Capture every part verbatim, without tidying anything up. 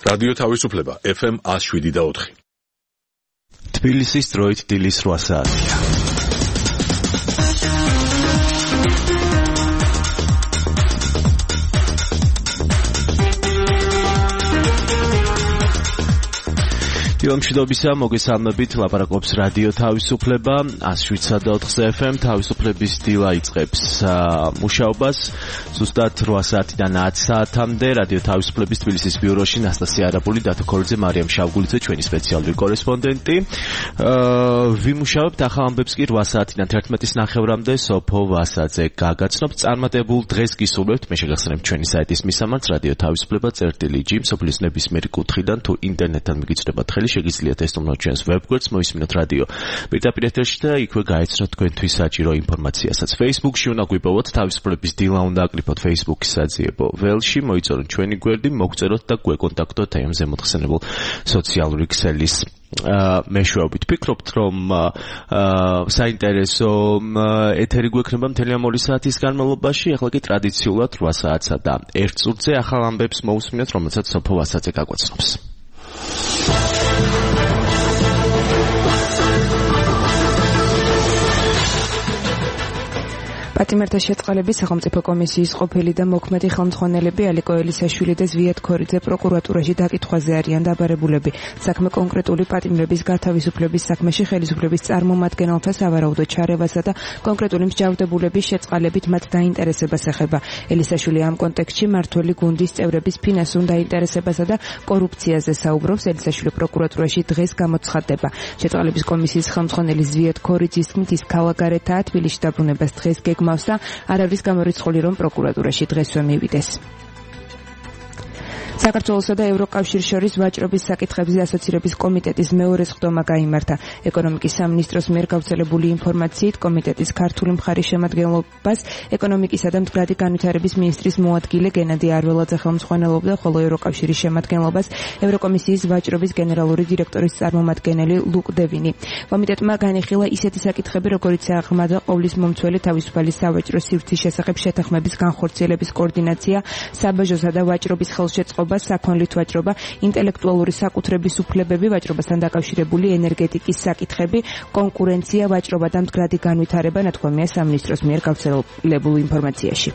რადიო თავისუფლება ეფ ემ one oh seven და four. თბილისის დროით დილის რვა საათია. მშვიდობისა, მოგესალმებით, ლაპარაკობს რადიო თავისუფლება one oh seven და four ეფ ემ. თავისუფლების დილა იწყებს მუშაობას ზუსტად რვა საათიდან ათი საათამდე. რადიო თავისუფლების თბილისის ბიუროში ნასტასია არაბული, დათო ქორიძე, მარიამ შავგულიძე, ჩვენი სპეციალური კორესპონდენტი. ვიმუშავებთ ახალ ამბებს კი რვა საათიდან თერთმეტის ნახევრამდე სოფო ვასაძე გაგაცნობთ. წარმატებულ დღეს გისურვებთ. მე შეგახსენებთ ჩვენი საიტის მისამართს რადიო თავისუფლება წერტილი ჯი სოფლის ნებისმიერი კუთხიდან თუ ინტერნეტთან მიგიწვდებათ ხელი შეგიძლიათ ესტუმროთ ჩვენს ვებგვერდს, მოისმინოთ რადიო პირდაპირ ეთერში და იქვე გაეცნოთ თქვენთვის საჭირო ინფორმაციასაც. Facebook-ში უნდა გვიპოვოთ თავისუფლების დილა, უნდა აკრიფოთ Facebook-ის საძიებო ველში, მოიწონოთ ჩვენი გვერდი, მოგწეროთ და გვეკონტაქტოთ აი ამ ზემოთ ხსენებულ სოციალური ქსელის მეშვეობით. ფიქრობთ, რომ საინტერესო ეთერი გვექნება მთელი ამ ორი საათის განმავლობაში. ახლა კი ტრადიციულად რვა საათსა და ერთ წუთზე ახალ ამბებს მოусმინოთ, რომელსაც სოფო ვასაძე გაგვაცნობს. პატიმართა შეწყალების სახელმწიფო კომისიის ყოფილი და მოქმედი ხელმძღვანელები ალიკო ელისაშვილი და ზვიად ქორიძე პროკურატურაში დაკითხვაზე არიან დაბარებულები. საქმე კონკრეტული პატიმრების გათავისუფლების საქმეში ხელისუფლების წარმომადგენელთა სავარაუდო ჩარევასა და კონკრეტული მსჯავრდებულების შეწყალებით მათ დაინტერესებას ეხება. ელისაშვილი ამ კონტექსტში მართველი გუნდის წევრების ფინანსურ დაინტერესებასა და კორუფციაზე საუბრობს. ელისაშვილი პროკურატურაში დღეს გამოცხადდება. შეწყალების კომისიის ხელმძღვანელი ზვიად ქორიძის თქმით, ის ქალაქგარეთაა თბილისში დაბრუნებას დღეს გეგმავს და არ არის გამორიცხული, რომ პროკურატურაში დღესვე მივიდეს. საქართველოსა და ევროკავშირის შორის ვაჭრობის საკითხებზე ასოცირების კომიტეტის მეორე სხდომა გაიმართა. ეკონომიკის სამინისტროს მიერ გავრცელებული ინფორმაციით, კომიტეტის ქართული მხარის შემადგენლობას ეკონომიკისა და მდგრადი განვითარების მინისტრის მოადგილე გენადი არველაძე ხელმძღვანელობდა, ხოლო ევროკავშირის შემადგენლობას ევროკომისიის ვაჭრობის გენერალური დირექტორის წარმომადგენელი ლუკ დევინი. კომიტეტმა განიხილა ისეთი საკითხები, როგორიცაა აღრმა და ყოვლის მომცველი თავისუფალი სავაჭრო სივრცის შესახებ შეთანხმების განხორციელების კოორდინაცია, საბაჟოსა და ვაჭრობის ხელშეწყობა, საქონლით ვაჭრობა, ინტელექტუალური საკუთრების უფლებები, ვაჭრობასთან დაკავშირებული ენერგეტიკის საკითხები, კონკურენცია, ვაჭრობა და მდგრადი განვითარება, ნათქვამია სამინისტროს მიერ გავრცელებულ ინფორმაციაში.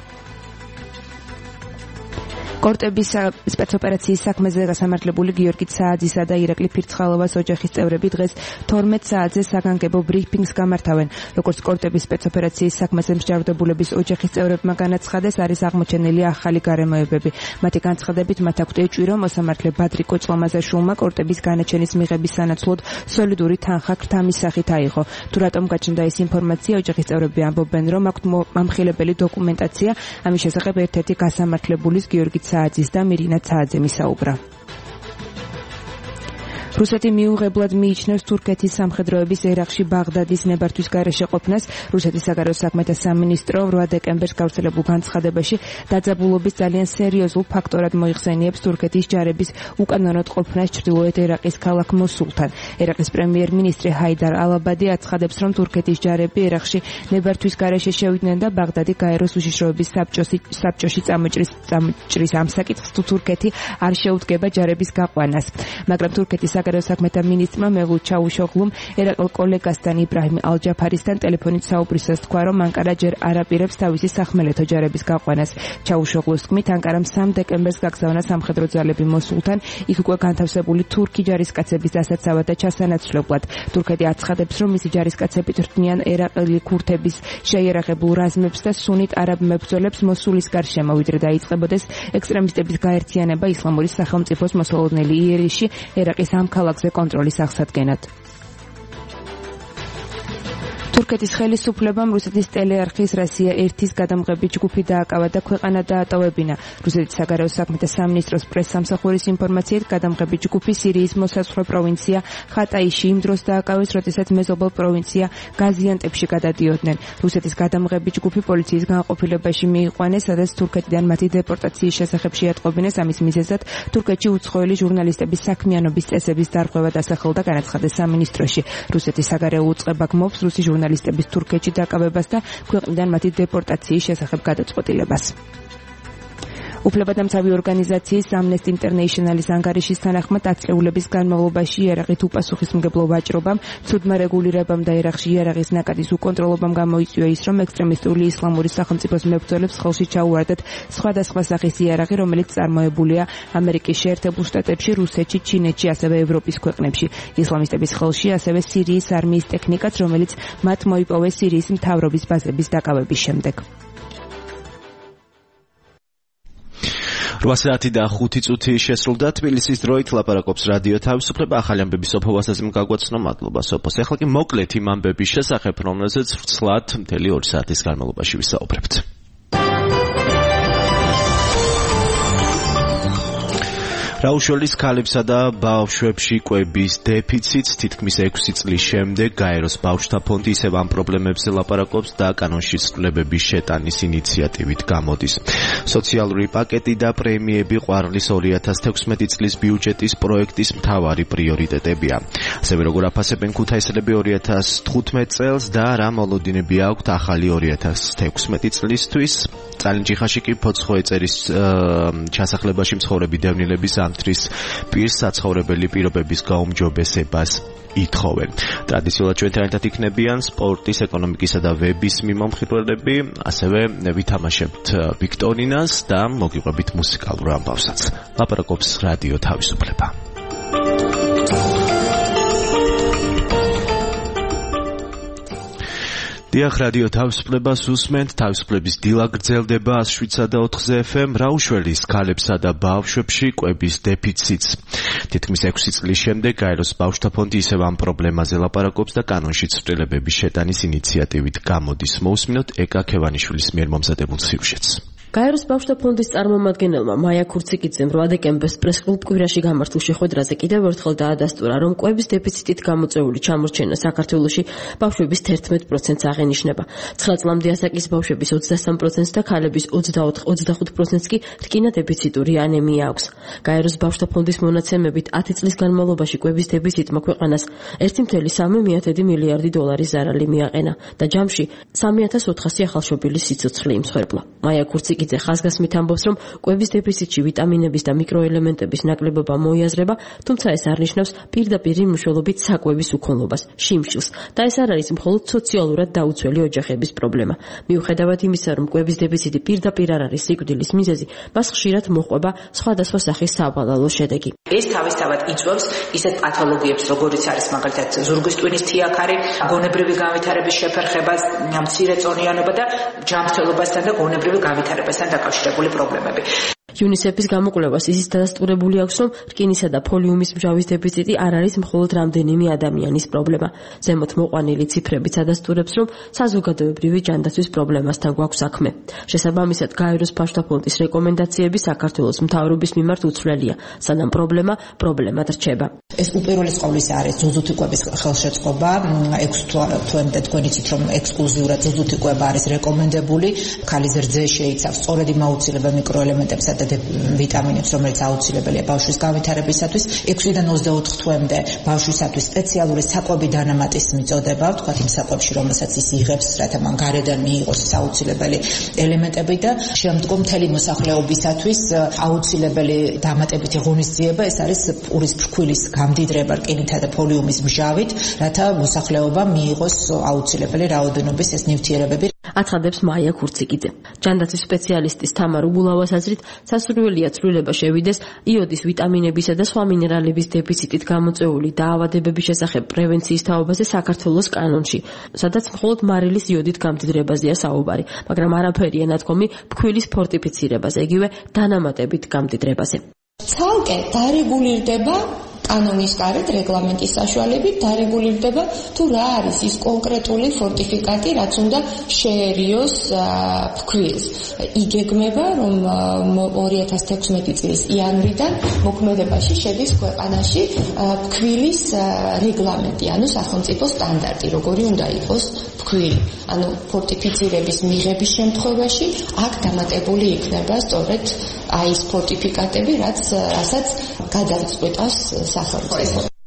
კორტების სპეცოპერაციის საქმეზე გასამართლებული გიორგი სააძისა და ირაკლი ფირცხალოვას ოჯახის წევრები დღეს თორმეტ საათზე საგანგებო ბრიფინგს გამართავენ. როგორც კორტების სპეცოპერაციის საქმეზე მსჯავრდებულების ოჯახის წევრებმა განაცხადეს, არის აღმოჩენილი ახალი გარემოებები. მათი განცხადებით, მათ აქვთ ეჭვი, რომ მოსამართლე ბადრი კოჭლამაზაშვილმა კორტების განაჩენის მიღების სანაცვლოდ სოლიდური თანხა ქრთამის სახით აიღო. თუ რატომ გაჩნდა ეს ინფორმაცია, ოჯახის წევრები ამბობენ, რომ აქვთ მომხილებელი დოკუმენტაცია. ამის შესახებ ერთ-ერთი გასამართლებულის გიორგი სააძის და მირინა სააძემი საუბრა. რუსეთი მიუღებლად მიიჩნევს თურქეთის სამხედროების ერაყში ბაღდადის ნებართვის გარეშე ყოფნას. რუსეთის საგარეო საქმეთა სამინისტრო რვა დეკემბერს გავრცელებულ განცხადებაში დაძაბულობის ძალიან სერიოზულ ფაქტორად მოიხსენიებს თურქეთის ჯარების უკანონოდ ყოფნას ჩრდილოეთ ერაყის ქალაქ მოსულთან. ერაყის პრემიერ-მინისტრი ჰაიდარ ალაბადი აცხადებს, რომ თურქეთის ჯარები ერაყში ნებართვის გარეშე შევიდნენ და ბაღდადი გაეროს უშიშროების საბჭოში წამოჭრის ამ საკითხს თუ თურქეთი არ შეუდგება ჯარების გაყვანას. მაგრამ თურქეთის საგარეო საქმეთა მინისტრმა მევლუდ ჩავუშოღლუმ ერაყელ კოლეგასთან იბრაჰიმ ალჯაფარისთან ტელეფონით საუბრისას თქვა, რომ ანკარა ჯერ არ აპირებს თავისი სახმელეთო ჯარების გაყვანას. ჩავუშოღლუს თქმით, ანკარამ სამი დეკემბერს გაგზავნა სამხედრო ძალები მოსულთან, იქ უკვე განთავსებული თურქი ჯარისკაცების დასაცავად და ჩასანაცვლებლად. თურქეთი აცხადებს, რომ მისი ჯარისკაცები თრთმიან ერაყელი ქურთების შეიარაღებულ რაზმებს და სუნით არაბ მებრძოლებს მოსულის გარშემო, ვიდრე დაიწყებოდეს ექსტრემისტების გაერთიანება ისლამური სახელმწიფოს მოსალოდნელი იერიში ერაყის ამ ქალაქზე კონტროლის აღსადგენად. თურქეთის ხელისუფლებამ რუსეთის ტელეარხის რასია ერთის გადამღები ჯგუფი დააკავა და ქვეყანა დაატოვებინა. რუსეთის საგარეო საქმეთა სამინისტროს პრესსამსახურის ინფორმაციით, გადამღები ჯგუფი სირიის მოსაზღვრე პროვინცია ხატაიში იმ დროს დააკავეს, როდესაც მეზობელ პროვინცია გაზიანტეპში გადადიოდნენ. რუსეთის გადამღები ჯგუფი პოლიციის განყოფილებაში მიიყვანეს, სადაც თურქეთიდან მათი დეპორტაციის შესახებ შეატყობინეს. ამის მიზეზად თურქეთში უცხოელი ჟურნალისტების საქმიანობის წესების დარღვევა დასახელდა, განაცხადეს სამინისტროში. რუსეთის საგარეო უწყება გმობს რუსი ჟურნალისტების თურქეთში დაკავებას და ქვეყნიდან მათი დეპორტაციის შესახებ გადაწყვეტილებას. უფლებადამცავი ორგანიზაციის Amnesty International-ის ანგარიშის თანახმად ათწლეულების განმავლობაში იარაღით უპასუხისმგებლო ვაჭრობამ, ცუდმა რეგულირებამ და ერაყში იარაღის ნაკადის უკონტროლობამ გამოიწვია ის, რომ ექსტრემისტული ისლამური სახელმწიფოს მებრძოლებს ხელში ჩაუვარდათ სხვადასხვა სახის იარაღი, რომელიც წარმოებულია ამერიკის შეერთებულ შტატებში, რუსეთში, ჩინეთში, ასევე ევროპის ქვეყნებში. ისლამისტების ხელში ასევე სირიის არმიის ტექნიკაც, რომელიც მათ მოიპოვეს სირიის მთავრობის ბაზების დაკავების შემდეგ. რვა საათი და ხუთი წუთი შესრულდა თბილისის დროით ლაპარაკობს რადიო თავისუფლება ახალი ამბების სოფო ვასაზმ გაგვაცნო მადლობა სოფოს. ახლა კი მოკლედ იმ ამბების შესახებ, რომელზეც ვრცლად მთელი ორი საათის განმავლობაში ვისაუბრებთ. რაუშველის ქალებსა და ბავშვებში კვების დეფიციტს თითქმის ექვსი წლის შემდეგ გაეროს ბავშვთა ფონდი ისევ ამ პრობლემებზე ლაპარაკობს და კანონში ცვლილებების შეტანის ინიციატივით გამოდის. სოციალური პაკეტი და პრემიები ყვარლის ორი ათას თექვსმეტი წლის ბიუჯეტის პროექტის მთავარი პრიორიტეტებია. ასევე როგორ აფასებენ ქუთაისელები ორი ათას თხუთმეტ წელს და რა მოლოდინები აქვთ ახალი ორი ათას თექვსმეტი წლისთვის. წალინჯიხაში კი ფოცხო ეწერის ჩასახლებაში მცხოვრები დევნილების ამთრის პირს საცხოვრებელი პირობების გაუმჯობესებას ითხოვენ. ტრადიციულად ჩვენთან ერთად იქნებიან სპორტის, ეკონომიკისა და ვების მიმომხილველები, ასევე ვითამაშებთ ვიქტორინას და მოგიყვებით მუსიკალურ ამბავსაც. ლაპარაკობს რადიო თავისუფლება. დიახ, რადიო თავისუფლებას უსმენთ, თავისუფლების დილა გრძელდება ას შვიდსა და ოთხზე ეფ ემ. რაუშველის ქალებსა და ბავშვებში კვების დეფიციტს. თითქმის ექვსი წლის შემდეგ გაეროს ბავშვთა ფონდი ისევ ამ პრობლემაზე ლაპარაკობს და კანონში ცვლილებების შეტანის ინიციატივით გამოდის. მოусმინოთ ეკა ქევანიშვილის მიერ მომზადებულ სიუჟეტს. გაეროს ბავშვთა ფონდის წარმომადგენელმა მაია ქურციკიძემ რვა დეკემბერს პრესკლუბ კვირაში გამართულ შეხვედრაზე კიდევ ერთხელ დაადასტურა, რომ კვების დეფიციტით გამოწვეული ჩამორჩენა საქართველოში ბავშვების თერთმეტ პროცენტს აღენიშნება. ცხრა წლამდე ასაკის ბავშვების ოცდასამ პროცენტს და ქალების ოცდაოთხ ოცდახუთ პროცენტს კი რკინა დეფიციტური ანემია აქვს. გაეროს ბავშვთა ფონდის მონაცემებით ათი წლის განმავლობაში კვების დეფიციტმა ქვეყანას ერთი წუთი სამი მილიარდი დოლარის ზარალი მიაყენა და ჯამში სამი ათას ოთხასი ახალშობილი სიცოცხლე იმსხვერპლა. მაია ქურციკიძე კიდე ხაზგასმით ამბობს, რომ კვების დეფიციტში ვიტამინების და მიკროელემენტების ნაკლებობა მოიაზრება, თუმცა ეს არ ნიშნავს პირდაპირ მნიშვნელობით საკვების უქონლობას, შიმშილს და ეს არ არის მხოლოდ სოციალურად დაუცველი ოჯახების პრობლემა. მიუხედავად იმისა, რომ კვების დეფიციტი პირდაპირ არ არის სიკვდილის მიზეზი, მას ხშირად მოჰყვება სხვადასხვა სახის სავალალო შედეგი. ეს თავისთავად იწვევს ისეთ პათოლოგიებს, როგორიც არის მაგალითად ზურგის ტვინის თიაქარი, გონებრივი განვითარების შეფერხებას, მცირეწონიანობა და ჯანმრთელობასთან და გონებრივი განვითარებასთან დაკავშირებული პრობლემები. იუნისეფის გამოკვლევას ისიც დადასტურებული აქვს, რომ რკინისა და ფოლიუმის მჟავის დეფიციტი არ არის მხოლოდ რამდენიმე ადამიანის პრობლემა. ზემოთ მოყვანილი ციფრებიც ადასტურებს, რომ საზოგადოებრივი ჯანდაცვის პრობლემასთან გვაქვს საქმე. შესაბამისად, გაეროს ბავშვთა ფონდის რეკომენდაციები საქართველოს მთავრობის მიმართ უცვლელია, სანამ პრობლემა პრობლემად რჩება. ეს უპირველეს ყოვლისა არის ზუზუთი კვების ხელშეწყობა. ექვსი თვემდე თქვენ იცით, რომ ექსკლუზიურად ზუზუთი კვება არის რეკომენდებული. ქალის რძე შეიცავს სწორედ იმ აუცილებელ მიკროელემენტებსა და ვიტამინებს, რომელიც აუცილებელია ბავშვის განვითარებისათვის. ექვსიდან ოცდაოთხ თვემდე ბავშვისათვის სპეციალური საკვები დანამატის მიწოდება, ვთქვათ იმ საკვებში, რომელსაც ის იღებს, რათა მან გარედან მიიღოს აუცილებელი ელემენტები და შემდგომ მთელი მოსახლეობისათვის აუცილებელი დამატებითი ღონისძიება, ეს არის პურის ფრქვილის გამდიდრება რკინითა და ფოლიუმის მჟავით, რათა მოსახლეობა მიიღოს აუცილებელი რაოდენობის ეს ნივთიერებები. აცხადებს მაია ქურციკიძე. ჯანდაცვის სპეციალისტის თამარ უგულავას აზრით, სასურველია ცვლილება შევიდეს იოდის, ვიტამინებისა და სხვა მინერალების დეფიციტით გამოწვეული დაავადებების შესახებ პრევენციის თაობაზე საქართველოს კანონში, სადაც მხოლოდ მარილის იოდით გამდიდრებაზეა საუბარი, მაგრამ არაფერია ნათქვამი ფქვილის ფორტიფიცირებაზე, იგივე დანამატებით გამდიდრებაზე. ცალკე დარეგულირდება კანონის გარეთ რეგლამენტის საშუალებით დარეგულირდება თუ რა არის ის კონკრეტული ფორტიფიკატი, რაც უნდა შეერიოს ფქვილს. იგეგმება, რომ ორი ათას თექვსმეტი წლის იანვრიდან მოქმედებაში შედის ქვეყანაში ფქვილის რეგლამენტი, ანუ სახელმწიფო სტანდარტი, როგორი უნდა იყოს ფქვილი. ანუ ფორტიფიცირების მიღების შემთხვევაში აქ დამატებული იქნება სწორედ აი ეს ფორტიფიკატები, რაც რასაც გადაწყვეტავს სახელმწიფო.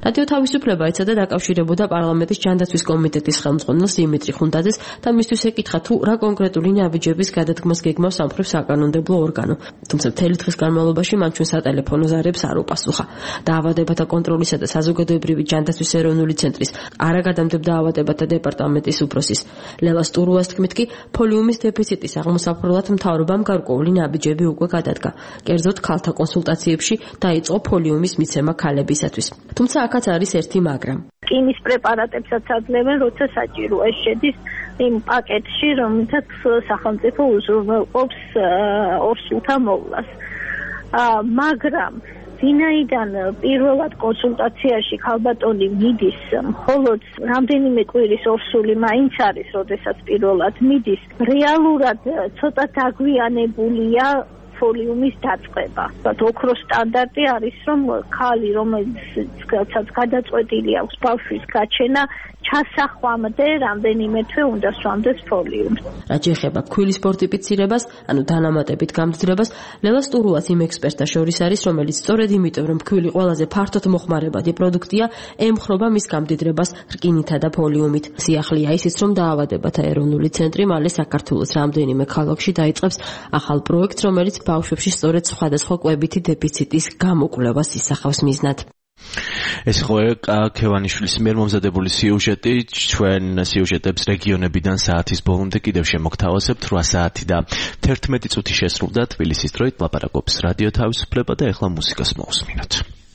რადიო თავისუფლება ეცადა დაკავშირებოდა პარლამენტის ჯანდაცვის კომიტეტის ხელმძღვანელს დიმიტრი ხუნდაძეს და მისთვის ეკითხა თუ რა კონკრეტული ნაბიჯების გადადგმას გეგმავს სამხედრო საკანონმდებლო ორგანო. თუმცა მთელი დღის განმავლობაში მან ჩვენ სატელეფონო ზარებს არ უპასუხა. დაავადებათა კონტროლისა და საზოგადოებრივი ჯანდაცვის ეროვნული ცენტრის არაგადამტებ დაავადებათა დეპარტამენტის უფროსის ლელა სტურუას თქმით კი ფოლიუმის დეფიციტის აღმოსაფრთხებლად მთავრობამ გარკვეული ნაბიჯები უკვე გადადგა. კერძოდ ქალთა კონსულტაციებში დაიწყო ფოლიუმის მიცემა ქალებისათვის. თუმცა აქაც არის ერთი მაგრამ. კინის პრეპარატებსაც აძლევენ, როცა საჭიროა, ეს შედის იმ პაკეტში, რომელსაც სახელმწიფო უზრუნველყოფს ორსულთა მოვლას. მაგრამ ვინაიდან პირველად კონსულტაციაში ქალბატონი მიდის, მხოლოდ რამდენიმე კვირის ორსული მაინც არის, როდესაც პირველად მიდის, რეალურად ცოტა დაგვიანებულია ფოლიუმის დაწყება. ოქროს სტანდარტი არის, რომ ქალი, რომელსაც გადაწყვეტილი აქვს ბავშვის გაჩენა, ჩასახვამდე რამდენიმე თვე უნდა სვამდეს ფოლიუმს. რაც ეხება ქვილის ფორტიფიცირებას, ანუ დანამატებით გამდიდრებას, ლელა სტურუას იმ ექსპერტთა შორის არის, რომელიც სწორედ იმიტომ, რომ ქვილი ყველაზე ფართოდ მოხმარებადი პროდუქტია, ემხრობა მის გამდიდრებას რკინითა და ფოლიუმით. სიახლეა ისიც, რომ დაავადებათა ეროვნული ცენტრი მალე საქართველოს რამდენიმე ქალაქში დაიწყებს ახალ პროექტს, რომელიც ბავშვებში სწორედ სხვადასხვა კვებითი დეფიციტის გამოკვლევას ისახავს მიზნად. ეს იყო ქევანიშვილის მიერ მომზადებული სიუჟეტი. ჩვენ სიუჟეტებს რეგიონებიდან საათის ბოლომდე კიდევ შემოგთავაზებთ. რვა საათი და თერთმეტი წუთი შესრულდა თბილისის დროით. ლაპარაკობს რადიო თავისუფლება და ეხლა მუსიკას მოусმინოთ.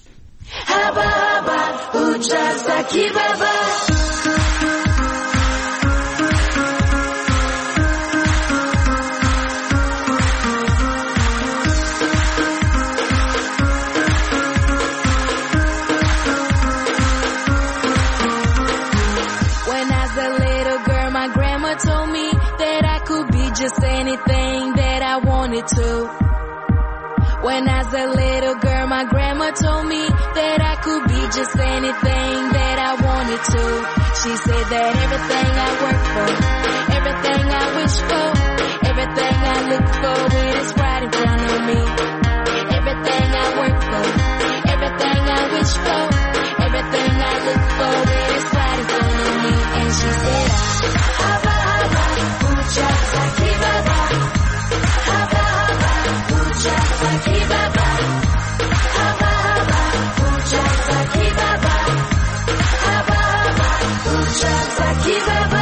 Just anything that I wanted to. When I was a little girl, my grandma told me that I could be just anything that I wanted to. She said that everything I work for, everything I wish for, everything I look for, it is right in front of me. Everything I work for, everything I wish for, everything I look for, it is right in front of me. And she said, Haba, haba, pucha, saki, baba. Haba, haba, pucha, saki, baba. Haba, haba, pucha, saki, baba. Haba, haba, pucha, saki, baba.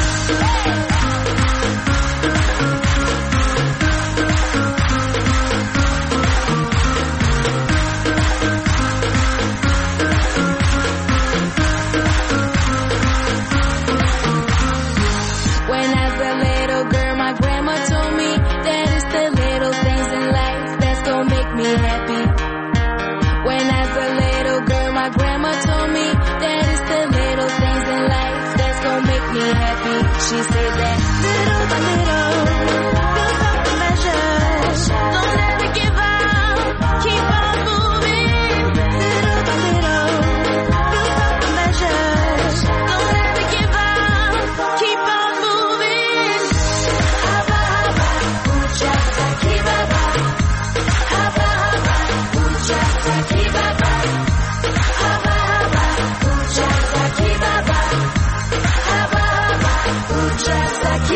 She said that little by little, build up the measure. Don't ever give up, keep on moving. Little by little, build up the measure. Don't ever give up, keep on moving. Haba haba, pucha saki baba. Haba haba, pucha saki baba. Haba haba, pucha saki baba. Haba haba, pucha saki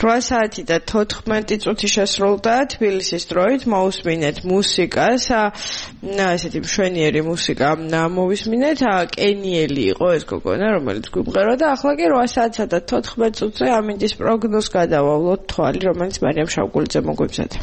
რვა საათი და თოთხმეტი წუთი შესრულდა თბილისის დროით მოусმინეთ მუსიკას ესეთი მშვენიერი მუსიკა მოვისმინეთ კენიელი იყო ეს გოგონა რომელიც გვიმღეროდა ახლა კი რვა საათსა და თოთხმეტ წუთზე ამინდის პროგნოზს გადავავლოთ თვალი რომელიც მარიამ შავგულიძე მოგვიბზადა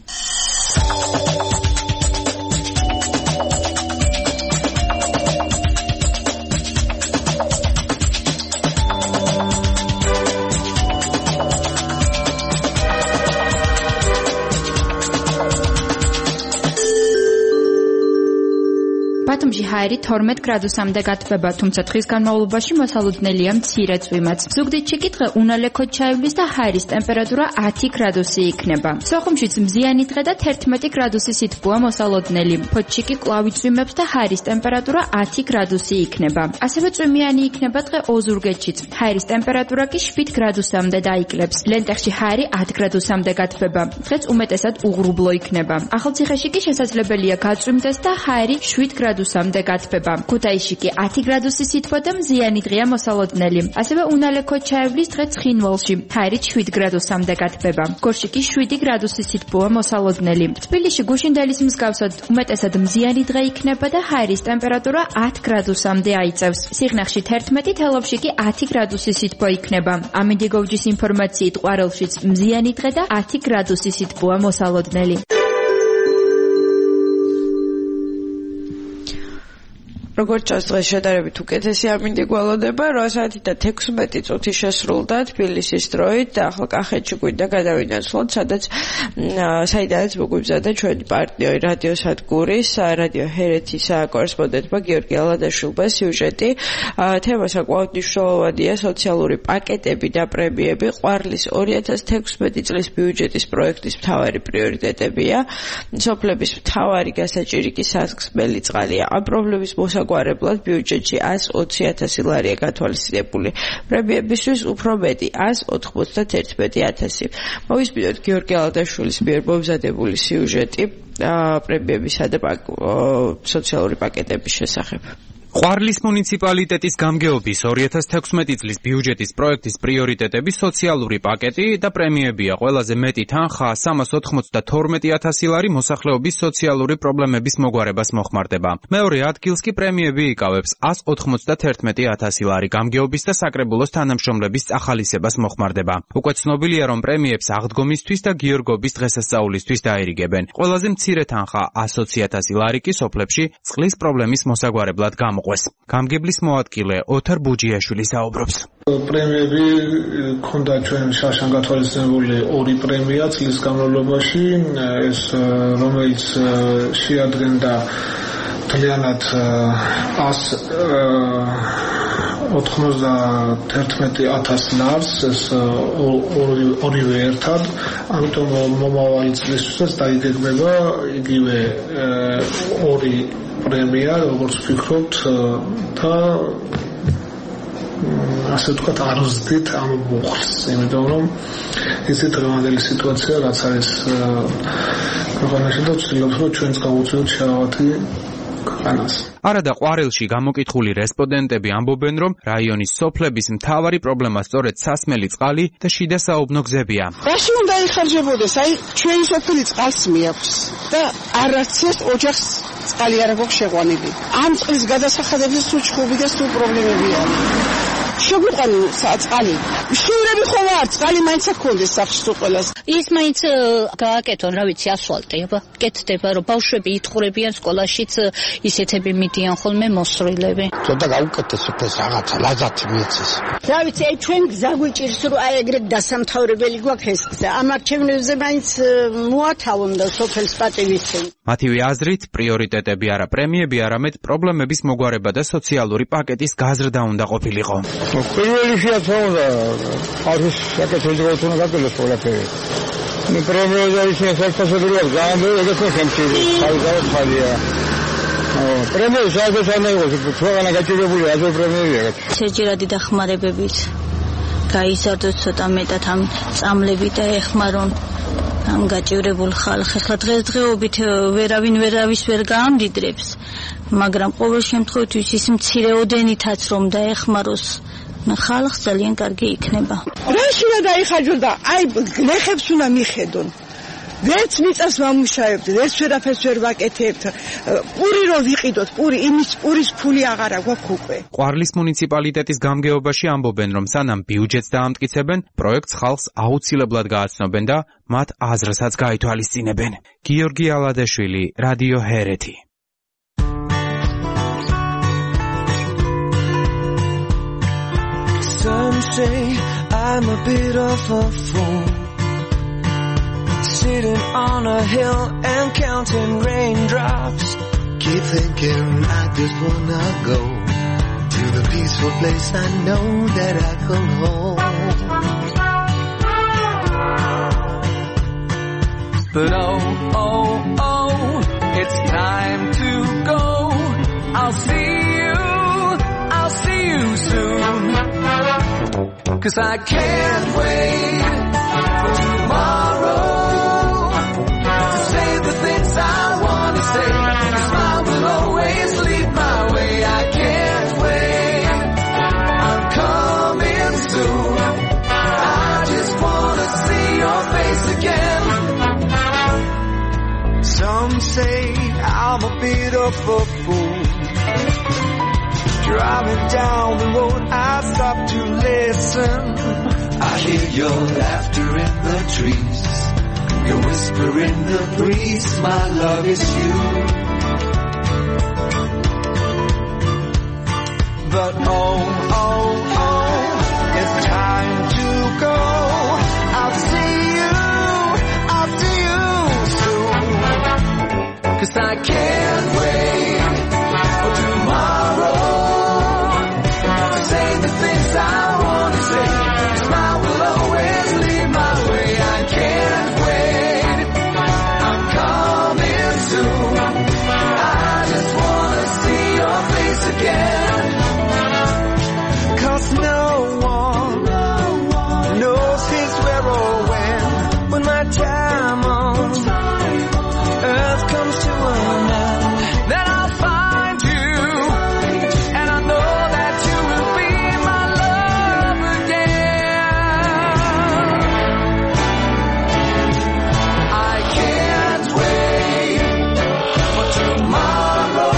ბათუმში ჰაერი თორმეტ გრადუსამდე გათბება, თუმცა დღის განმავლობაში მოსალოდნელია მცირე წვიმაც. ზუგდიდ ჩიკიდღე უნალექოდ ჩაივლის და ჰაერის ტემპერატურა ათი გრადუსი იქნება. სოხუმშიც მზიანი დღე და თერთმეტი გრადუსი სითბოა მოსალოდნელი. ფოთჩიკი კვლავ იწვიმებს და ჰაერის ტემპერატურა ათი გრადუსი იქნება. ასევე წვიმიანი იქნება დღე ოზურგეთშიც. ჰაერის ტემპერატურა კი შვიდ გრადუსამდე დაიკლებს. ლენტეხში ჰაერი ათ გრადუსამდე გათბება. დღეც უმეტესად უღრუბლო იქნება. ახალციხეში კი შესაძლებელია გაწვიმდეს და ჰაერი შვიდ გრადუსამდე გათბება. ქუთაისში კი ათი გრადუსი სითბო და მზიანი დღეა მოსალოდნელი. ასევე უნალექოდ ჩაივლის დღე ცხინვალში. ჰაერი შვიდ გრადუსამდე გათბება. გორში კი შვიდი გრადუსი სითბოა მოსალოდნელი. თბილისში გუშინდელის მსგავსად უმეტესად მზიანი დღე იქნება და ჰაერის ტემპერატურა ათ გრადუსამდე აიწევს. სიღნაღში თერთმეტი, თელავში კი ათი გრადუსი სითბო იქნება. ამინდიგოჯის ინფორმაციით ყვარელშიც მზიანი დღე და ათი გრადუსი სითბოა მოსალოდნელი. როგორც ჩანს დღეს შედარებით უკეთესი ამინდი გველოდება რვა საათი და თექვსმეტი წუთი შესრულდა თბილისის დროით და ახლა კახეთში გვინდა გადავინაცვლოთ სადაც საიდანაც მოგვიბზადა ჩვენი პარტნიორი რადიო სადგურის რადიო ჰერეთის კორესპონდენტმა გიორგი ალადაშვილმა სიუჟეტი თემა საკმაოდ მნიშვნელოვანია სოციალური პაკეტები და პრემიები ყვარლის ორი ათას თექვსმეტი წლის ბიუჯეტის პროექტის მთავარი პრიორიტეტებია სოფლების მთავარი გასაჭირი კი სასმელი წყალია ამ პრობლემის გვარებლად ბიუჯეტში ას ოცი ათასი ლარია გათვალისწინებული. პრემიებისთვის უფრო მეტი ას ოთხმოცდაერთმეტი ათასი. მოვისმინოთ გიორგი ალადაშვილის მიერ მომზადებული სიუჟეტი პრემიებისა და სოციალური პაკეტების შესახებ. ყვარლის მუნიციპალიტეტის გამგეობის ორი ათას თექვსმეტი წლის ბიუჯეტის პროექტის პრიორიტეტები სოციალური პაკეტი და პრემიებია. ყველაზე მეტი თანხა სამას ოთხმოცდათორმეტი ათასი ლარი მოსახლეობის სოციალური პრობლემების მოგვარებას მოხმარდება. მეორე ადგილს კი პრემიები იკავებს ას ოთხმოცდაერთმეტი ათასი ლარი გამგეობის და საკრებულოს თანამშრომლების ახალისებას მოხმარდება. უკვე ცნობილია რომ პრემიებს აღდგომისთვის და გიორგობის დღესასწაულისთვის დაერიგებენ. ყველაზე მცირე თანხა ათი ათასი ლარი კი სოფლებში წყლის პრობლემის მოსაგვარებლად გამო გამგებლის მოადგილე ოთარ ბუჯიაშვილი საუბრობს. პრემიები ქონდა ჩვენ შაშან გათვალისწინებული ორი პრემია წლის განმავლობაში ეს რომელიც შეადგენდა მთლიანად ას ოთხმოცდაერთმეტი ათას ლარს ეს ორივე ერთად ამიტომ მომავალი წლისთვისაც დაიგეგმება იგივე ორი პრემია როგორც ვფიქრობთ და ასე ვთქვათ არ ვზდით ამ მუხლს იმიტომ რომ ისეთი დღევანდელი სიტუაცია რაც არის ქვეყანაში და ვცდილობთ რომ ჩვენც გავუწიოთ შეავათი ქვეყანას. არადა ყვარელში გამოკითხული რესპონდენტები ამბობენ რომ რაიონის სოფლების მთავარი პრობლემა სწორედ სასმელი წყალი და შიდა საუბნო გზებია. რაში უნდა იხარჯებოდეს? აი ჩვენი სოფელი წყალს მიაქვს და არაცერთ ოჯახს წყალი არ აქვს შეყვანილი. ამ წყლის გადასახადებზე სულ ჩხუბი და სულ პრობლემები არის. შეგვიყვანი წყალი. შიურები ხომ არ წყალი მაინც აქონდეს სახში თუ ყველას. ის მაინც გააკეთონ, რა ვიცი, ასფალტი, აბა, კეთდება, რომ ბავშვები ითხრებიან სკოლაშიც ისეთები მიდიან ხოლმე მოსრილები. ცოტა გაუკეთესოთ ეს რაღაცა, ლაზათი მიეცეს. რა ვიცი, აი ჩვენ გზა გვიჭირს, რომ აი ეგრეთ დასამთავრებელი გვაქვს ეს გზა. ამ არჩევნებზე მაინც მოათავონ და სოფელს პატივისცემ. მათივე აზრით, პრიორიტეტები არა პრემიები, არამედ პრობლემების მოგვარება და სოციალური პაკეტის გაზრდა უნდა ყოფილიყო. პირველი შეაცვალა არის საკეთებს გაუთუნა გაკეთოს ყველაფერი. პრემიები ისინი საერთაშორისო გამო ეგეთო შემჩი ხალხად ხალია. პრემიები საერთაშორისო იყოს ქვეყანა გაჭირებული აზერ პრემიებია. შეჯერადი დახმარებებით გაიზარდოს ცოტა მეტად ამ წამლები და ეხმარონ ამ გაჭირებულ ხალხს. ახლა დღესდღეობით ვერავინ ვერავის ვერ გაამდიდრებს, მაგრამ ყოველ შემთხვევაში ის მცირე ოდენითაც რომ დაეხმაროს ხალხს ძალიან კარგი იქნება. რაში უნდა დაიხარჯონ და აი გლეხებს უნდა მიხედონ. ვერც მიწას ვამუშავებთ, ვერც ვერაფერს ვერ ვაკეთებთ. პური რო ვიყიდოთ, პური იმის პურის ფული აღარა გვაქვს უკვე. ყვარლის მუნიციპალიტეტის გამგეობაში ამბობენ, რომ სანამ ბიუჯეტს დაამტკიცებენ, პროექტს ხალხს აუცილებლად გააცნობენ და მათ აზრსაც გაითვალისწინებენ. გიორგი ალადაშვილი, რადიო ჰერეთი. Some say I'm a bit of a fool, sitting on a hill and counting raindrops. Keep thinking I just wanna go to the peaceful place I know that I can hold. But oh, oh, oh, it's time to go. I'll see you, I'll see you soon. 'Cause I can't wait for tomorrow to say the things I want to say. Your smile will always lead my way. I can't wait, I'm coming soon. I just want to see your face again. Some say I'm a bit of a fool, driving down the road I stop to listen. I hear your laughter in the trees, your whisper in the breeze. My love is you. But oh, oh, oh, it's time to go. I'll see you, I'll see you soon. 'Cause I can't wait for tomorrow. Say the things I want to say. Your smile will always lead my way. I can't wait, I'm coming soon. I just want to see your face again. 'Cause no one, knows his where or when. When my time on earth comes to an end, then I'll find you, and I know that you will be my love again. I can't wait for tomorrow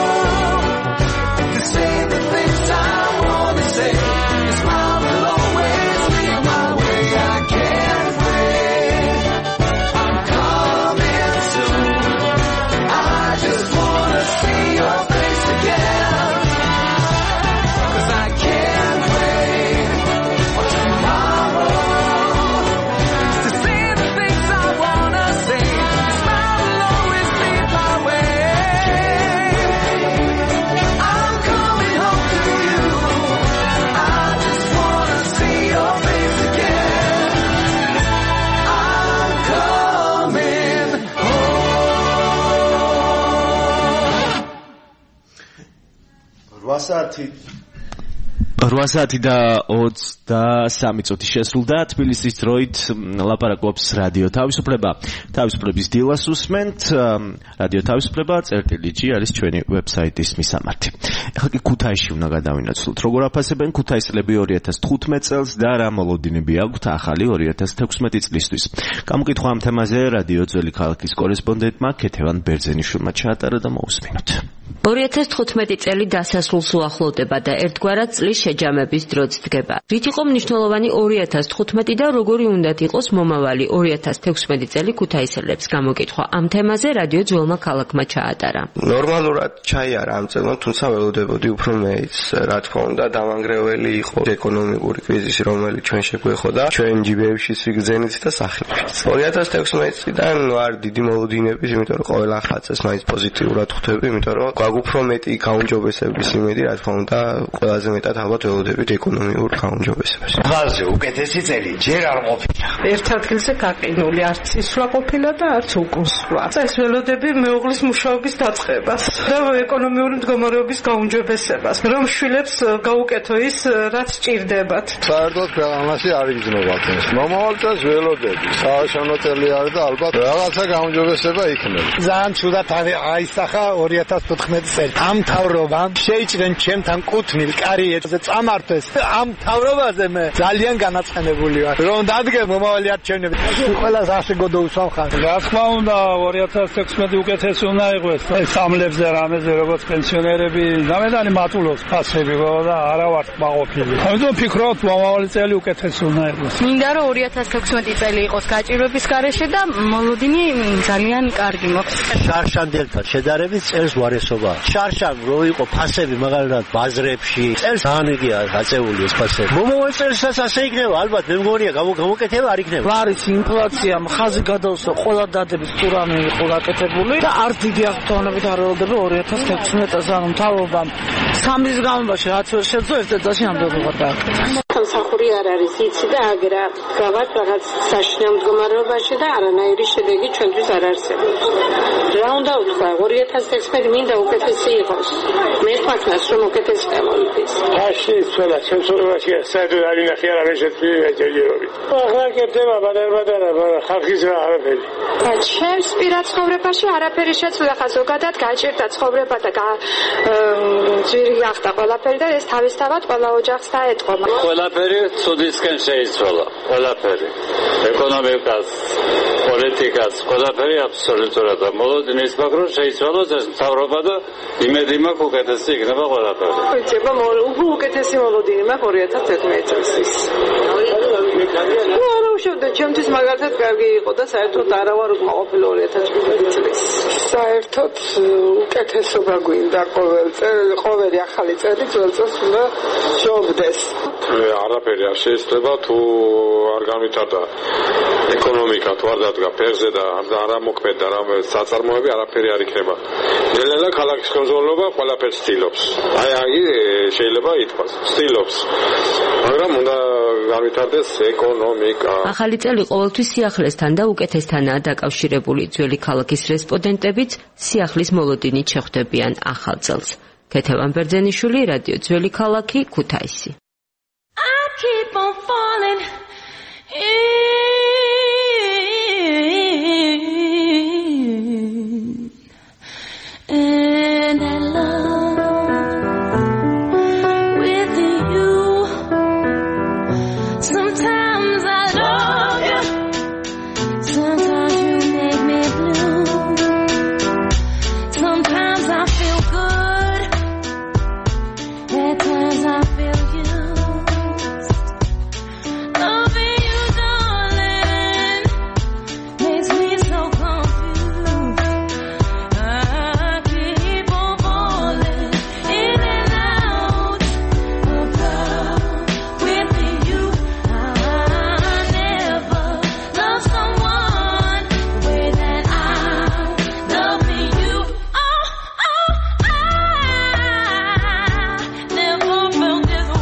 to say the things I want to say. Your smile will always lead my way. I can't wait, I'm coming soon. I just want to see your face again. 'Cause I can't wait for tomorrow to say the things I want to say. Your smile will always lead my way. I'm coming home to you. I just want to see your face again. I'm coming რვა საათი რვა საათი და ოცდასამი წუთი შესრულდა თბილისის დროით ლაპარაკობს რადიო თავისუფლება. თავისუფლების დილას უსმენთ. რადიო თავისუფლება წერტილი ჯი არის ჩვენი ვებსაიტის მისამართი. ეხლა კი ქუთაისში უნდა გადავინაცვლოთ. როგორ აფასებენ ქუთაისელები ორი ათას თხუთმეტ წელს და რა მოლოდინები აქვთ ახალი ორი ათას თექვსმეტი წლისთვის. გამოკითხვა ამ თემაზე რადიო ძველი ქალაქის კორესპონდენტმა ქეთევან ბერძენიშვილმა ჩაატარა და მოусმინოთ. ორი ათას თხუთმეტი წელი დასასრულს უახლოვდება და ერთგვარად წლის შეჯამების დროც დგება. რით იყო მნიშვნელოვანი ორი ათას თხუთმეტი და როგორი უნდათ იყოს მომავალი ორი ათას თექვსმეტი წელი ქუთაისელებს? გამოკითხვა ამ თემაზე რადიო ძველმა ქალაქმა ჩაატარა. ნორმალურად ჩაიარა ამ წელმა, თუმცა ველოდებოდი უფრო მეც, რა თქმა უნდა, დამანგრეველი იყო ეკონომიკური კრიზისი, რომელიც ჩვენ შეგვეხოდა, ჩვენ ჯიბეებშიც ვიგრძენით და სახლებში. ორი ათას თექვსმეტი წლიდან არ დიდი მოლოდინების, იმიტომ რომ ყველა ხალხს მაინც პოზიტიურად ხვდები, იმიტომ რომ გვაქვს უფრო მეტი გაუმჯობესების იმედი, რა თქმა უნდა, ყველაზე მეტად ალბათ ველოდებით ეკონომიურ გაუმჯობესებას. ყველაზე უკეთესი წელი ჯერ არ ყოფილა. ერთ ადგილზე გაყინული, არც ისვლა ყოფილა და არც უკუსვლა. ეს ველოდები მეუღლის მუშაობის დაწყებას და ეკონომიური მდგომარეობის გაუმჯობესებას, რომ შვილებს გაუკეთო ის, რაც ჭირდებათ. საერთოდ ქვეყანაში არ იგრძნობათ ეს. მომავალ წელს ველოდები, სააშენო წელი არის და ალბათ რაღაცა გაუმჯობესება იქნება. ძალიან ცუდად აისახა ორი ათას თხუთმეტი ათმეტი წელი. ამ მთავრობამ შეიჭრენ ჩემთან კუთვნილ კარიერზე წამართვეს. ამ მთავრობაზე მე ძალიან განაცხენებული ვარ. რომ დადგე მომავალი არჩევნები. ყველას ასე გოდოუსვამ ხარ. რა თქმა უნდა ორი ათას თექვსმეტი უკეთესი უნდა იყოს. სამლებზე რამეზე როგორც პენსიონერები დამედანი მატულობს ფასები და არა ვარ მაყოფილი. ამიტომ ფიქრობ მომავალი წელი უკეთესი უნდა იყოს. მინდა რომ ორი ათას თექვსმეტი წელი იყოს გაჭირვების გარეშე და მოლოდინი ძალიან კარგი მოხდეს. შარშანდებთან შედარებით წელს ვარესობა. შარშან რო იყო ფასები მაგალითად ბაზრებში, წელს განიგია გაწეული ეს ფასები. მომავალ წელსაც ასე იქნება, ალბათ მე მგონია გამოკეთება არ იქნება. არის ინფლაცია, ხაზი გადავსო, ყველა დადების ტურამი იყო გაკეთებული და არ დიდი აღფრთოვანებით არ ველოდები ორი ათას თექვსმეტ წელს ანუ მთავრობამ სამის განმავლობაში რაც ვერ შეძლო ერთ წელში ამდენობა დააკეთა. სამსახური არ არის იცი და აგრა გავართ რაღაც საშინაო მდგომარეობაში და არანაირი შედეგი ჩვენთვის არ არსებობს. რა უნდა ვთქვა, ორი ათას თექვსმეტი მინდა უკეთესი იყოს. მე ვფიქრობ, რომ უკეთესი გამოვიდეს. აში ცოლა შემსრულებაში საერთოდ არ ინახი არა შეწყვი ეჯერობით. ახლა კეთება ბადარ-ბადარა ხალხის რა არაფერი. და ჩემს პირად ცხოვრებაში არაფერი შეცვლა ხა ზოგადად გაჭირდა ცხოვრება და ძვირი გახდა ყველაფერი და ეს თავისთავად ყველა ოჯახს დაეთყო. ყველაფერი ცუდისკენ შეიცვალა, ყველაფერი. ეკონომიკას, პოლიტიკას, ყველაფერი აბსოლუტურად. მოლოდინის ფაქტორი შეიცვალოს ეს მთავრობა და იმედი მაქვს უკეთესი იქნება ყველაფერი. იცება უკეთესი მოლოდინი მაქვს ორი ათას თერთმეტი წელს. ნუ არა უშევდა, ჩემთვის მაგალითად კარგი იყო და საერთოდ არა ვარ უკმაყოფილი ორი ათას შვიდმეტი წლის. საერთოდ უკეთესობა გვინდა ყოველ წელი, ყოველი ახალი წელი ძველ წელს უნდა შევხვდეს. არაფერი არ შეიძლება თუ არ განვითარდა ეკონომიკა, თუ არ დადგა ფერზე და არ ამოქმედდა რამე საწარმოები, არაფერი არ იქნება. ნელ-ნელა ქალაქის ხელმძღვანელობა ყველაფერს ცდილობს. აი აი შეიძლება ითქვას, ცდილობს. მაგრამ უნდა განვითარდეს ეკონომიკა. ახალი წელი ყოველთვის სიახლესთან და უკეთესთანაა დაკავშირებული. ძველი ქალაქის რესპონდენტებიც სიახლის მოლოდინით შეხვდებიან ახალ წელს. ქეთევან ბერძენიშვილი, რადიო ძველი ქალაქი, ქუთაისი. Keep on falling in and I love with you. Sometimes I love you, sometimes you make me blue. Sometimes I feel good, at times I feel you. This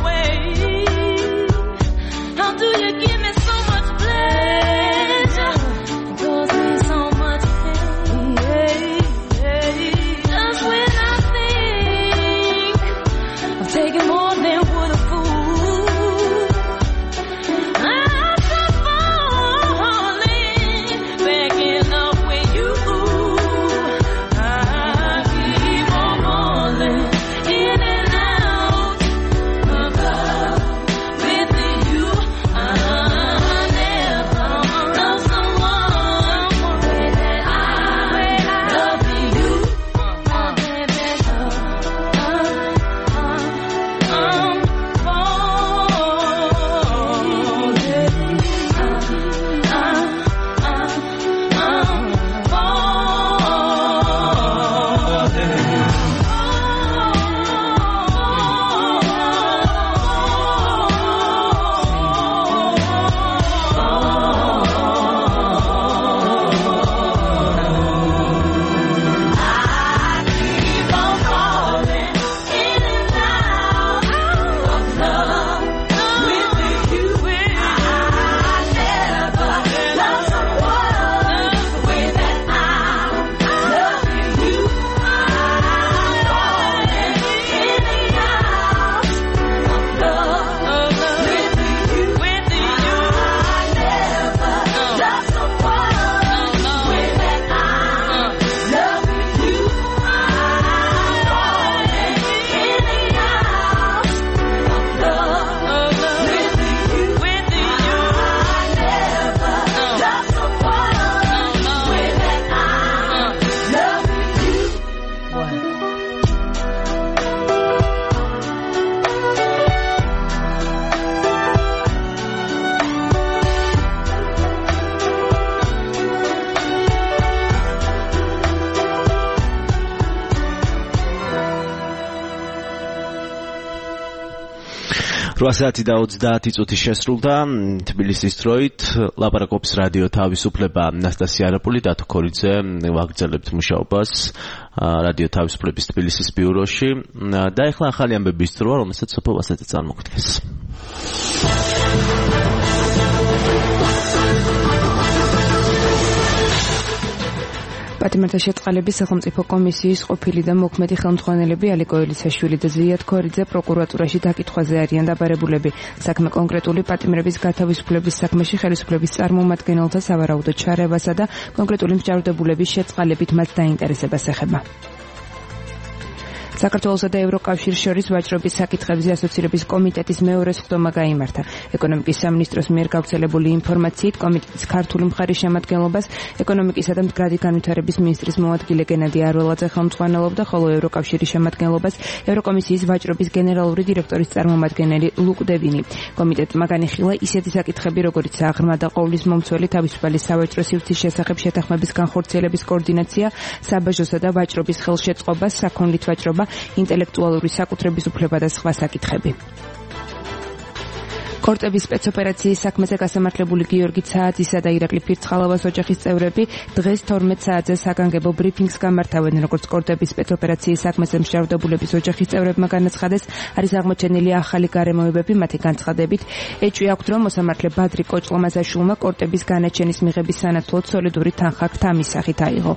რვა საათი და ოცდაათი წუთი შესრულდა თბილისის დროით ლაპარაკობს რადიო თავისუფლება ნასტასია არაპული და თქორიძე ვაგრძელებთ მუშაობას რადიო თავისუფლების თბილისის ბიუროში და ეხლა ახალი ამბების დროა რომელსაც სოფო ვასაძე წარმოგვიდგეს პატიმართა შეწყალების სახელმწიფო კომისიის ყოფილი და მოქმედი ხელმძღვანელები ალიკო ელიცაშვილი და ზია თქორიძე პროკურატურაში დაკითხვაზე არიან დაბარებულები. საქმე კონკრეტული პატიმრების გათავისუფლების საქმეში ხელისუფლების წარმომადგენელთა სავარაუდო ჩარევასა და კონკრეტული მსჯავრდებულების შეწყალებით მათ დაინტერესებას ეხება. საქართველოსა და ევროკავშირის შორის ვაჭრობის საკითხებზე ასოცირების კომიტეტის მეორე სხდომა გაიმართა. ეკონომიკის სამინისტროს მიერ გავრცელებული ინფორმაციით კომიტეტის ქართული მხარის შემადგენლობას ეკონომიკისა და მდგრადი განვითარების მინისტრის მოადგილე გენადი არველაძე ხელმძღვანელობდა, ხოლო ევროკავშირის შემადგენლობას ევროკომისიის ვაჭრობის გენერალური დირექტორის წარმომადგენელი ლუკ დებინი. კომიტეტმა განიხილა ისეთი საკითხები, როგორიც აღრმა და ყოვლის მომცველი თავისუფალი სავაჭრო სივრცის შესახებ შეთანხმების განხორციელების კოორდინაცია, საბაჟოსა და ვაჭრობის ხელშეწყობა, საქონლით ვაჭრობა, ინტელექტუალური საკუთრების უფლება და სხვა საკითხები. კორტების სპეცოპერაციის საქმეზე გასამართლებული გიორგი ცააძისა და ირაკლი ფირცხალავას ოჯახის წევრები დღეს თორმეტ საათზე საგანგებო ბრიფინგს გამართავენ, როგორც კორტების სპეცოპერაციის საქმეზე მსჯავრდებულების ოჯახის წევრებმა განაცხადეს, არის აღმოჩენილი ახალი გარემოებები, მათი განცხადებით ეჭვი აქვთ, რომ მოსამართლე ბადრი კოჭლომაზაშვილმა კორტების განაჩენის მიღების სანაცვლოდ სოლიდური თანხა ქთამის სახით აიღო.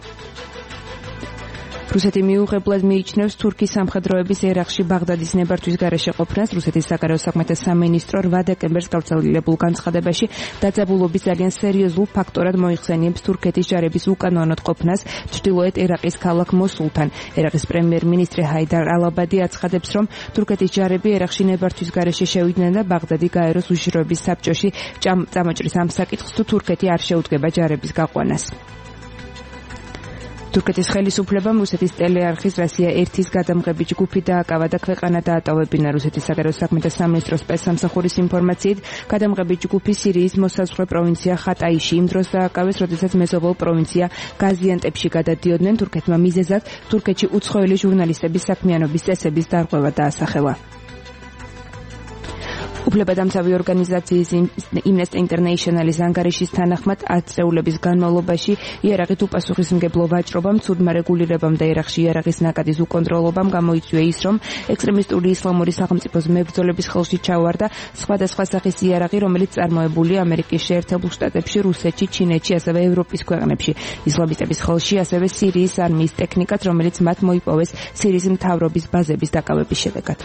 რუსეთი მიუღებლად მიიჩნევს თურქის სამხედროების ერაყში ბაღდადის ნებართვის გარეშე ყოფნას. რუსეთის საგარეო საქმეთა სამინისტრო რვა დეკემბერს გავრცელებულ განცხადებაში დაძაბულობის ძალიან სერიოზულ ფაქტორად მოიხსენიებს თურქეთის ჯარების უკანონოდ ყოფნას ჩრდილოეთ ერაყის ქალაქ მოსულთან. ერაყის პრემიერ-მინისტრი ჰაიდარ ალაბადი აცხადებს, რომ თურქეთის ჯარები ერაყში ნებართვის გარეშე შევიდნენ და ბაღდადი გაეროს უშიშროების საბჭოში წამოჭრის ამ საკითხს თუ თურქეთი არ შეუდგება ჯარების გაყვანას. თურქეთის ხელისუფლებამ რუსეთის ტელეარხის რასია ერთის გადამღები ჯგუფი დააკავა და ქვეყანა დაატოვებინა. რუსეთის საგარეო საქმეთა სამინისტროს სპეცსამსახურის ინფორმაციით, გადამღები ჯგუფი სირიის მოსაზღვრე პროვინცია ხატაიში იმ დროს დააკავეს, როდესაც მეზობელ პროვინცია გაზიანტეპში გადადიოდნენ. თურქეთმა მიზეზად თურქეთში უცხოელი ჟურნალისტების საქმიანობის წესების დარღვევა დაასახელა. უფლებადამცავი ორგანიზაციის Amnesty International-ის ანგარიშის თანახმად ათ წეულების განმავლობაში იარაღით უპასუხისმგებლო ვაჭრობამ, ცუდმა რეგულირებამ და ერაყში იარაღის ნაკადის უკონტროლობამ გამოიწვია ის, რომ ექსტრემისტული ისლამური სახელმწიფოს მებრძოლების ხელში ჩავარდა სხვადასხვა სახის იარაღი, რომელიც წარმოებულია ამერიკის შეერთებულ შტატებში, რუსეთში, ჩინეთში, ასევე ევროპის ქვეყნებში. ისლამისტების ხელში ასევე სირიის არმიის ტექნიკაც, რომელიც მათ მოიპოვეს სირიის მთავრობის ბაზების დაკავების შედეგად.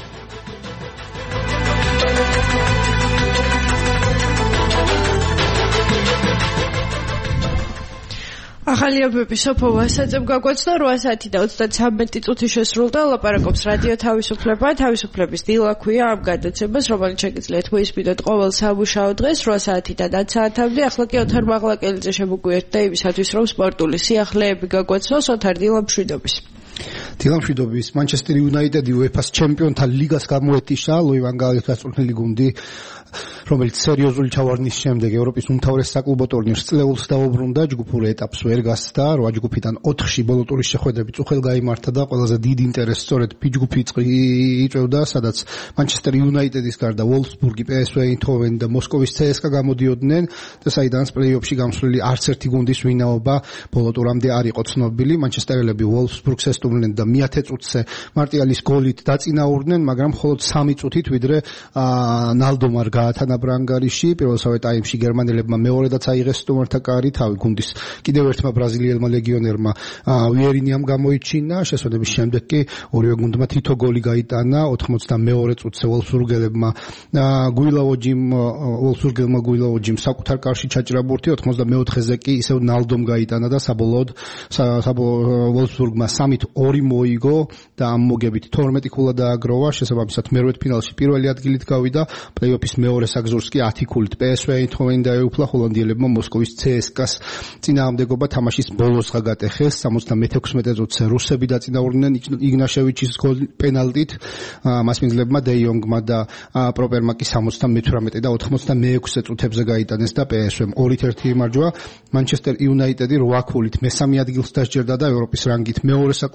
ახალი ამბები სოფო ვასაძემ გაგვაცნო რვა საათი და ოცდათვრამეტი წუთი შესრულდა. ლაპარაკობს რადიო თავისუფლება. თავისუფლების დილა ქვია ამ გადაცემას, რომელიც შეგიძლიათ მოისმინოთ ყოველ სამუშაო დღეს რვა საათიდან ათ საათამდე. ახლა კი ოთარ მაღლაკელიძე შემოგვიერთდა და იმისათვის, რომ სპორტული სიახლეები გაგვაცნოს. ოთარ, დილა მშვიდობის. დილა მშვიდობის. მანჩესტერ იუნაიტედი უეფას ჩემპიონთა ლიგას გამოეთიშა. ლუი ვან გაალის გაწვრთნილი გუნდი, რომელიც სერიოზული ჩავარდნის შემდეგ ევროპის უმთავრეს საკლუბო ტურნირს წლეულს დაუბრუნდა, ჯგუფურ ეტაპს ვერ გასცდა. რვა ჯგუფიდან ოთხში ბოლო ტურის შეხვედრებით უხელ გაიმართა და ყველაზე დიდ ინტერესს სწორედ ფი ჯგუფი იწვევდა, სადაც მანჩესტერ იუნაიტედის გარდა ვოლფსბურგი, პი ეს ვი აინდჰოვენი და მოსკოვის ცე ეს კა გამოდიოდნენ და საიდანაც პლეი-ოფში გამსვლელი არც ერთი გუნდის ვინაობა ბოლო ტურამდე არ იყო ცნობილი. მანჩესტერელები ვოლფსბურგს ესტუმრნენ და მეათე წუთზე მარტიალის გოლით დაწინაურდნენ, მაგრამ მხოლოდ სამი წუთით ვიდრე ნალდომარ გაათანა ბრანგარიში. პირველსავე ტაიმში გერმანელებმა მეორედაც აიღეს სტუმართა კარი, თავი გუნდის კიდევ ერთმა ბრაზილიელმა ლეგიონერმა ვიერინიამ გამოიჩინა. შესვენების შემდეგ კი ორივე გუნდმა თითო გოლი გაიტანა. ოთხმოცდამეორე წუთზე ვოლფსბურგელებმა გუილაოჯიმ ვოლფსბურგელმა გუილაოჯიმ საკუთარ კარში ჩაჭრა ბურთი, ოთხმოცდამეოთხეზე კი ისევ ნალდომ გაიტანა და საბოლოოდ ვოლფსბურგმა სამით ორი მოიგო და ამ მოგებით თორმეტი ქულა დააგროვა. შესაბამისად მერვედფინალში პირველი ადგილით გავიდა. პლეი-ოფის მეორე საგზურს კი ათი ქულით პი ეს ვი აინდჰოვენი დაეუფლა. ჰოლანდიელებმა მოსკოვის ცე ეს კას წინააღმდეგობა თამაშის ბოლოსღა გატეხეს. სამოცდამეთექვსმეტე წუთზე რუსები დაწინაურდნენ იგნაშევიჩის პენალტით. მასპინძლებმა დე იონგმა და პროპერმა კი სამოცდამეთვრამეტე და ოთხმოცდამეექვსე წუთებზე გაიტანეს და პი ეს ვიმ ორით ერთი იმარჯვა. მანჩესტერ იუნაიტედი რვა ქულით მესამე ადგილს დასჯერდა და ევროპის რანგით მეორე საკლუბო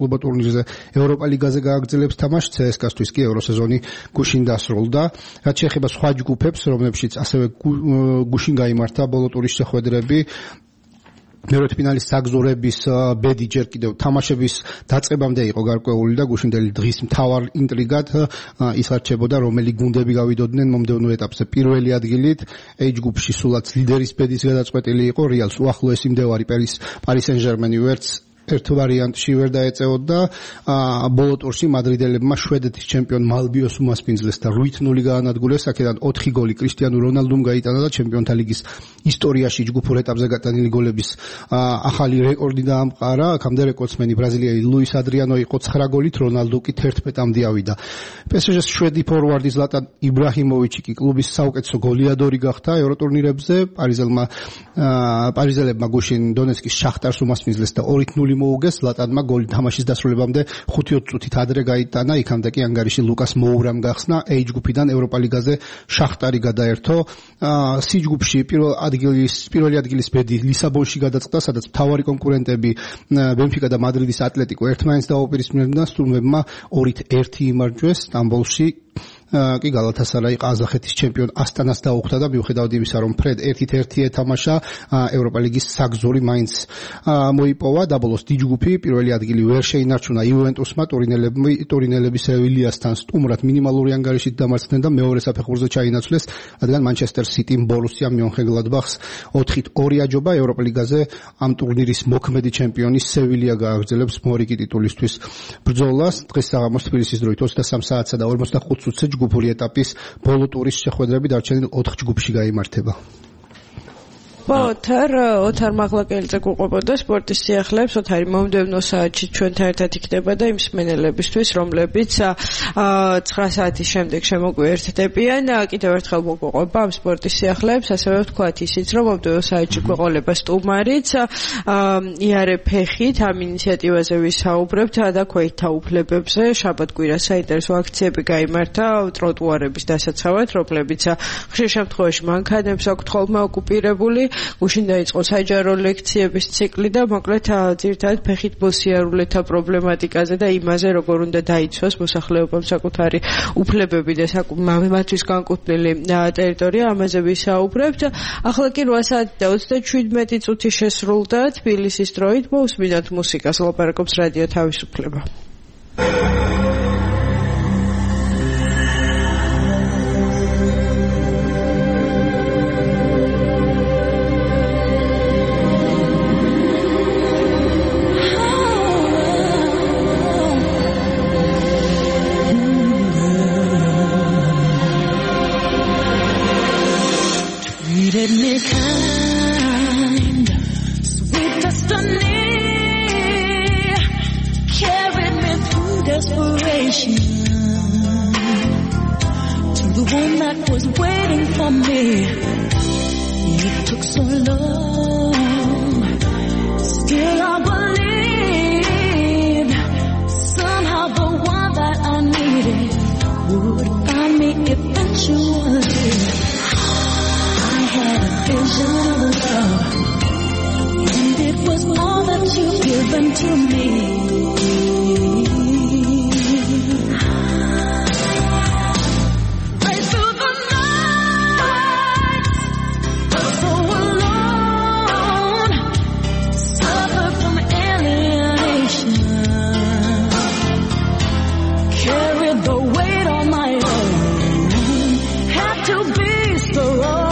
ხმელთაშუალობა ტურნირზე ევროპა ლიგაზე გააგრძელებს თამაშს, ცე ეს კა-თვის კი ევროსეზონი გუშინ დასრულდა. რაც შეეხება სხვა ჯგუფებს, რომლებშიც ასევე გუშინ გაიმართა ბოლო ტურის შეხვედრები, მეორე ფინალის საგზურების ბედი ჯერ კიდევ თამაშების დაწყებამდე იყო გარკვეული და გუშინდელი დღის მთავარ ინტრიგად ის არჩებოდა, რომელი გუნდები გავიდოდნენ მომდევნო ეტაპზე პირველი ადგილით. H ჯგუფში სულაც ლიდერის ბედის გადაწყვეტილი იყო, რეალს უახლოესი მდევარი პარი სენ-ჟერმენი ვერც ერთ ვარიანტში ვერ დაეწეოდა. ბოლო ტურში მადრიდელებმა შვედეთის ჩემპიონ მალბიოს უმასპინძლეს და ორი ნული გაანადგურეს. აქედან ოთხი გოლი კრისტიანო რონალდუმ გაიტანა და ჩემპიონთა ლიგის ისტორიაში ჯგუფურ ეტაპზე გატანილი გოლების ახალი რეკორდი დაამყარა. აქამდე რეკორდსმენი ბრაზილიელი ლუის ადრიანო იყო ცხრა გოლით, რონალდუ კი თერთმეტამდე ავიდა. პესეჟეს შვედი ფორვარდი ზლატან იბრაჰიმოვიჩი კი კლუბის საუკეთესო გოლიადორი გახდა ევროტურნირებზე. პარიზელმა პარიზელებმა გუშინ დონეცკის შახტარს უმასპინძლეს და ორი ნული მოუგეს. ზლატანმა გოლი თამაშის დასრულებამდე ხუთი ოცი წუთით ადრე გაიტანა. იქამდე კი ანგარიში ლუკას მოურამ გახსნა. H ჯგუფიდან ევროპა ლიგაზე შახტარი გადაერთო. C ჯგუფში პირველ ადგილის პირველი ადგილის ბედი ლისაბონში გადაწყდა, სადაც მთავარი კონკურენტები ბენფიკა და მადრიდის ატლეტიკო ერთმანეთს დაუპირისპირდნენ და სტუმრებმა ორით ერთი იმარჯვეს. სტამბოლში კი გალათასარაი ყაზახეთის ჩემპიონ ასტანას დაუხვდა და მიუხედავად იმისა, რომ ფრედ ერთით ერთი ეთამაშა, ევროპა ლიგის საგზური მაინც მოიპოვა. დაბოლოს D ჯგუფი პირველი ადგილი ვერ შეინარჩუნა იუვენტუსმა, ტურინელები ტურინელები სევილიასთან სტუმრად მინიმალური ანგარიშით დამარცხდნენ და მეორე საფეხურზე ჩაინაცვლეს, რადგან მანჩესტერ სიტიმ ბორუსიამ მიონხენგლადბახს ოთხით ორი აჯობა. ევროპა ლიგაზე ამ ტურნირის მოქმედი ჩემპიონი სევილია გააგრძელებს მორიგი ტიტულისთვის ბრძოლას. დღეს საღამოს თბილისის დროით ოცდასამ საათსა და ორმოცდახუთ წუთზე ჯგუფური ეტაპის ბოლო ტურის შეხვედრები დარჩენილ ოთხ ჯგუფში გაიმართება. ოთარ ოთარ მაღლაკელიძე გვყვებოდა სპორტის სიახლეებს. ოთარი მომდევნო საათში ჩვენთან ერთად იქნება და იმ მსმენელებისთვის, რომლებიც ცხრა საათის შემდეგ შემოგვიერთდებიან, კიდევ ერთხელ მოგყვება ამ სპორტის სიახლეებს. ასევე ვთქვათ ისიც, რომ მომდევნო საათში გვეყოლება სტუმარიც იარე ფეხით ამ ინიციატივაზე ვისაუბრებთ და ქვეითთა უფლებებზე. შაბათ-კვირა საინტერესო აქციები გაიმართა ტროტუარების დასაცავად, რომლებიც ხშირ შემთხვევაში მანქანებს აქვთ ხოლმე ოკუპირებული. გუშინ დაიწყო საჯარო ლექციების ციკლი და მოკლედ ძირითადად ფეხით მოსიარულეთა პრობლემატიკაზე და იმაზე, როგორ უნდა დაიცვას მოსახლეობამ საკუთარი უფლებები და მათთვის განკუთვნილი ტერიტორია, ამაზე ვისაუბრებთ. ახლა კი რვა საათი და ოცდაშვიდმეტი წუთი შესრულდა თბილისის დროით. მოусმინათ მუსიკას, ლაპარაკობს რადიო თავისუფლება. Treated me kind, sweet destiny, carried me through desperation to the one that was waiting for me. It took so long, still I believed somehow the one that I needed would find me eventually. Had a vision of love, and it was all that you've given to me. Right through the night, felt so alone, suffered from alienation, carried the weight on my own, had to be strong.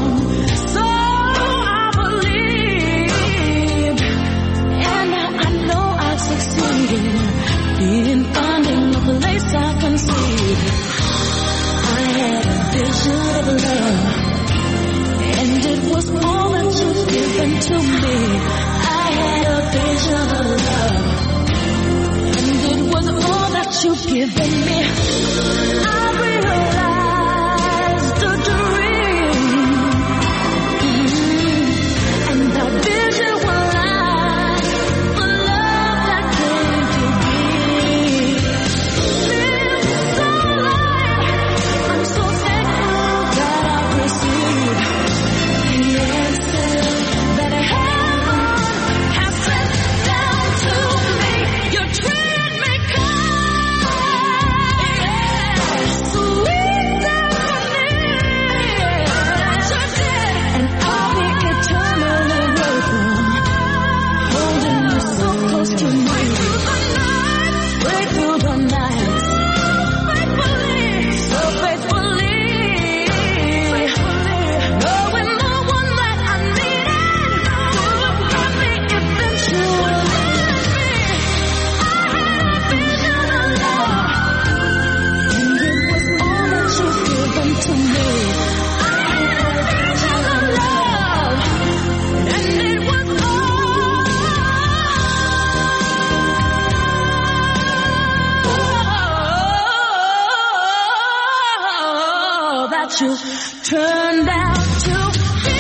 In finding a place I can see, I had a vision of love, and it was all that you've given to me. I had a vision of love, and it was all that you've given me. I realized the dream, mm-hmm. and the vision was last, the love that came to be. I'm so thankful that I've received the answer that heaven has sent down to me. Your dream. that you turned out to be.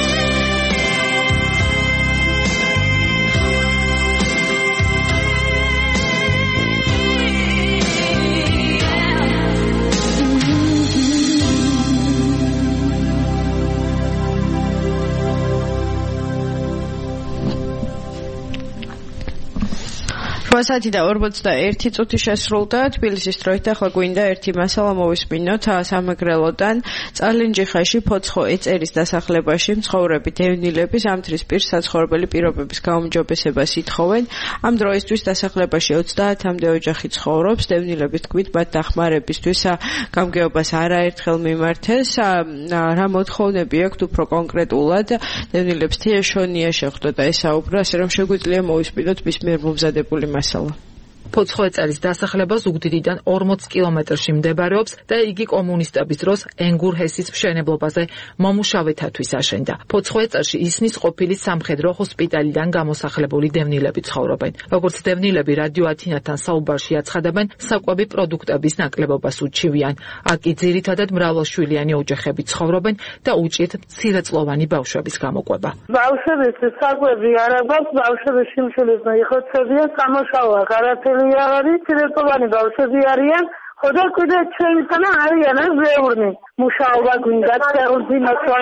რვასათი და ორმოცდაერთი წუთი შესრულდა თბილისის დროით და ახლა გვინდა ერთი მასალა მოვისმინოთ სამეგრელოდან წალენჯიხაში ფოცხო ეწერის დასახლებაში მცხოვრები დევნილები ზამთრის პირ საცხოვრებელი პირობების გაუმჯობესებას ითხოვენ. ამ დროისთვის დასახლებაში ოცდაათამდე ოჯახი ცხოვრობს. დევნილების თქმით მათ დახმარებისთვის გამგეობას არაერთხელ მიმართეს. რა მოთხოვნები აქვთ უფრო კონკრეტულად დევნილებს თეაშონია შეხვდა და ესაუბრა, ასე რომ შეგვიძლია მოვისმინოთ მის მიერ მომზადებული მასალა. ფოცხო ეწერის დასახლება ზუგდიდიდან ორმოც კილომეტრში მდებარეობს და იგი კომუნისტების დროს ენგურჰესის მშენებლობაზე მომუშავეთათვის აშენდა. ფოცხო ეწერში ისნის ყოფილი სამხედრო ჰოსპიტალიდან გამოსახლებული დევნილები ცხოვრობენ. როგორც დევნილები რადიო ათინათთან საუბარში აცხადებენ, საკვები პროდუქტების ნაკლებობას უჩივიან. აქ კი ძირითადად მრავალშვილიანი ოჯახები ცხოვრობენ და უჭირთ მცირეწლოვანი ბავშვების გამოყვება. ბავშვების საკვები არ აქვს, ბავშვების შიმშილის იხოცებიან, სამუშაოა გარათელი არის, ცირეწლოვანი ბავშვები არიან, ხოდა კიდე ჩვენთან არიან ბევრი. მუშაობა გვინდა, ფერუძინოა.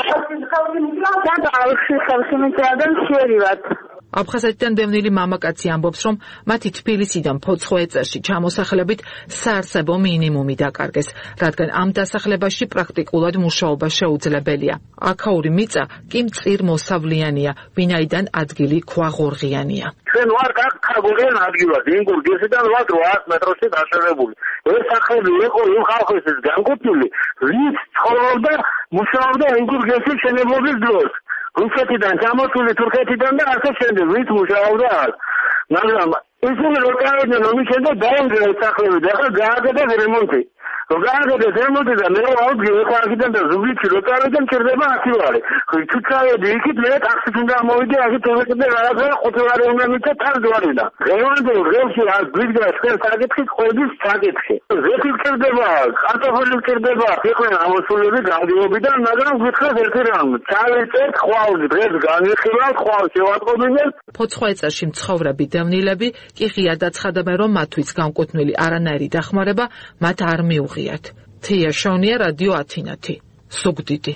და ბავშვი ხალხი მიწადან შეერივათ. აფხაზეთიდან დევნილი მამაკაცი ამბობს, რომ მათი თბილისიდან ფოცხო ეწერში ჩამოსახლებით საარსებო მინიმუმი დაკარგეს, რადგან ამ დასახლებაში პრაქტიკულად მუშაობა შეუძლებელია. აქაური მიწა კი მწირ მოსავლიანია, ვინაიდან ადგილი ქვაღორღიანია. ჩვენ ვარ ქაღორღიან ადგილად, ინგურგესიდან ვარ რვაას მეტროში დაშენებული. ეს სახლები იყო იმ ხალხისთვის განკუთვნილი, ვინც ცხოვრობდა, მუშაობდა ინგურგესის მშენებლობის დროს. რუსეთიდან ჩამოსული თურქეთიდან და ასე შემდეგ ვით მუშაობდა აქ. მაგრამ ისინი რო წავიდნენ ომის შემდეგ დაანგრიეს სახლები და ახლა გააგებეს რემონტი. რო გააგებეს რემონტი და მე ავდგე ახლა აქედან და ზუგდიდში რო წავიდნენ მჭირდება ათი ვარი. თუ წავედი იქით მე ტაქსით უნდა მოვიდე აქეთ თურქეთიდან რაღაცა ხუთი ვარი უნდა მიწე ტარ დვარინა. რემონტი რევში არ გვიგდა ჩვენ საკითხით ყვების საკითხი. ზეთი მჭირდება, კარტოფილი მჭირდება, იყვნენ ამოსულები გამგეობიდან, მაგრამ გითხრათ ერთი რამ. წავიწეთ ხვალ დღეს განიხილავთ ხვალ შევატყობინეთ. ფოცხო ეწერში მცხოვრები დევნილები კი ღიად აცხადებენ, რომ მათთვის განკუთვნილი არანაირი დახმარება მათ არ მიუღიათ. თეაშონია, რადიო ათინათი, ზუგდიდი.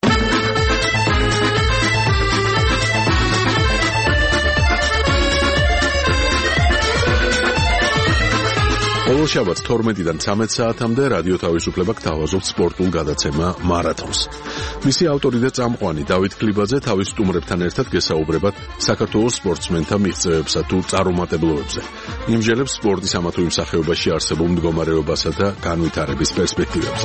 ბოლო შაბათს თორმეტიდან ცამეტ საათამდე რადიო თავისუფლება გთავაზობთ სპორტულ გადაცემა მარათონს. მისი ავტორი და წამყვანი დავით ქლიბაძე თავის სტუმრებთან ერთად გესაუბრებათ საქართველოს სპორტსმენთა მიღწევებსა თუ წარუმატებლობებზე. იმჟელებს სპორტის ამა თუ იმ სახეობაში არსებულ მდგომარეობასა და განვითარების პერსპექტივებზე.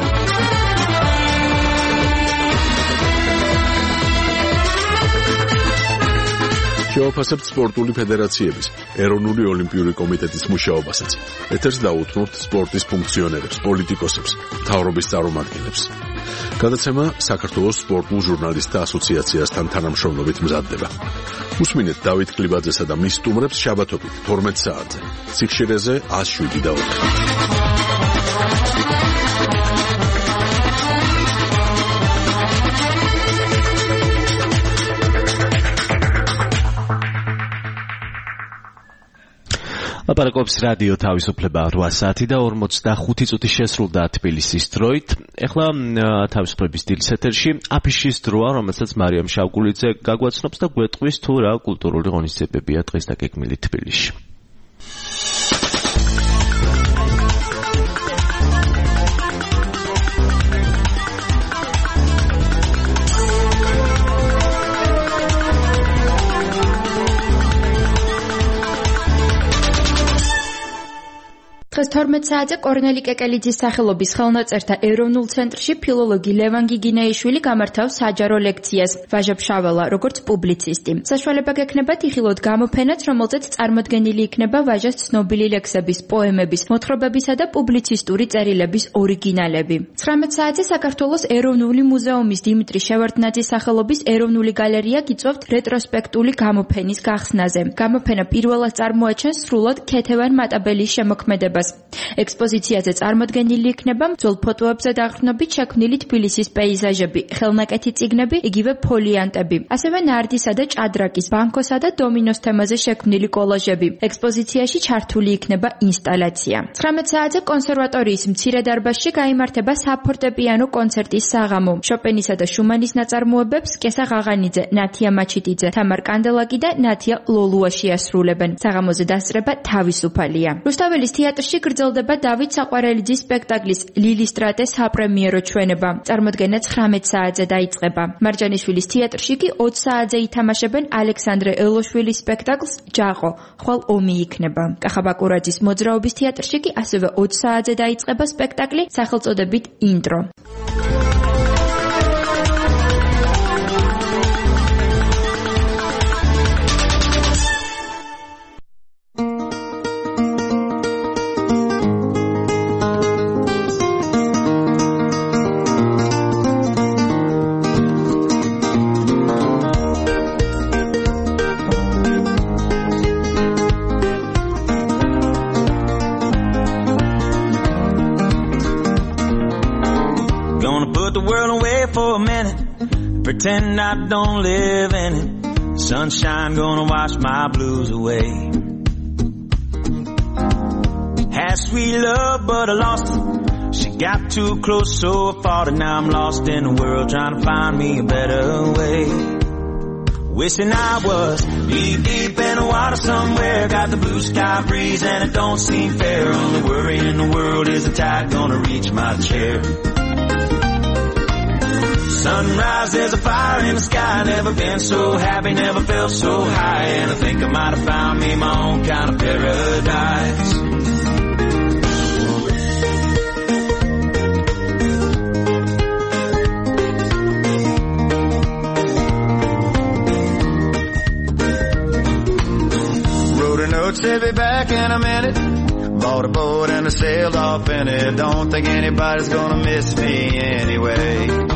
შევაფასებთ სპორტული ფედერაციების, ეროვნული ოლიმპიური კომიტეტის მუშაობასაც. ეთერს დაუთმობთ სპორტის ფუნქციონერებს, პოლიტიკოსებს, მთავრობის წარმომადგენლებს. გადაცემა საქართველოს სპორტულ ჟურნალისტთა ასოციაციასთან თანამშრომლობით მზადდება. უსმინეთ დავით ქლიბაძესა და მის სტუმრებს შაბათობით თორმეტ საათზე. სიხშირეზე ას შვიდი და ოთხი. ლაპარაკობს რადიო თავისუფლება რვა საათი და ორმოცდახუთი წუთი შესრულდა თბილისის დროით. ეხლა თავისუფლების დილის ეთერში აფიშის დროა, რომელსაც მარიამ შავგულიძე გაგვაცნობს და გვეტყვის თუ რა კულტურული ღონისძიებებია დღეს და გეგმილი თბილისში. დღეს თორმეტ საათზე კორნელი კეკელიძის სახელობის ხელნაწერთა ეროვნულ ცენტრში ფილოლოგი ლევან გიგინეიშვილი გამართავს საჯარო ლექციას ვაჟა ფშაველა როგორც პუბლიცისტი. საშუალება გექნება ტიხილოდ გამოფენაც, რომელზეც წარმოდგენილი იქნება ვაჟას ცნობილი ლექსების, პოემების, მოთხრობებისა და პუბლიცისტური წერილების ორიგინალები. ცხრამეტ საათზე საქართველოს ეროვნული მუზეუმის დიმიტრი შევარდნაძის სახელობის ეროვნული გალერეა გიწვევთ რეტროსპექტული გამოფენის გახსნაზე. გამოფენა პირველად წარმოაჩენს სრულად ქეთევან მატაბელის შემოქმედებას. მიღებას. ექსპოზიციაზე წარმოდგენილი იქნება ძველ ფოტოებზე დაყრდნობით შექმნილი თბილისის პეიზაჟები, ხელნაკეთი წიგნები, იგივე ფოლიანტები, ასევე ნარდისა და ჭადრაკის, ბანკოსა და დომინოს თემაზე შექმნილი კოლაჟები. ექსპოზიციაში ჩართული იქნება ინსტალაცია. ცხრამეტ საათზე კონსერვატორიის მცირე დარბაზში გაიმართება საფორტეპიანო კონცერტის საღამო. შოპენისა და შუმანის ნაწარმოებებს კესა ღაღანიძე, ნათია მაჩიტიძე, თამარ კანდელაკი და ნათია ლოლუა შეასრულებენ. საღამოზე დასწრება თავისუფალია. რუსთაველის თეატრში გრძელდება დავით საყვარელიძის სპექტაკლის ლილისტრატე საპრემიერო ჩვენება. წარმოდგენა ცხრამეტ საათზე დაიწყება. მარჯანიშვილის თეატრში კი ოცი საათზე ითამაშებენ ალექსანდრე ელოშვილის სპექტაკლს ჯაყო, ხვალ ომი იქნება. კახაბაკურაძის მოძრაობის თეატრში კი ასევე ოცი საათზე დაიწყება სპექტაკლი სახელწოდებით ინტრო. Pretend I don't live in it. Sunshine gonna wash my blues away. Had sweet love but I lost it. She got too close so far and now I'm lost in the world trying to find me a better way. Wishing I was deep deep in the water somewhere. Got the blue sky breeze and it don't seem fair. Only worry in the world is the tide gonna reach my chair. Sunrise, there's a fire in the sky. Never been so happy, never felt so high. And I think I might have found me my own kind of paradise. Wrote a note, said be back in a minute. Bought a boat and I sailed off in it. Don't think anybody's gonna miss me anyway.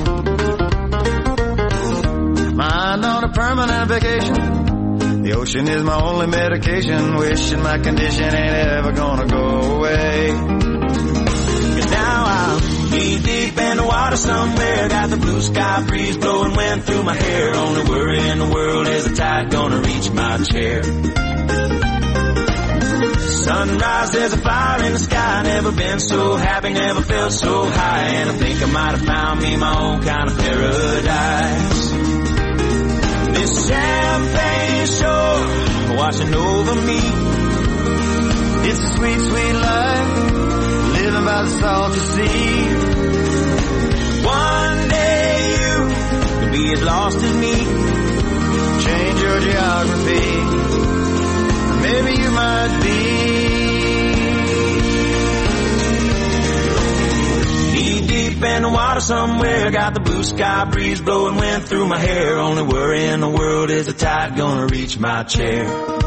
Mind on a permanent vacation. The ocean is my only medication. Wishing my condition ain't ever gonna go away. And now I'm deep deep in the water somewhere. Got the blue sky breeze blowing wind through my hair. Only worry in the world is the tide gonna reach my chair. Sunrise, there's a fire in the sky. Never been so happy, never felt so high. And I think I might have found me my own kind of paradise. This champagne shore washing over me. It's a sweet, sweet life, living by the salty sea. One day you could be as lost as me. Change your geography, maybe you might be. Deep, deep in the water somewhere. Got the blue sky breeze blowing wind through my hair. Only worry in the world is the tide gonna reach my chair.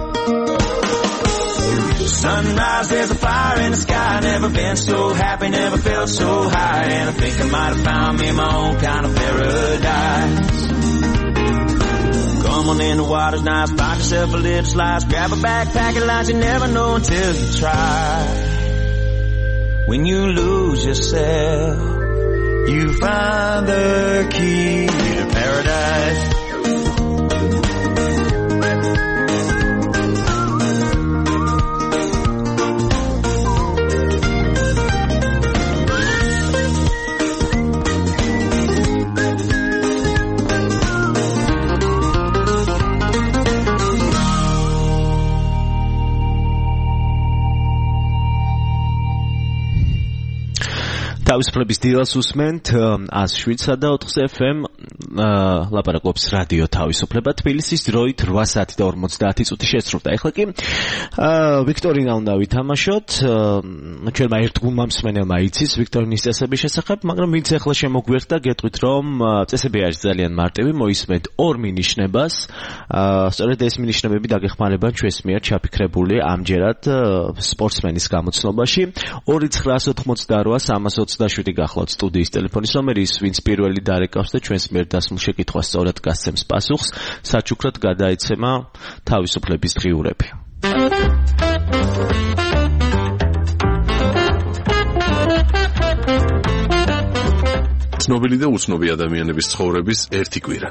Sunrise, there's a fire in the sky. Never been so happy, never felt so high. And I think I might have found me my own kind of paradise. Come on in, the water's nice. Buy yourself a little slice. Grab a backpack and lunch. You never know until you try. When you lose yourself, you find the key to paradise. თავისუფლების დილას უსმენთ one oh seven და four F M ლაპარაკობს რადიო თავისუფლება თბილისის დროით eight საათი და forty წუთი შესრულდა. ეხლა კი ვიქტორინა უნდა ვითამაშოთ. ჩვენმა ერთ გუნმა მსმენელმა იცის ვიქტორინის წესების შესახებ, მაგრამ ვინც ეხლა შემოგვერთა გეტყვით რომ წესები არის ძალიან მარტივი, მოისმენთ ორ მინიშნებას. სწორედ ეს მინიშნებები დაგეხმარებან ჩვენს მიერ ჩაფიქრებული ამჯერად სპორტსმენის გამოცნობაში. two nine eight three three twenty-seven გახლავთ სტუდიის ტელეფონის ნომერი, ის ვინც პირველი დარეკავს და ჩვენს მიერ დასმულ შეკითხვას სწორად გასცემს პასუხს, საჩუქრად გადაეცემა თავისუფლების დღიურები. ცნობილი და უცნობი ადამიანების ცხოვრების ერთი კვირა.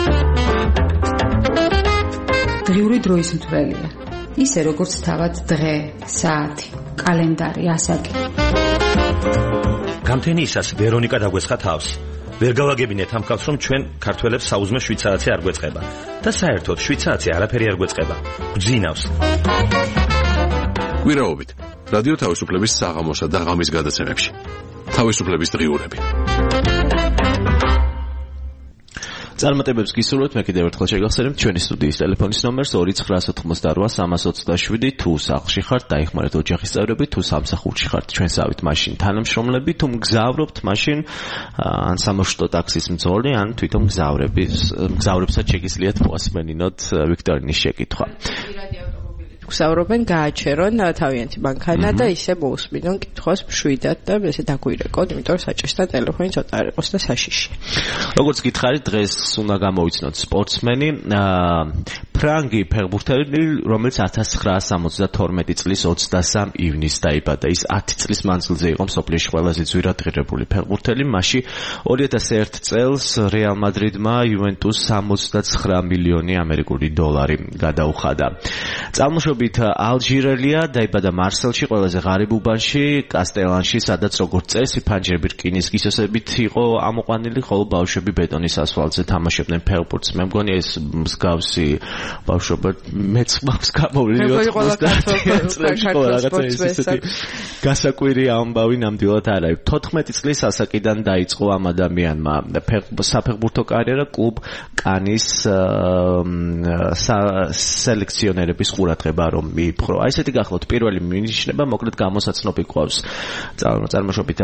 დღიური დროის მთვრელია. ისე როგორც თავად დღე, საათი, კალენდარი, ასაკი. გამთენიისას ვერონიკა დაგვესხა თავს. ვერ გავაგებინეთ ამ ხალხს, რომ ჩვენ ქართველებს საუზმე შვიცარაცი არ გვეწყება და საერთოდ შვიცარაცი არაფერი არ გვეწყება. გძინავს. კვირაობით რადიო თავისუფლების საღამოსა და ღამის გადაცემებში. თავისუფლების დღიურები. წარმატებებს გისურვებთ, მე კიდევ ერთხელ შეგახსენებთ ჩვენი სტუდიის ტელეფონის ნომერს ორი ცხრა ათოთხმოცდაოთხ სამას ოცდაშვიდი. თუ სახლში ხართ, დაიხმარეთ ოჯახის წევრები, თუ სამსახურში ხართ, ჩვენსავით მაშინ თანამშრომლები, თუ მგზავრობთ მაშინ ან სამოშტო ტაქსის მძღოლი, ან თვითონ მგზავრების მგზავრებსაც შეგიძლიათ მოასმენინოთ ვიქტორინის შეკითხვა. გსაუბრობენ გააჩერონ თავიანთი მანქანა და ისე მოусმინონ კითხვას მშვიდად და ესე დაგვირეკოთ, იმიტომ საჭიროა ტელეფონი ცოტა არ იყოს და საშიში. როგორც გითხარით, დღეს უნდა გამოვიცნოთ სპორტსმენი ფრანგი ფეხბურთელი, რომელიც ათას ცხრაას სამოცდათორმეტი წლის ოცდასამ ივნისს დაიბადა. ის ათი წლის მანძილზე იყო მსოფლიოში ყველაზე ძვირადღირებული ფეხბურთელი. მაშინ ორი ათას ერთ წელს რეალ მადრიდმა იუვენტუსს სამოცდაცხრა მილიონი ამერიკული დოლარი გადაუხადა. წარმოშობით ალჟირელია, დაიბადა მარსელში, ყველაზე ღარიბ უბანში, კასტელანში, სადაც როგორც წესი ფანჯრები რკინის გისოსებით იყო ამოყვანილი, ხოლო ბავშვები ბეტონის ასფალტზე თამაშობდნენ ფეხბურთს. მე მგონი ეს მსგავსი ბავშვობა მეც მაქვს გამოვლილი ოცდაათი წლებში ყველა რაღაცა ისეთი გასაკვირი ამბავი ნამდვილად არ არის. თოთხმეტი წლის ასაკიდან დაიწყო ამ ადამიანმა საფეხბურთო კარიერა კლუბ კანის სელექციონერების ყურადღება რომ მიიპყრო. აი ესეთი გახლავთ პირველი მინიშნება, მოკლედ გამოსაცნობი ყავს წარმოშობით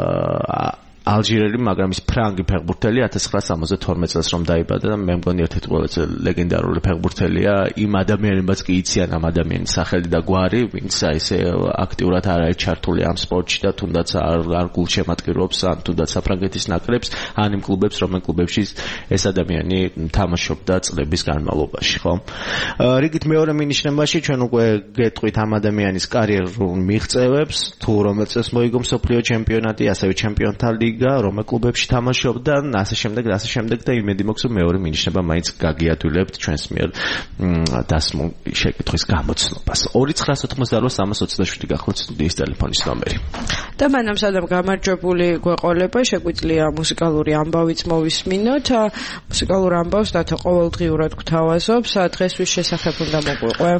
ალჟირელი, მაგრამ ის ფრანგი ფეხბურთელი ათას ცხრაას სამოცდათორმეტ წელს რომ დაიბადა და მე მგონი ერთ-ერთი ყველაზე ლეგენდარული ფეხბურთელია. იმ ადამიანებიც კი იციან ამ ადამიანის სახელი და გვარი, ვინც ესე აქტიურად არ არის ჩართული ამ სპორტში და თუნდაც არ არ გულშემატკივრობს ან თუნდაც საფრანგეთის ნაკრებს, ან იმ კლუბებს, რომელ კლუბებში ეს ადამიანი თამაშობდა წლების განმავლობაში, ხო? რიგით მეორე მინიშნებაში ჩვენ უკვე გეტყვით ამ ადამიანის კარიერულ მიღწევებს, თუ რომელ წელს მოიგო მსოფლიო ჩემპიონატი, ასევე ჩემპიონთა რომელ კლუბებში თამაშობდა, ასე შემდეგ და ასე შემდეგ და იმედი მაქვს რომ მეორე მინიშნება მაინც გაგიადვილებთ ჩვენს მიერ დასმულ შეკითხვის გამოცნობას. ორი ცხრა ათოთხმოცდაოთხ სამას ოცდაშვიდი გახლავთ სტუდიის ტელეფონის ნომერი. და მანამ სადამ გამარჯვებული გვეყოლება, შეგვიძლია მუსიკალური ამბავიც მოვისმინოთ. მუსიკალურ ამბავს დათა ყოველდღიურად გვთავაზობს. დღეს ვის შესახებ უნდა მოგვიყვე?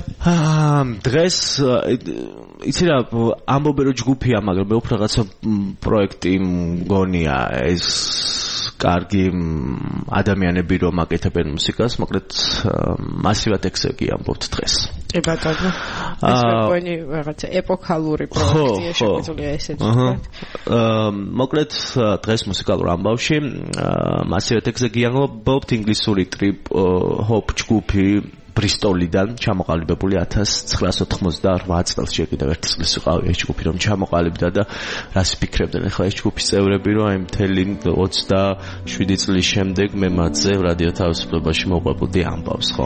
დღეს იცი რა, ამბობენ რომ ჯგუფია, მაგრამ მე უფრო რაღაცა პროექტი გონია ეს კარგი ადამიანები რომ აკეთებენ მუსიკას, მოკლედ მასივად ექსეგი ამბობთ დღეს. კი ბატონო. ეს მეგონი რაღაცა ეპოქალური პროექტია, შეგვიძლია ესე ვთქვათ. მოკლედ დღეს მუსიკალურ ამბავში მასივად ექსეგი ამბობთ ინგლისური ტრიპ ჰოპ ჯგუფი ბრისტოლიდან ჩამოყალიბებული ათას ცხრაას ოთხმოცდაოთხ წელს კიდევ ერთი წლის ვიყავი ეს ჯგუფი რომ ჩამოყალიბდა და რას ფიქრებდნენ ახლა ეს ჯგუფის წევრები რომ აი მთელი ოცდაშვიდი წლის შემდეგ მე მათზე რადიო თავისუფლებაში მოყვებოდი ამბავს ხო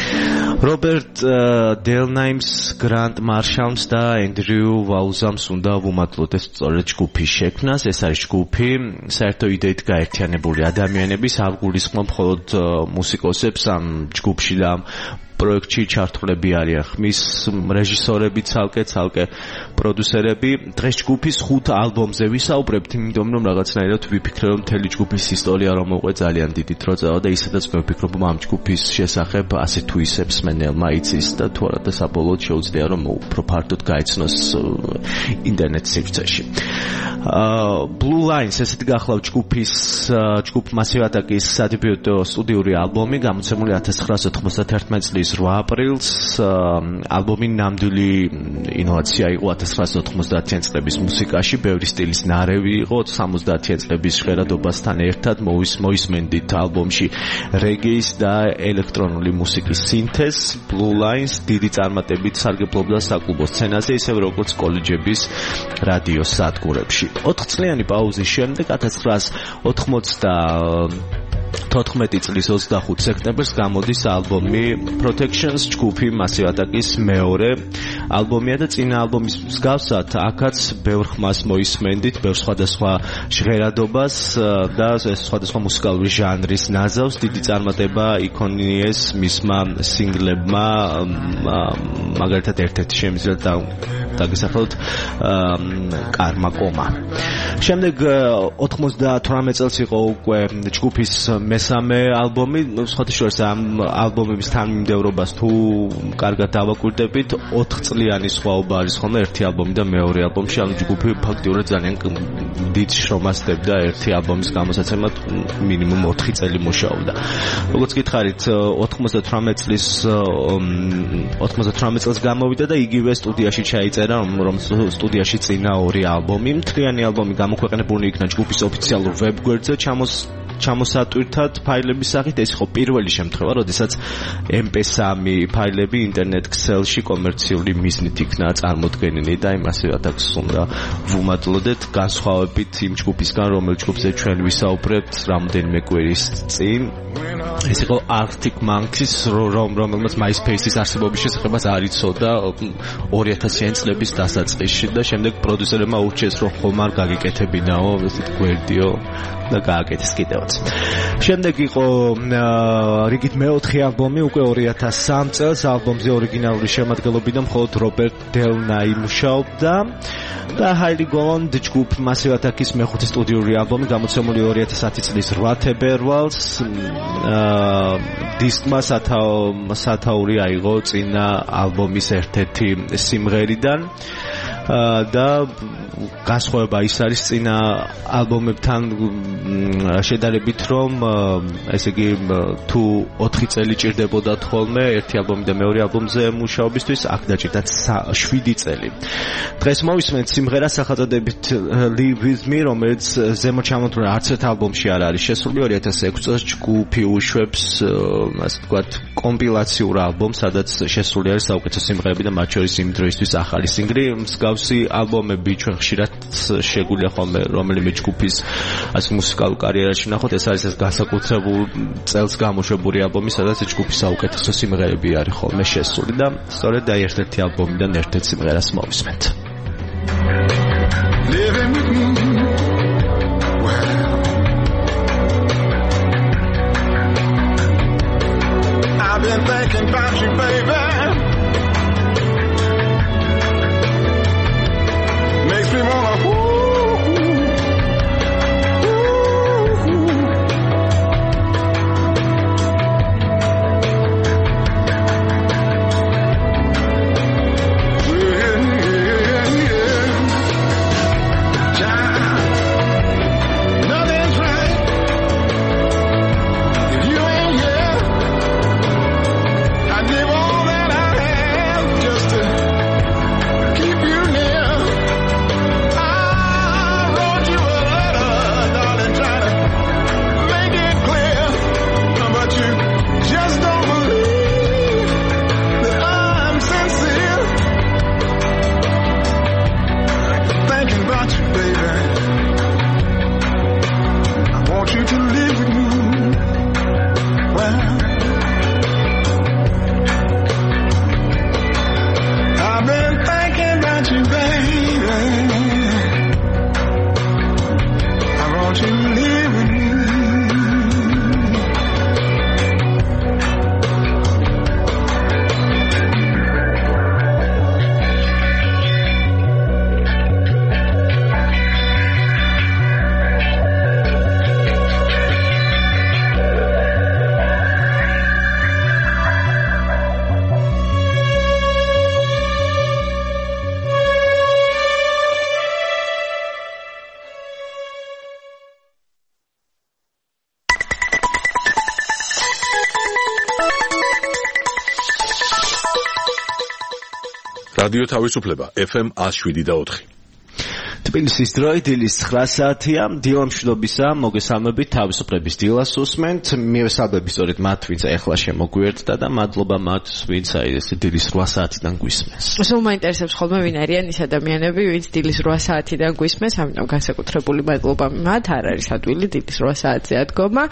რობერტ დელნაიმს, გრანტ მარშალს და ენდრიუ ვაუზამს უნდა ვუმატლოთ ეს სწორედ ჯგუფის შექმნას. ეს არის ჯგუფი საერთო იდეით გაერთიანებული ადამიანების, არ გულისხმობ მხოლოდ მუსიკოსებს ამ ჯგუფში და პროექტში ჩართულები არიან ხმის რეჟისორები, ცალკე ცალკე პროდიუსერები. დღეს ჯგუფის ხუთ ალბომზე ვისაუბრებთ, იმიტომ რომ რაღაცნაირად ვიფიქრე რომ მთელი ჯგუფის ისტორია რომ მოყვე ძალიან დიდი დრო წავა და ისედაც ვფიქრობ ამ ჯგუფის შესახებ ასე თუ ისე მსმენელმა იცის და თუ არა და საბოლოოდ შეუძლია რომ უფრო ფართოდ გაიცნოს ინტერნეტ სივრცეში. Blue Lines ესეთი გახლავთ ჯგუფის ჯგუფ Massive Attack-ის სადებიუტო სტუდიური ალბომი, გამოცემული ათას ცხრაას ოთხმოცდათერთმეტ წლის რვა აპრილს. ალბომი ნამდვილი ინოვაცია იყო ათას ცხრაას ოთხმოცდაათიან წლების მუსიკაში, ბევრი სტილის ნარევი იყო სამოცდაათიან წლების ჟღერადობასთან ერთად მოისმენდით ალბომში რეგეის და ელექტრონული მუსიკის სინთეზს. Blue Lines დიდი წარმატებით სარგებლობდა საკლუბო სცენაზე, ისევე როგორც კოლეჯების რადიო სადგურებში. ოთხწლიანი პაუზის შემდეგ ათას ცხრაას ოთხმოცდათოთხმეტი წლის ოცდახუთი სექტემბერს გამოდის ალბომი Protections ჯგუფი Massive Attack-ის მეორე ალბომია და წინა ალბომის მსგავსად აქაც ბევრ ხმას მოისმენდით, ბევრ სხვადასხვა ჟღერადობას და სხვადასხვა მუსიკალური ჟანრის ნაზავს. დიდი წარმატება იქონიეს მისმა სინგლებმა, მაგალითად ერთ-ერთი შემიძლია დაგესახელოთ კარმა კომა. შემდეგ ოთხმოცდათვრამეტ წელს იყო უკვე ჯგუფის მესამე ალბომი. სხვადასხვა ამ ალბომების თანმიმდევრობას თუ კარგად დავაკვირდებით, ოთხ წლიანი სხვაობა არის ხოლმე ერთი ალბომი და მეორე ალბომში. ანუ ჯგუფი ფაქტიურად ძალიან დიდ შრომას დებდა ერთი ალბომის გამოსაცემად, მინიმუმ ოთხი წელი მუშაობდა. როგორც გითხარით, ოთხმოცდათვრამეტ წლის ოთხმოცდათვრამეტ წელს გამოვიდა და იგივე სტუდიაში ჩაიწერა, რომ სტუდიაში წინა ორი ალბომი. მთლიანი ალბომი გამოქვეყნებული იქნა ჯგუფის ოფიციალურ ვებგვერდზე ჩამოს ჩამოსატვირთად ფაილების სახით. ეს იყო პირველი შემთხვევა, როდესაც ემ პი სამი ფაილები ინტერნეტ ქსელში კომერციული მიზნით იქნა წარმოდგენილი და იმასე ათაქს უნდა ვუმატლოდეთ განსხვავებით იმ ჯგუფისგან, რომელ ჯგუფზე ჩვენ ვისაუბრებთ რამდენიმე კვირის წინ. ეს იყო Arctic Monkeys, რომ რომელმაც MySpace-ის არსებობის შესახებაც არ იცოდა ორი ათასიანი წლების დასაწყისში და შემდეგ პროდიუსერებმა ურჩიეს, რომ ხომ არ გაგიკეთებინაო ესეთ გვერდიო და გააკეთეს კიდევაც. შემდეგ იყო რიგით მეოთხე ალბომი უკვე ორი ათას სამი წელს. ალბომზე ორიგინალური შემადგენლობიდან მხოლოდ რობერტ დელნაი მუშაობდა და Highly Gold ჯგუფ Massive Attack-ის მეხუთე სტუდიური ალბომი გამოცემული ორი ათას ათი წლის რვა თებერვალს. დისკმა სათაური აიღო წინა ალბომის ერთ-ერთი სიმღერიდან და განსხვავება ის არის წინა ალბომებთან შედარებით, რომ ესე იგი თუ ოთხი წელი ჭირდებოდათ ხოლმე ერთი ალბომი და მეორე ალბომზე მუშაობისთვის, აქ დაჭირდათ შვიდი წელი. დღეს მოვისმენთ სიმღერა სახელწოდებით Live With Me, რომელიც ზემოთ ჩამოთვლილი არც ერთ ალბომში არ არის შესული. ორი ათას ექვსი წელს ჯგუფი უშვებს ასე ვთქვათ კომპილაციურ ალბომს, სადაც შესული არის საუკეთესო სიმღერები და მათ შორის იმ დროისთვის ახალი სინგლი. მსგავსი ალბომები ჩვენ ხშირად შეგვიძლია ხოლმე რომელიმე ჯგუფის ასე მუსიკალურ კარიერაში ნახოთ. ეს არის ეს განსაკუთრებულ წელს გამოშვებული ალბომი, სადაც ჯგუფის საუკეთესო სიმღერები არის ხოლმე შესული და სწორედ აი ერთ-ერთი ალბომიდან ერთ-ერთ სიმღერას მოვისმენთ. Living with me, well, I've been thinking about you, baby. Makes me wanna ooh, ooh, ooh. Yeah, yeah, yeah. Child, nothing's right if you ain't here. I give all that I have just to keep you near. You to live with me. Well, I've been thinking about you, baby. I want you to live with me. რადიო თავისუფლება ეფ ემ one oh seven და four. თბილისის დროი დილის ცხრა საათია. დილამშვიდობისა, მოგესალმებით, თავისუფლების დილას უსმენთ. მივესალმები სწორედ მათ, ვინც ახლა შემოგვიერთდა და მადლობა მათ, ვინც აი ეს დილის რვა საათიდან გვისმენს. სულ მაინტერესებს ხოლმე ვინ არიან ის ადამიანები, ვინც დილის რვა საათიდან გვისმენს, ამიტომ განსაკუთრებული მადლობა მათ, არ არის ადვილი დილის რვა საათზე ადგომა.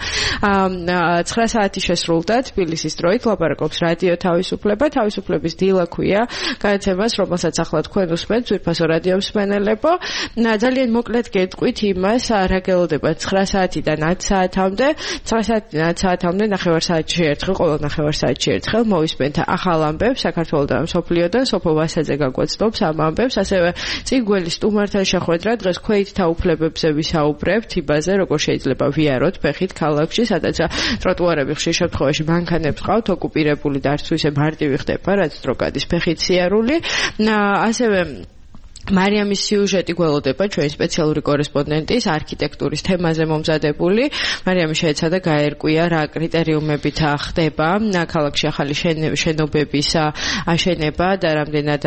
ცხრა საათი შესრულდა თბილისის დროით, ლაპარაკობს რადიო თავისუფლება, თავისუფლების დილა ქვია გადაცემას, რომელსაც ახლა თქვენ უსმენთ, ძვირფასო რადიო მსმენელებო. ძალიან მოკლედ გეტყვით იმას, რა გელოდება ცხრა საათიდან ათ საათამდე, ცხრა საათიდან ათ საათამდე ნახევარ საათში ერთხელ, ყოველ ნახევარ საათში ერთხელ მოვისმენთ ახალ ამბებს საქართველოდან, მსოფლიოდან, სოფო ვასაძე გაგვაცნობს ამ ამბებს, ასევე წიგველის სტუმართან შეხვედრა, დღეს ქვეით თაუფლებებზე ვისაუბრებთ, იბაზე როგორ შეიძლება ვიაროთ ფეხით ქალაქში, სადაც ტროტუარები ხშირ შემთხვევაში მანქანებს ყავთ, ოკუპირებული და არც ისე მარტივი ხდება, რაც დრო გადის ფეხით სიარული. ასევე მარიამის სიუჟეტი გველოდება ჩვენი სპეციალური კორესპონდენტის არქიტექტურის თემაზე მომზადებული. მარიამი შეეცადა გაერკვია რა კრიტერიუმებით ხდება ქალაქში ახალი შენობების აშენება და რამდენად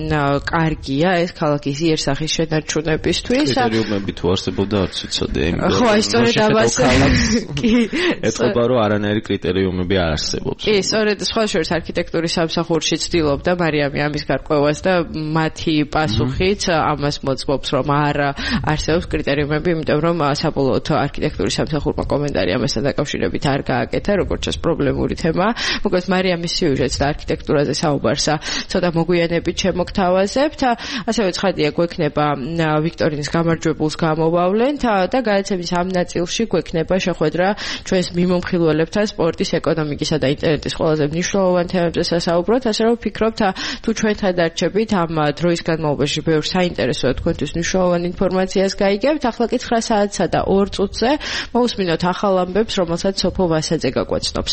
კარგია ეს ქალაქის იერსახის შენარჩუნებისთვის. კრიტერიუმები თუ არსებობდა არც იცოდე. ხო, აი სწორედ ამას კი ეთყობა რომ არანაირი კრიტერიუმები არ არსებობს. კი, სწორედ სხვა შორის არქიტექტურის სამსახურში ცდილობდა მარიამი ამის გარკვევას და მათი პასუხი ამას მოწმობს რომ არ არსებობს კრიტერიუმები, იმიტომ რომ საბოლოოდ არქიტექტურის სამსახურმა კომენტარი ამასთან დაკავშირებით არ გააკეთა, როგორც ჩანს პრობლემური თემაა. მოკლედ მარიამის სიუჟეტს და არქიტექტურაზე საუბარს ცოტა მოგვიანებით შემოგთავაზებთ. ასევე ცხადია გვექნება ვიქტორინის გამარჯვებულს გამოვავლენთ და გადაცემის ამ ნაწილში გვექნება შეხვედრა ჩვენს მიმომხილველებთან სპორტის, ეკონომიკისა და ინტერნეტის ყველაზე მნიშვნელოვან თემებზე სასაუბროთ. ასე რომ ვფიქრობთ თუ ჩვენთან დარჩებით ამ დროის განმავლობაში ბევრ საინტერესო თქვენთვის მნიშვნელოვან ინფორმაციას გაიგებთ. ახლა კი ცხრა საათსა და ორ წუთზე მოусმინოთ ახალ ამბებს, რომელსაც სოფო ვასაძე გაგვაცნობს.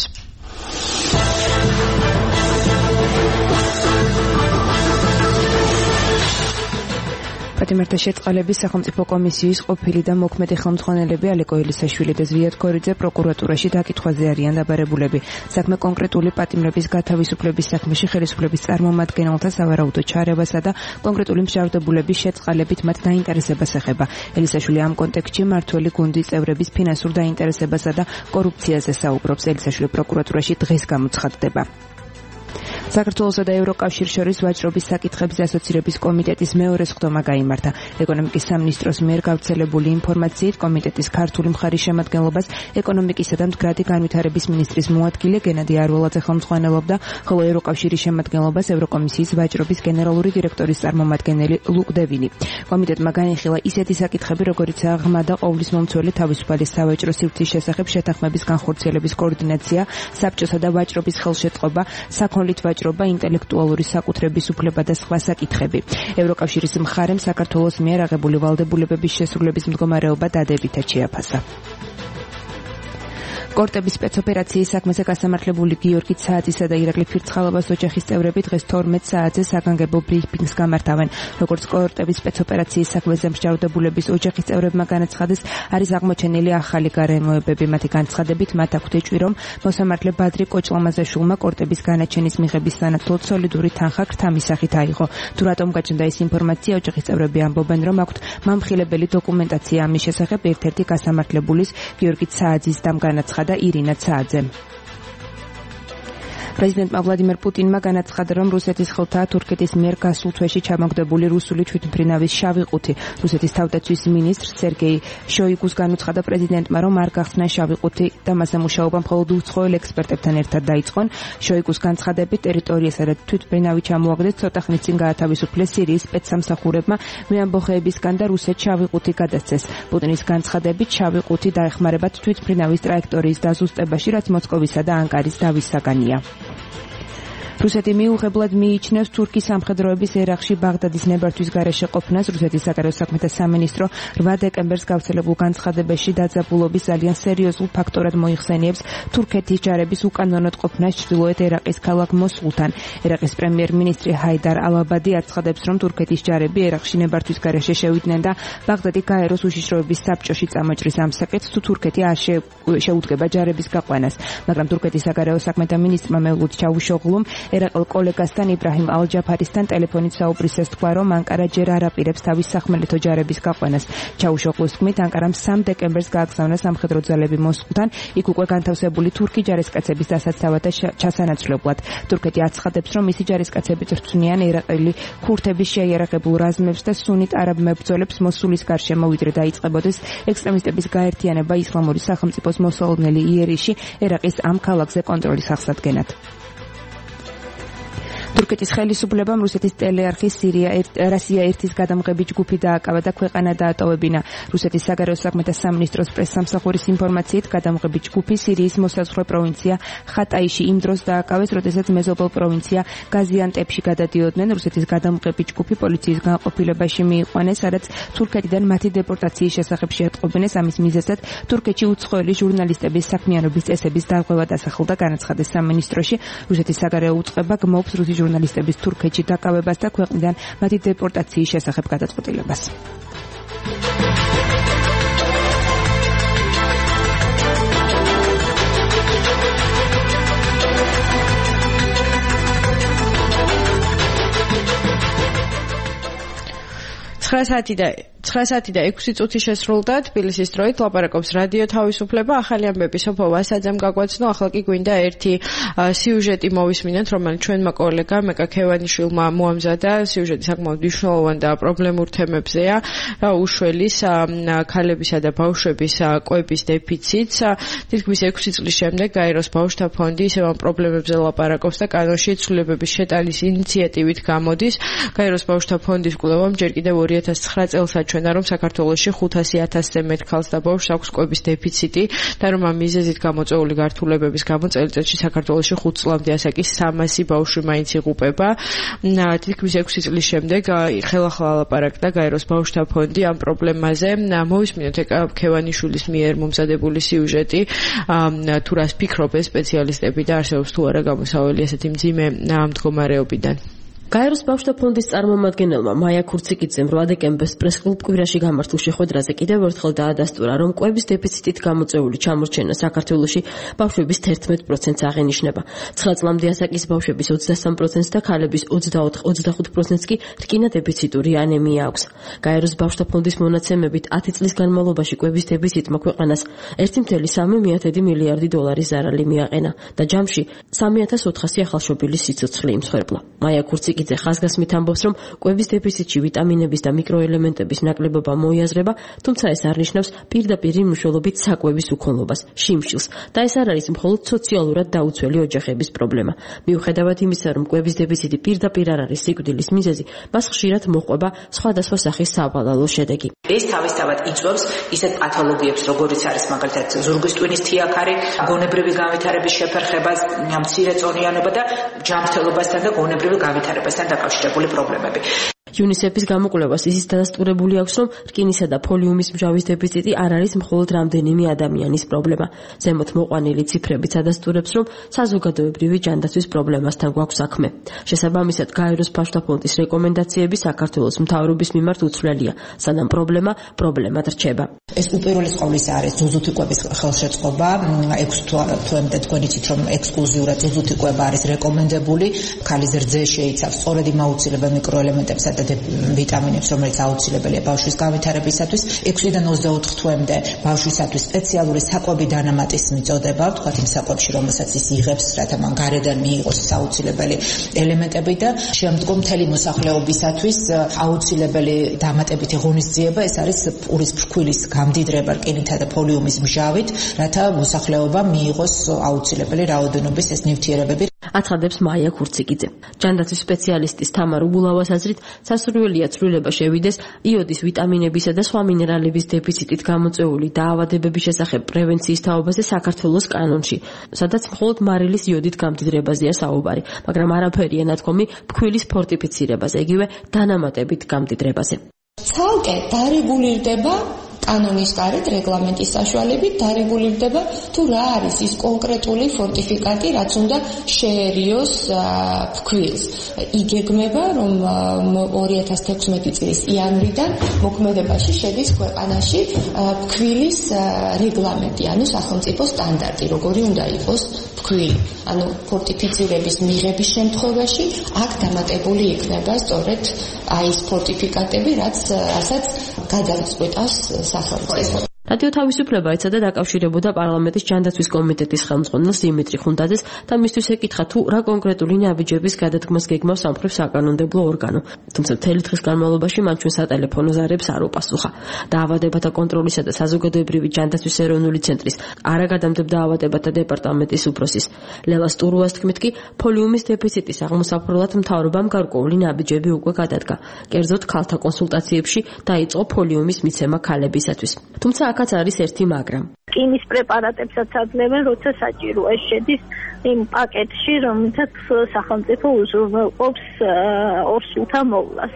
პატიმართა შეწყალების სახელმწიფო კომისიის ყოფილი და მოქმედი ხელმძღვანელები ალეკო ელისაშვილი და ზვიად ქორიძე პროკურატურაში დაკითხვაზე არიან დაბარებულები. საქმე კონკრეტული პატიმრების გათავისუფლების საქმეში ხელისუფლების წარმომადგენელთა სავარაუდო ჩარევასა და კონკრეტული მსჯავრდებულების შეწყალებით მათ დაინტერესებას ეხება. ელისაშვილი ამ კონტექსტში მართველი გუნდის წევრების ფინანსურ დაინტერესებასა და კორუფციაზე საუბრობს. ელისაშვილი პროკურატურაში დღეს გამოცხადდება. საქართველოსა და ევროკავშირს შორის ვაჭრობის საკითხებზე ასოცირების კომიტეტის მეორე სხდომა გაიმართა. ეკონომიკის სამინისტროს მიერ გავრცელებული ინფორმაციით კომიტეტის ქართული მხარის შემადგენლობას ეკონომიკისა და მდგრადი განვითარების მინისტრის მოადგილე გენადი არველაძე ხელმძღვანელობდა, ხოლო ევროკავშირის შემადგენლობას ევროკომისიის ვაჭრობის გენერალური დირექტორის წარმომადგენელი ლუკ დევინი. კომიტეტმა განიხილა ისეთი საკითხები, როგორიც ღრმა და ყოვლისმომცველი თავისუფალი სავაჭრო სივრცის შესახებ შეთანხმების განხორციელების კოორდინაცია, საბჭოსა და ვაჭრობის ხელშეწყობა, საქონლით ვაჭრობა, ინტელექტუალური საკუთრების უფლება და სხვა საკითხები. ევროკავშირის მხარემ საქართველოს მიერ აღებული ვალდებულებების შესრულების მდგომარეობა დადებითად შეაფასა. კორტების სპეცოპერაციის საქმეზე გასამართლებული გიორგი ცააძისა და ირაკლი ფირცხალოვას ოჯახის წევრები დღეს თორმეტ საათზე საგანგებო ბრიფინგს გამართავენ. როგორც კორტების სპეცოპერაციის საქმეზე მსჯავრდებულების ოჯახის წევრებმა განაცხადეს, არის აღმოჩენილი ახალი გარემოებები. მათი განცხადებით, მათ აქვთ ეჭვი, რომ მოსამართლე ბადრი კოჭლამაზაშვილმა კორტების განაჩენის მიღების სანაცვლოდ სოლიდური თანხა ქრთამის სახით აიღო. თუ რატომ გაჩნდა ეს ინფორმაცია, ოჯახის წევრები ამბობენ, რომ აქვთ მამხილებელი დოკუმენტაცია ამის შესახებ. ერთ-ერთი გასამართლებულის გიორგი ცააძის დამ განაცხადა და ირინა ცააძემ. პრეზიდენტმა ვლადიმერ პუტინმა განაცხადა, რომ რუსეთის ხელთაა თურქეთის მიერ გასულ თვეში ჩამოგდებული რუსული თვითმფრინავის შავი ყუთი. რუსეთის თავდაცვის მინისტრ სერგეი შოიგუს განუცხადა პრეზიდენტმა, რომ არ გახსნა შავი ყუთი და მასზე მუშაობა მხოლოდ უცხოელ ექსპერტებთან ერთად დაიწყონ. შოიგუს განცხადებით, ტერიტორიას სადაც თვითმფრინავი ჩამოაგდეს, ცოტა ხნის წინ გაათავისუფლეს სირიის სპეცსამსახურებმა მეამბოხეებისგან და რუსეთს შავი ყუთი გადასცეს. პუტინის განცხადებით, შავი ყუთი დაეხმარება თვითმფრინავის ტრაექტორიის დაზუსტებაში, რაც მოსკოვისა და ანკარის დავის საგანია. რუსეთი მიუღებლად მიიჩნევს თურქის სამხედროების ერაყში ბაღდადის ნებართვის გარეშე ყოფნას. რუსეთის საგარეო საქმეთა სამინისტრო რვა დეკემბერს გავრცელებულ განცხადებაში დაძაბულობის ძალიან სერიოზულ ფაქტორად მოიხსენიებს თურქეთის ჯარების უკანონოდ ყოფნას ჩრდილოეთ ერაყის ქალაქ მოსულთან. ერაყის პრემიერ-მინისტრი ჰაიდარ ალაბადი აცხადებს, რომ თურქეთის ჯარები ერაყში ნებართვის გარეშე შევიდნენ და ბაღდადი გაეროს უშიშროების საბჭოში წამოჭრის ამ საკითხს, თუ თურქეთი არ შეუდგება ჯარების გაყვანას. მაგრამ თურქეთის საგარეო საქმეთა მინისტრმა მევლუდ ჩავუშოღლუმ ერაყელ კოლეგასთან იბრაჰიმ ალ-ჯაფარისთან ტელეფონით საუბრისას თქვა, რომ ანკარა ჯერ არ აპირებს თავის სახმელეთო ჯარების გაყვანას. ჩაუშოყლოს თქმით, ანკარამ სამი დეკემბერს გააგზავნა სამხედრო ძალები მოსკოვთან, იქ უკვე განთავსებული თურქი ჯარისკაცების დასაცავად და ჩასანაცვლებლად. თურქეთი აცხადებს, რომ მისი ჯარისკაცები წვრთნიან ერაყელი ქურთების შეიარაღებულ რაზმებს და სუნით არაბ მებრძოლებს მოსულის გარშემო, ვიდრე დაიწყებოდეს ექსტრემისტების გაერთიანება ისლამური სახელმწიფოს მოსალოდნელი იერიში ერაყის ამ ქალაქზე კონტროლის აღსადგენად. თურქეთის ხელისუფლებამ რუსეთის ტელეარხის სირია რუსია ერთის გადამღები ჯგუფი დააკავა და ქვეყანა დაატოვებინა. რუსეთის საგარეო საქმეთა სამინისტროს პრესსამსახურის ინფორმაციით, გადამღები ჯგუფი სირიის მოსაზღვრე პროვინცია ხატაიში იმ დროს დააკავეს, როდესაც მეზობელ პროვინცია გაზიანტეპში გადადიოდნენ. რუსეთის გადამღები ჯგუფი პოლიციის განყოფილებაში მიიყვანეს, სადაც თურქეთიდან მათი დეპორტაციის შესახებ შეატყობინეს. ამის მიზეზად თურქეთში უცხოელი ჟურნალისტების საქმიანობის წესების დარღვევა დასახელდა, განაცხადეს სამინისტროში. რუსეთის საგარეო უწყება გმობს რუსი ჟურნალისტების თურქეთში დაკავებას და ქვეყნიდან მათი დეპორტაციის შესახებ გადაწყვეტილებას. ცხრა საათი და ექვსი წუთი შესრულდა თბილისის დროით ლაპარაკობს რადიო თავისუფლება. ახალი ამბები სოფო ვასაძემ გაგვაცნო. ახლა კი გვინდა ერთი სიუჟეტი მოვისმინოთ, რომელიც ჩვენმა კოლეგა მეკა ქევანიშვილმა მოამზადა. სიუჟეტი საკმაოდ მნიშვნელოვანი და პრობლემურ თემებზეა. უშველის ქალებისა და ბავშვების კვების დეფიციტს. თითქმის ექვსი წლის შემდეგ გაეროს ბავშვთა ფონდი ისევ ამ პრობლემებზე ლაპარაკობს და კანონში ცვლილებების შეტანის ინიციატივით გამოდის. გაეროს ბავშვთა ფონდის კვლევამ ჯერ კიდევ ორი ათას ცხრა წელს ჩვენა რომ საქართველოში ხუთასი ათასზე მეტ ქალს და ბავშვს აქვს კვების დეფიციტი და რომ ამ მიზეზით გამოწვეული გართულებების გამო წელიწადში საქართველოში ხუთ წლამდე ასაკის სამასი ბავშვი მაინც იღუპება. თითქმის ექვსი წლის შემდეგ ხელახლა ლაპარაკდა გაეროს ბავშვთა ფონდი ამ პრობლემაზე. მოვისმინოთ ეკა ქევანიშვილის მიერ მომზადებული სიუჟეტი, თუ რას ფიქრობენ სპეციალისტები და არსებობს თუ არა გამოსავალი ესეთი მძიმე მდგომარეობიდან. გაეროს ბავშვთა ფონდის წარმომადგენელმა მაია ქურციკიძემ რვა დეკემბერს პრესკლუბ კვირაში გამართულ შეხვედრაზე კიდევ ერთხელ დაადასტურა, რომ კვების დეფიციტით გამოწვეული ჩამორჩენა საქართველოში ბავშვების თერთმეტ პროცენტს აღენიშნება. ცხრა წლამდე ასაკის ბავშვების ოცდასამი პროცენტს და ქალების ოცდაოთხ ოცდახუთ პროცენტს კი რკინა დეფიციტური ანემია აქვს. გაეროს ბავშვთა ფონდის მონაცემებით ათი წლის განმავლობაში კვების დეფიციტმა ქვეყანას ერთი წელი სამი მილიარდი დოლარის ზარალი მიაყენა და ჯამში სამი ათას ოთხასი ახალშობილის სიცოცხლე იმსხვერპლა. მაია ქურციკიძე კიდე ხაზგასმით ამბობს, რომ კვების დეფიციტში ვიტამინების და მიკროელემენტების ნაკლებობა მოიაზრება, თუმცა ეს არ ნიშნავს პირდაპირ მნიშვნელობით საკვების უქონლობას, შიმშილს და ეს არ არის მხოლოდ სოციალურად დაუცველი ოჯახების პრობლემა. მიუხედავად იმისა, რომ კვების დეფიციტი პირდაპირ არ არის სიკვდილის მიზეზი, მას ხშირად მოყვება სხვადასხვა სახის სავალალო შედეგი. ეს თავისთავად იწვევს ისეთ პათოლოგიებს, როგორიც არის მაგალითად ზურგის ტვინის თიაქარი, გონებრივი განვითარების შეფერხება, მცირეწონიანობა და ჯანმრთელობასთან და გონებრივი განვითარებასთან დაკავშირებული პრობლემები. იუნისეფის გამოკვლევას ისიც დადასტურებული აქვს, რომ რკინისა და ფოლიუმის მჟავის დეფიციტი არ არის მხოლოდ რამდენიმე ადამიანის პრობლემა. ზემოთ მოყვანილი ციფრებიც ადასტურებს, რომ საზოგადოებრივი ჯანდაცვის პრობლემასთან გვაქვს საქმე. შესაბამისად, გაეროს ბავშვთა ფონდის რეკომენდაციები საქართველოს მთავრობის მიმართ უცვლელია, სანამ პრობლემა პრობლემად რჩება. ეს უპირველეს ყოვლისა არის ზუზუთი კვების ხელშეწყობა. ექვსი თვემდე თქვენ იცით, რომ ექსკლუზიურად ზუზუთი კვება არის რეკომენდებული. ქალის რძე შეიცავს სწორედ იმ აუცილებელ მიკროელემენტებსა და ვიტამინებს, რომელიც აუცილებელია ბავშვის განვითარებისათვის. ექვსიდან ოცდაოთხ თვემდე ბავშვისათვის სპეციალური საკვები დანამატის მიწოდება, ვთქვათ იმ საკვებში, რომელსაც ის იღებს, რათა მან გარედან მიიღოს აუცილებელი ელემენტები და შემდგომ მთელი მოსახლეობისათვის აუცილებელი დამატებითი ღონისძიება, ეს არის პურის ფრქვილის გამდიდრება რკინითა და ფოლიუმის მჟავით, რათა მოსახლეობა მიიღოს აუცილებელი რაოდენობის ეს ნივთიერებები. აცხადებს მაია ქურციკიძე. ჯანდაცვის სპეციალისტის თამარ უბულავას აზრით, სასურველია ცვლილება შევიდეს იოდის, ვიტამინებისა და სხვა მინერალების დეფიციტით გამოწვეული დაავადებების შესახებ პრევენციის თაობაზე საქართველოს კანონში, სადაც მხოლოდ მარილის იოდით გამდიდრებაზეა საუბარი, მაგრამ არაფერია ნათქვამი ფქვილის ფორტიფიცირებაზე, იგივე დანამატებით გამდიდრებაზე. ცალკე დარეგულირდება კანონის გარეთ, რეგლამენტის საშუალებით დარეგულირდება თუ რა არის ის კონკრეტული ფორტიფიკატი, რაც უნდა შეერიოს ფქვილს. იგეგმება, რომ ორი ათას თექვსმეტი წლის იანვრიდან მოქმედებაში შედის ქვეყანაში ფქვილის რეგლამენტი, ანუ სახელმწიფო სტანდარტი, როგორი უნდა იყოს ფქვილი. ანუ ფორტიფიცირების მიღების შემთხვევაში აქ დამატებული იქნება სწორედ აი ეს ფორტიფიკატები, რაც რასაც გადაწყვეტავს სახელმწიფო. რადიო თავისუფლება ეცადა დაკავშირებოდა პარლამენტის ჯანდაცვის კომიტეტის ხელმძღვანელს დიმიტრი ხუნდაძეს და მისთვის ეკითხა თუ რა კონკრეტული ნაბიჯების გადადგმას გეგმავს სამხრეთ საკანონმდებლო ორგანო. თუმცა მთელი დღის განმავლობაში მან ჩვენ სატელეფონო ზარებს არ უპასუხა. დაავადებათა კონტროლისა და საზოგადოებრივი ჯანდაცვის ეროვნული ცენტრის არაგადამტებ დაავადებათა დეპარტამენტის უფროსის ლელა სტურუას თქმით კი ფოლიუმის დეფიციტის აღმოსაფრთხებლად მთავრობამ გარკვეული ნაბიჯები უკვე გადადგა. კერძოდ ქალთა კონსულტაციებში დაიწყო ფოლიუმის მიცემა ქალებისათვის. თუმცა აქაც არის ერთი მაგრამ. რკინის პრეპარატებსაც აძლევენ, როცა საჭირო ეს შედის იმ პაკეტში, რომელსაც სახელმწიფო უზრუნველყოფს ორსულთა მოვლას.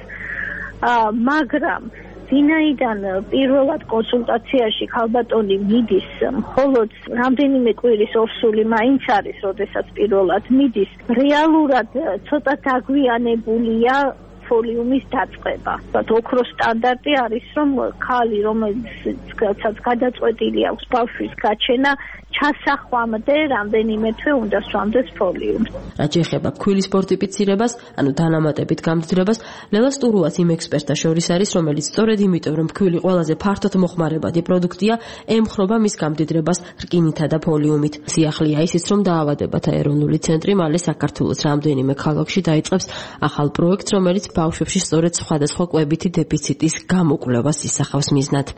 მაგრამ ვინაიდან პირველად კონსულტაციაში ქალბატონი მიდის, მხოლოდ რამდენიმე კვირის ორსული მაინც არის, როდესაც პირველად მიდის, რეალურად ცოტა დაგვიანებულია ფოლიუმის დაწყება. ოქროს სტანდარტი არის, რომ ქალი, რომელსაც გადაწყვეტილი აქვს ბავშვის გაჩენა, ჩასახვამდე რამდენიმე თვე უნდა სვამდეს ფოლიუმს. რაც ეხება ფქვილის ფორტიფიცირებას, ანუ დანამატებით გამდიდრებას, ლელა სტურუას იმ ექსპერტთა შორის არის, რომელიც სწორედ იმიტომ, რომ ფქვილი ყველაზე ფართოდ მოხმარებადი პროდუქტია, ემხრობა მის გამდიდრებას რკინითა და ფოლიუმით. სიახლეა ისიც, რომ დაავადებათა ეროვნული ცენტრი მალე საქართველოს რამდენიმე ქალაქში დაიწყებს ახალ პროექტს, რომელიც ბავშვებში სწორედ სხვადასხვა კვებითი დეფიციტის გამოკვლევას ისახავს მიზნად.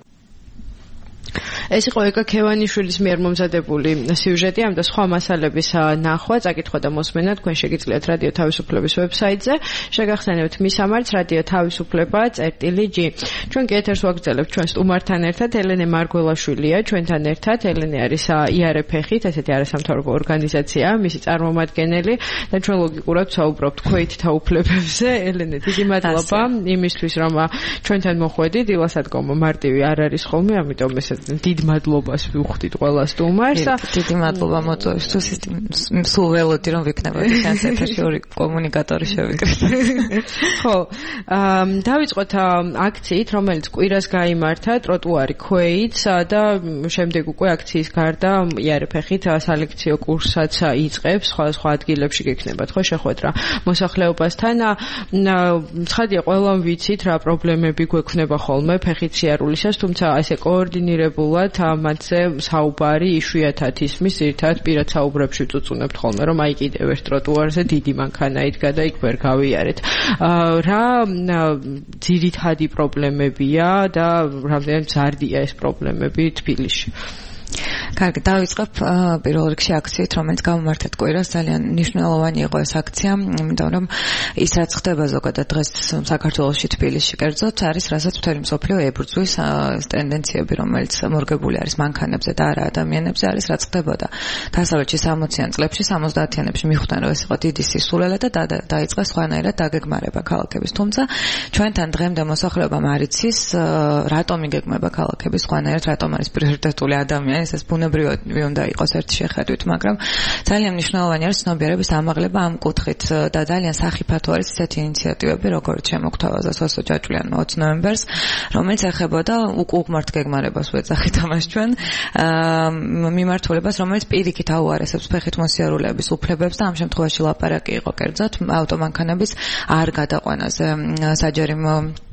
ეს იყო ეკა ქევანიშვილის მიერ მომზადებული სიუჟეტი, ამ და სხვა მასალების ნახვა, წაკითხვა და მოსმენა თქვენ შეგიძლიათ რადიო თავისუფლების ვებსაიტზე. შეგახსენებთ მისამართს რადიო თავისუფლება წერტილი ჯი. ჩვენ კი ეთერს ვაგრძელებთ ჩვენ სტუმართან ერთად, ელენე მარგველაშვილია ჩვენთან ერთად. ელენე არის იარეფეხით, ესეთი არასამთავრობო ორგანიზაცია, მისი წარმომადგენელი და ჩვენ ლოგიკურად საუბრობთ ქვეითთა უფლებებზე. ელენე, დიდი მადლობა იმისთვის, რომ ჩვენთან მოხვედით. დილასადგომ მარტივი არ არის ხოლმე, ამიტომ ეს დიდ მადლობას ვუხდით ყველა სტუმარს. დიდი მადლობა მოწვევისთვის. სულ ველოდი რომ ვიქნებოდი ჩვენს ეთერში ორი კომუნიკატორი შევიკრიბ. ხო, დავიწყოთ აქციით, რომელიც კვირას გაიმართა, ტროტუარი ქვეითს და შემდეგ უკვე აქციის გარდა იარეფეხით სალექციო კურსსაც იწყებს, სხვადასხვა ადგილებში გექნებათ ხო შეხვედრა მოსახლეობასთან. ცხადია, ყველამ ვიცით რა პრობლემები გვექნება ხოლმე ფეხით სიარულისას, თუმცა ესე კოორდინირებულად ამაზე საუბარი იშვიათად ისმის, ერთად პირად საუბრებში წუწუნებთ ხოლმე, რომ აი კიდევ ერთ ტროტუარზე დიდი მანქანა იდგა და იქ ვერ გავიარეთ. რა ძირითადი პრობლემებია და რამდენად მზარდია ეს პრობლემები თბილისში? კარგი, დავიწყებ პირველ რიგში აქციით, რომელიც გამომართეთ კვირას. ძალიან მნიშვნელოვანი იყო ეს აქცია, იმიტომ რომ ის რაც ხდება ზოგადად დღეს საქართველოში, თბილისში კერძოდ, არის რასაც მთელი მსოფლიო ებრძვის ეს ტენდენციები, რომელიც მორგებული არის მანქანებზე და არა ადამიანებზე, არის რაც ხდებოდა დასავლეთში სამოციან წლებში, სამოცდაათიანებში მიხვდნენ, რომ ეს იყო დიდი სისულელე და დაიწყეს სხვანაირად დაგეგმარება ქალაქების. თუმცა ჩვენთან დღემდე მოსახლეობამ არ იცის, რატომ იგეგმება ქალაქების სხვანაირად, რატომ არის პრიორიტეტული ადამიანი, ეს ბუნებრივი უნდა იყოს ერთი შეხედვით, მაგრამ ძალიან მნიშვნელოვანი არის ცნობიერების ამაღლება ამ კუთხით და ძალიან სახიფათო არის ესეთი ინიციატივები, როგორც შემოგთავაზა სოსო ჯაჭვლიანმა ოცი ნოემბერს, რომელიც ეხებოდა უკუღმართ გეგმარებას ვეძახით ამას ჩვენ, მიმართულებას, რომელიც პირიქით აუარესებს ფეხით მოსიარულეების უფლებებს და ამ შემთხვევაში ლაპარაკი იყო კერძოდ ავტომანქანების არ გადაყვანაზე საჯარიმო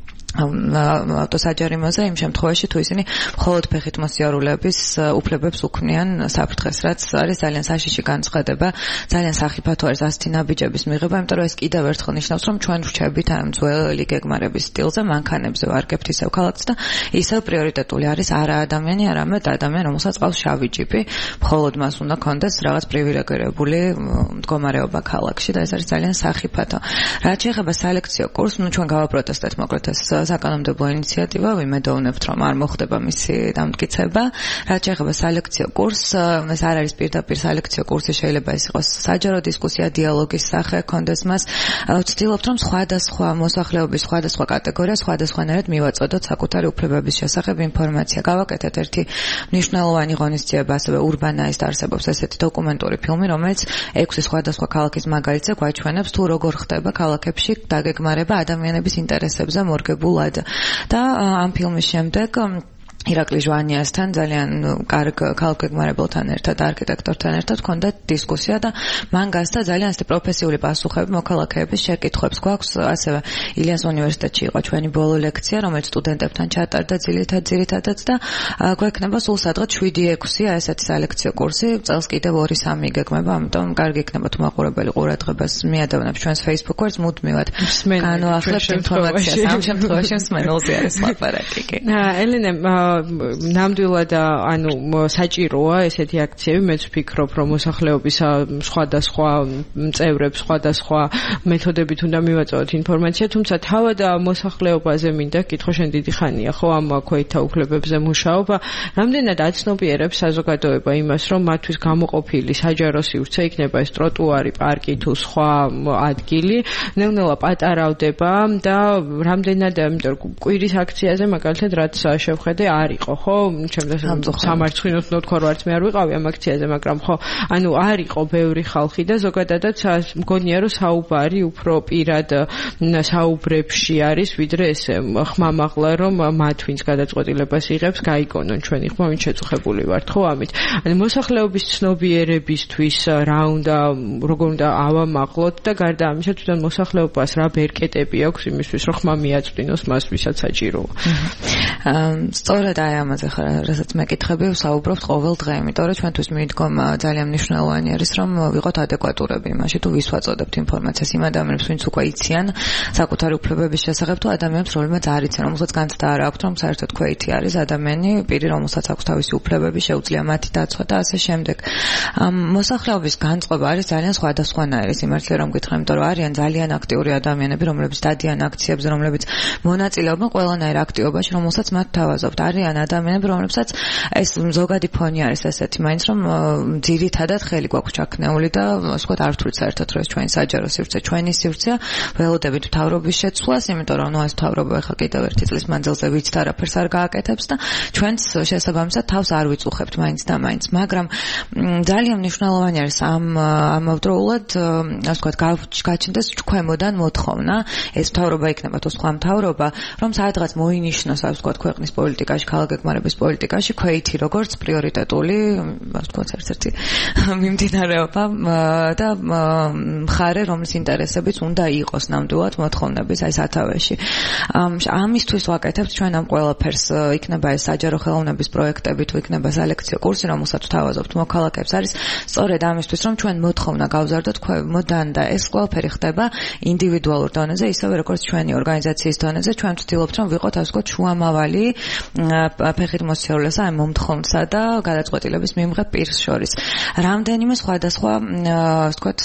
ავტოსაჯარიმოზე იმ შემთხვევაში თუ ისინი მხოლოდ ფეხით მოსიარულეების უფლებებს უქმნიან საფრთხეს, რაც არის ძალიან საშიში განცხადება, ძალიან სახიფათო არის ასეთი ნაბიჯების მიღება, იმიტომ რომ ეს კიდევ ერთხელ ნიშნავს, რომ ჩვენ ვრჩებით ამ ძველი გეგმარების სტილზე, მანქანებზე ვარგებთ ისევ ქალაქს და ისევ პრიორიტეტული არის არა ადამიანი, არამედ ადამიანი, რომელსაც ყავს შავი ჯიპი, მხოლოდ მას უნდა კონდეს რაღაც პრივილეგირებული მდგომარეობა ქალაქში და ეს არის ძალიან სახიფათო. რაც შეეხება სალექციო კურსს, ნუ ჩვენ გავაპროტესტეთ მოკლედ ეს საკანონმდებლო ინიციატივა, ვიმედოვნებთ, რომ არ მოხდება მისი დამტკიცება. რაც შეეხება სალექციო კურსს, ეს არ არის პირდაპირ სალექციო კურსი, შეიძლება ეს იყოს საჯარო დისკუსია, დიალოგის სახე კონდეს მას. ვცდილობთ, რომ სხვადასხვა მოსახლეობის სხვადასხვა კატეგორია სხვადასხვანაირად მივაწოდოთ საკუთარი უფლებების შესახებ ინფორმაცია. გავაკეთეთ ერთი მნიშვნელოვანი ღონისძიება, ასევე ურბანაის არსებობს ესეთი დოკუმენტური ფილმი, რომელიც ექვსი სხვადასხვა ქალაქის მაგალითზე გვაჩვენებს თუ როგორ ხდება ქალაქებში დაგეგმარება ადამიანების ინტერესებზე მორგებულად. და ამ ფილმის შემდეგ ირაკლი ჟვანიასთან ძალიან კარგ ქალგეგმარებელთან ერთად, არქიტექტორთან ერთად ჰქონდა დისკუსია და მან გასცა ძალიან ასეთი პროფესიული პასუხები მოქალაქეების შეკითხვებს. გვაქვს ასევე ილიას უნივერსიტეტში იყო ჩვენი ბოლო ლექცია, რომელიც სტუდენტებთან ჩატარდა ძირითად ძირითადად და გვექნება სულ სადღაც შვიდი ექვსი ესეთი სალექციო კურსი, წელს კიდევ ორი სამი იგეგმება, ამიტომ კარგი იქნება თუ მაყურებელი ყურადღებას მიადევნებს ჩვენს Facebook გვერდს მუდმივად. განვახლებთ ინფორმაციას. ამ შემთხვევაში მსმენელზე არის ლაპარაკი. ელენე ნამდვილად ანუ საჭიროა ესეთი აქციები, მეც ვფიქრობ, რომ მოსახლეობის სხვადასხვა წევრებს სხვადასხვა მეთოდებით უნდა მივაწოდოთ ინფორმაცია, თუმცა თავად მოსახლეობაზე მინდა კითხო, შენ დიდი ხანია ხო ამ ქვეითთა უფლებებზე მუშაობა, რამდენად აცნობიერებს საზოგადოება იმას, რომ მათთვის გამოყოფილი საჯარო სივრცე იქნება ეს ტროტუარი, პარკი თუ სხვა ადგილი, ნელ-ნელა პატარავდება და რამდენად კვირის აქციაზე მაგალითად რაც შევხედე არ იყო ხო ჩემს სამარცხინოს ნოთქვა რო არც მე არ ვიყავი ამ აქციაზე, მაგრამ ხო ანუ არ იყო ბევრი ხალხი და ზოგადადაც მგონია რომ საუბარი უფრო პირად საუბრებში არის, ვიდრე ესე ხმამაღლა რომ მათ ვინც გადაწყვეტილებას იღებს გაიგონონ ჩვენი ხმა ვინც შეწუხებული ვართ ხო ამით. ანუ მოსახლეობის ცნობიერებისთვის რა უნდა როგორ უნდა ავამაღლოთ და გარდა ამისა თვითონ მოსახლეობას რა ბერკეტები აქვს იმისთვის რომ ხმა მიაწვდინოს მას ვისაც საჭიროა. სწორედ აი ამაზე ხარ, რასაც მეკითხები, ვსაუბრობთ ყოველ დღე, იმიტომ რომ ჩვენთვის მიდგომა ძალიან მნიშვნელოვანი არის, რომ ვიყოთ ადეკვატურები იმაში, თუ ვის ვაწოდებთ ინფორმაციას იმ ადამიანებს, ვინც უკვე იციან საკუთარი უფლებების შესახებ, თუ ადამიანებს, რომლებიც არ იციან, რომელსაც განცდა არ აქვთ, რომ საერთოდ ქვეითი არის ადამიანი, პირი, რომელსაც აქვს თავისი უფლებები, შეუძლია მათი დაცვა და ასე შემდეგ. მოსახლეობის განწყობა არის ძალიან სხვადასხვანაირი, სიმართლე რომ გითხრა, იმიტომ რომ არიან ძალიან აქტიური ადამიანები, რომლებიც დადიან აქციებზე, რომლებიც მონაწილეობენ ყველანაირ აქტივობაში, რომელსაც მათ თავაზობთ. არიან ადამიანები, რომლებსაც ეს ზოგადი ფონი არის ესეთი, მაინც რომ ძირითადად ხელი გვაქვს ჩაქნეული და ასე ვთქვათ, არ ვთვლით საერთოდ რომ ეს ჩვენი საჯარო სივრცე, ჩვენი სივრცეა, ველოდებით მთავრობის შეცვლას, იმიტომ რომ ნუ ეს მთავრობა ახლა კიდევ ერთი წლის მანძილზე ვიცით არაფერს არ გააკეთებს და ჩვენც შესაბამისად თავს არ ვიწუხებთ მაინც და მაინც, მაგრამ ძალიან მნიშვნელოვანი არის ამ ამავდროულად, ასე ვთქვათ, გაჩნდეს ქვემოდან მოთხოვნა, ეს მთავრობა იქნება თუ სხვა მთავრობა, რომ სადღაც მოინიშნოს, ასე ვთქვათ, ქვეყნის პოლიტიკაში, ქალაქგეგმარების პოლიტიკაში ქვეითი როგორც პრიორიტეტული, ასე ვთქვათ, ერთ-ერთი მიმდინარეობა და მხარე, რომლის ინტერესებიც უნდა იყოს ნამდვილად მოთხოვნების აი სათავეში. ამისთვის ვაკეთებთ ჩვენ ამ ყველაფერს, იქნება ეს საჯარო ხელოვნების პროექტები, თუ იქნება სალექციო კურსი, რომელსაც ვთავაზობთ მოქალაქეებს, არის სწორედ ამისთვის, რომ ჩვენ მოთხოვნა გავზარდოთ ქვემოდან და ეს ყველაფერი ხდება ინდივიდუალურ დონეზე, ისევე როგორც ჩვენი ორგანიზაციის დონეზე, ჩვენ ვცდილობთ, რომ ვიყოთ ასე ვთქვათ შუამავალი ფეხით მოსწავლესა ამ მომთხოვნსა და გადაწყვეტილების მიმღებ პირს შორის. რამდენიმე სხვადასხვა ასე ვთქვათ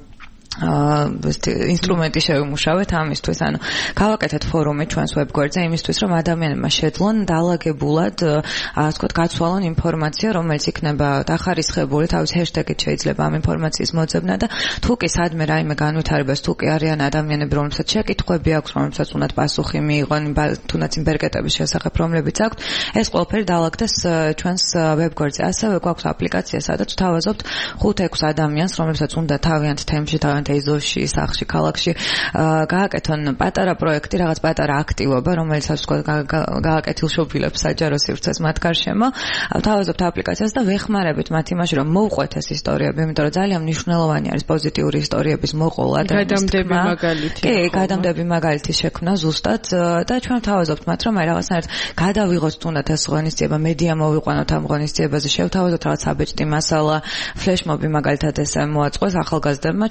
ინსტრუმენტი შევიმუშავეთ ამისთვის, ანუ გავაკეთეთ ფორუმი ჩვენს ვებგვერდზე იმისთვის, რომ ადამიანებმა შეძლონ დალაგებულად, ასე ვთქვათ, გაცვალონ ინფორმაცია, რომელიც იქნება დახარისხებული, თავის ჰეშტეგით შეიძლება ამ ინფორმაციის მოძებნა და თუ კი სადმე რაიმე განვითარებას, თუ კი არიან ადამიანები, რომლებსაც შეკითხვები აქვს, რომლებსაც უნდათ პასუხი მიიღონ, თუნდაც იმ ბერკეტების შესახებ, რომლებიც აქვთ, ეს ყველაფერი დაალაგდეს ჩვენს ვებგვერდზე. ასევე გვაქვს აპლიკაცია, სადაც ვთავაზობთ ხუთ ექვს ადამიანს, რომლებსაც უნდა თავიანთ თემში, თავიანთ ეზოში, სახში, ქალაქში გააკეთონ პატარა პროექტი, რაღაც პატარა აქტივობა, რომელიც ასე ვთქვათ, გააკეთილშობილებს საჯარო სივრცეს მათ გარშემო. ვთავაზობთ აპლიკაციას და ვეხმარებით მათ იმაში, რომ მოვყვეთ ეს ისტორიები, იმიტომ რომ ძალიან მნიშვნელოვანი არის პოზიტიური ისტორიების მოყოლა და გადამდები მაგალითი. კი, გადამდები მაგალითის შექმნა ზუსტად და ჩვენ ვთავაზობთ მათ, რომ აი რაღაცნაირად გადავიღოთ თუნდაც ეს ღონისძიება, მედია მოვიყვანოთ ამ ღონისძიებაზე, შევთავაზოთ რაღაც საბეჭდი მასალა, ფლეშმობი მაგალითად ეს მოაწყვეს ახალგაზრდებმა, ჩვენ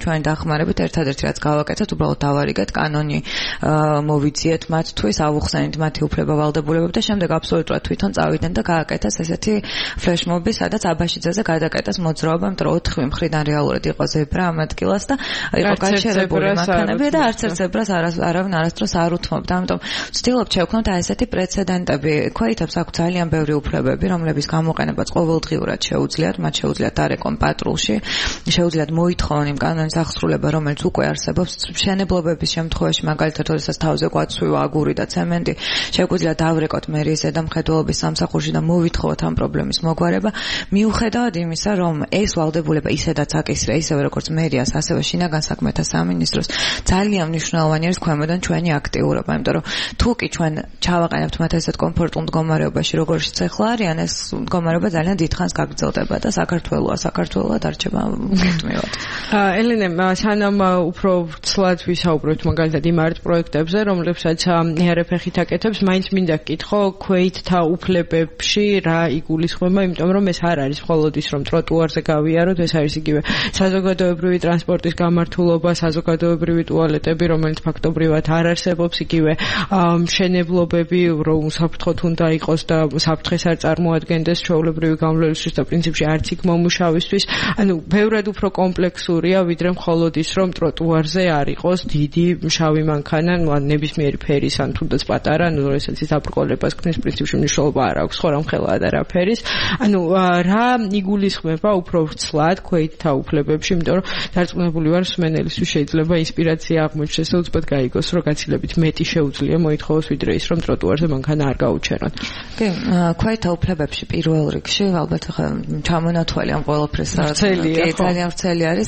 დახმარებით ერთადერთი რაც გავაკეთეთ, უბრალოდ დავარიგეთ კანონი, მოვიძიეთ მათ თვის, ავუხსენით მათი უფლება ვალდებულებები და შემდეგ აბსოლუტურად თვითონ წავიდნენ და გააკეთეს ესეთი ფლეშმობი, სადაც აბაშიძეზე გადაკეთეს მოძრაობა, იმიტომ რომ ოთხივე მხრიდან რეალურად იყო ზებრა ამ ადგილას და იყო გაჩერებული მანქანები და არც ერთ ზებრას არავინ არასდროს არ უთმობდა. ამიტომ ვცდილობ შევქმნათ ესეთი პრეცედენტები. ქვეითებს აქვს ძალიან ბევრი უფლებები, რომლების გამოყენებაც ყოველდღიურად შეუძლიათ, მათ შეუძლიათ დარეკონ პატრულში, შეუძლიათ მოითხოვონ იმ კანონის აღსრულება, რომელიც უკვე არსებობს მშენებლობების შემთხვევაში, მაგალითად, როდესაც თავზე გვაცვივა აგური და ცემენტი, შეგვიძლია დავრეკოთ მერის ზედამხედველობის სამსახურში და მოვითხოვოთ ამ პრობლემის მოგვარება. მიუხედავად იმისა, რომ ეს ვალდებულება ისედაც აკისრია, ისევე როგორც მერიას, ასევე შინაგან საქმეთა სამინისტროს, ძალიან მნიშვნელოვანი არის ქვემოდან ჩვენი აქტიურობა, იმიტომ რომ თუ კი ჩვენ ჩავაყენებთ მათ ესეთ კომფორტულ მდგომარეობაში, როგორიც ახლა არიან, ეს მდგომარეობა ძალიან დიდხანს გაგრძელდება და საქართველოა, საქართველოა დარჩება გეტმევად. ელენე, სანამ უფრო ცლად ვისაუბროთ მაგალითად იმ არტ პროექტებზე, რომლებსაც ეარეფ-ით აკეთებს, მაინც მინდა გკითხო, ქვეითთა უფლებებში რა იგულისხმება, იმიტომ რომ ეს არ არის მხოლოდ ის, რომ ტროტუარზე გავიაროთ, ეს არის იგივე საზოგადოებრივი ტრანსპორტის გამართულობა, საზოგადოებრივი ტუალეტები, რომელიც ფაქტობრივად არ არსებობს, იგივე მშენებლობები, რომ საფრთხოთ უნდა იყოს და საფრთხეს არ წარმოადგენდეს ჩვეულებრივი გამძლეობისთვის და პრინციპში არც იქ მომუშავისთვის. ანუ ბევრად უფრო კომპლექსურია, ვიდრე მხოლოდ ის, რომ ტროტუარზე არ იყოს დიდი შავი მანქანა, ან ნებისმიერი ფერის, ან თუნდაც პატარა, ანუ როდესაც ის დაბრკოლებას ქნის პრინციპში მნიშვნელობა არ აქვს, ხო რამხელა და რა ფერის. ანუ რა იგულისხმება უფრო ვრცლად ქვეითთა უფლებებში, იმიტომ რომ დარწმუნებული ვარ, მსმენელისთვის შეიძლება ინსპირაცია აღმოჩნდეს და უცბად გაიგოს, რომ გაცილებით მეტი შეუძლია მოითხოვოს, ვიდრე ის, რომ ტროტუარზე მანქანა არ გაუჩერონ. კი, ქვეითთა უფლებებში პირველ რიგში, ალბათ ახლა ჩამონათვალი ამ ყველაფერს კი, ძალიან ვრცელი არის.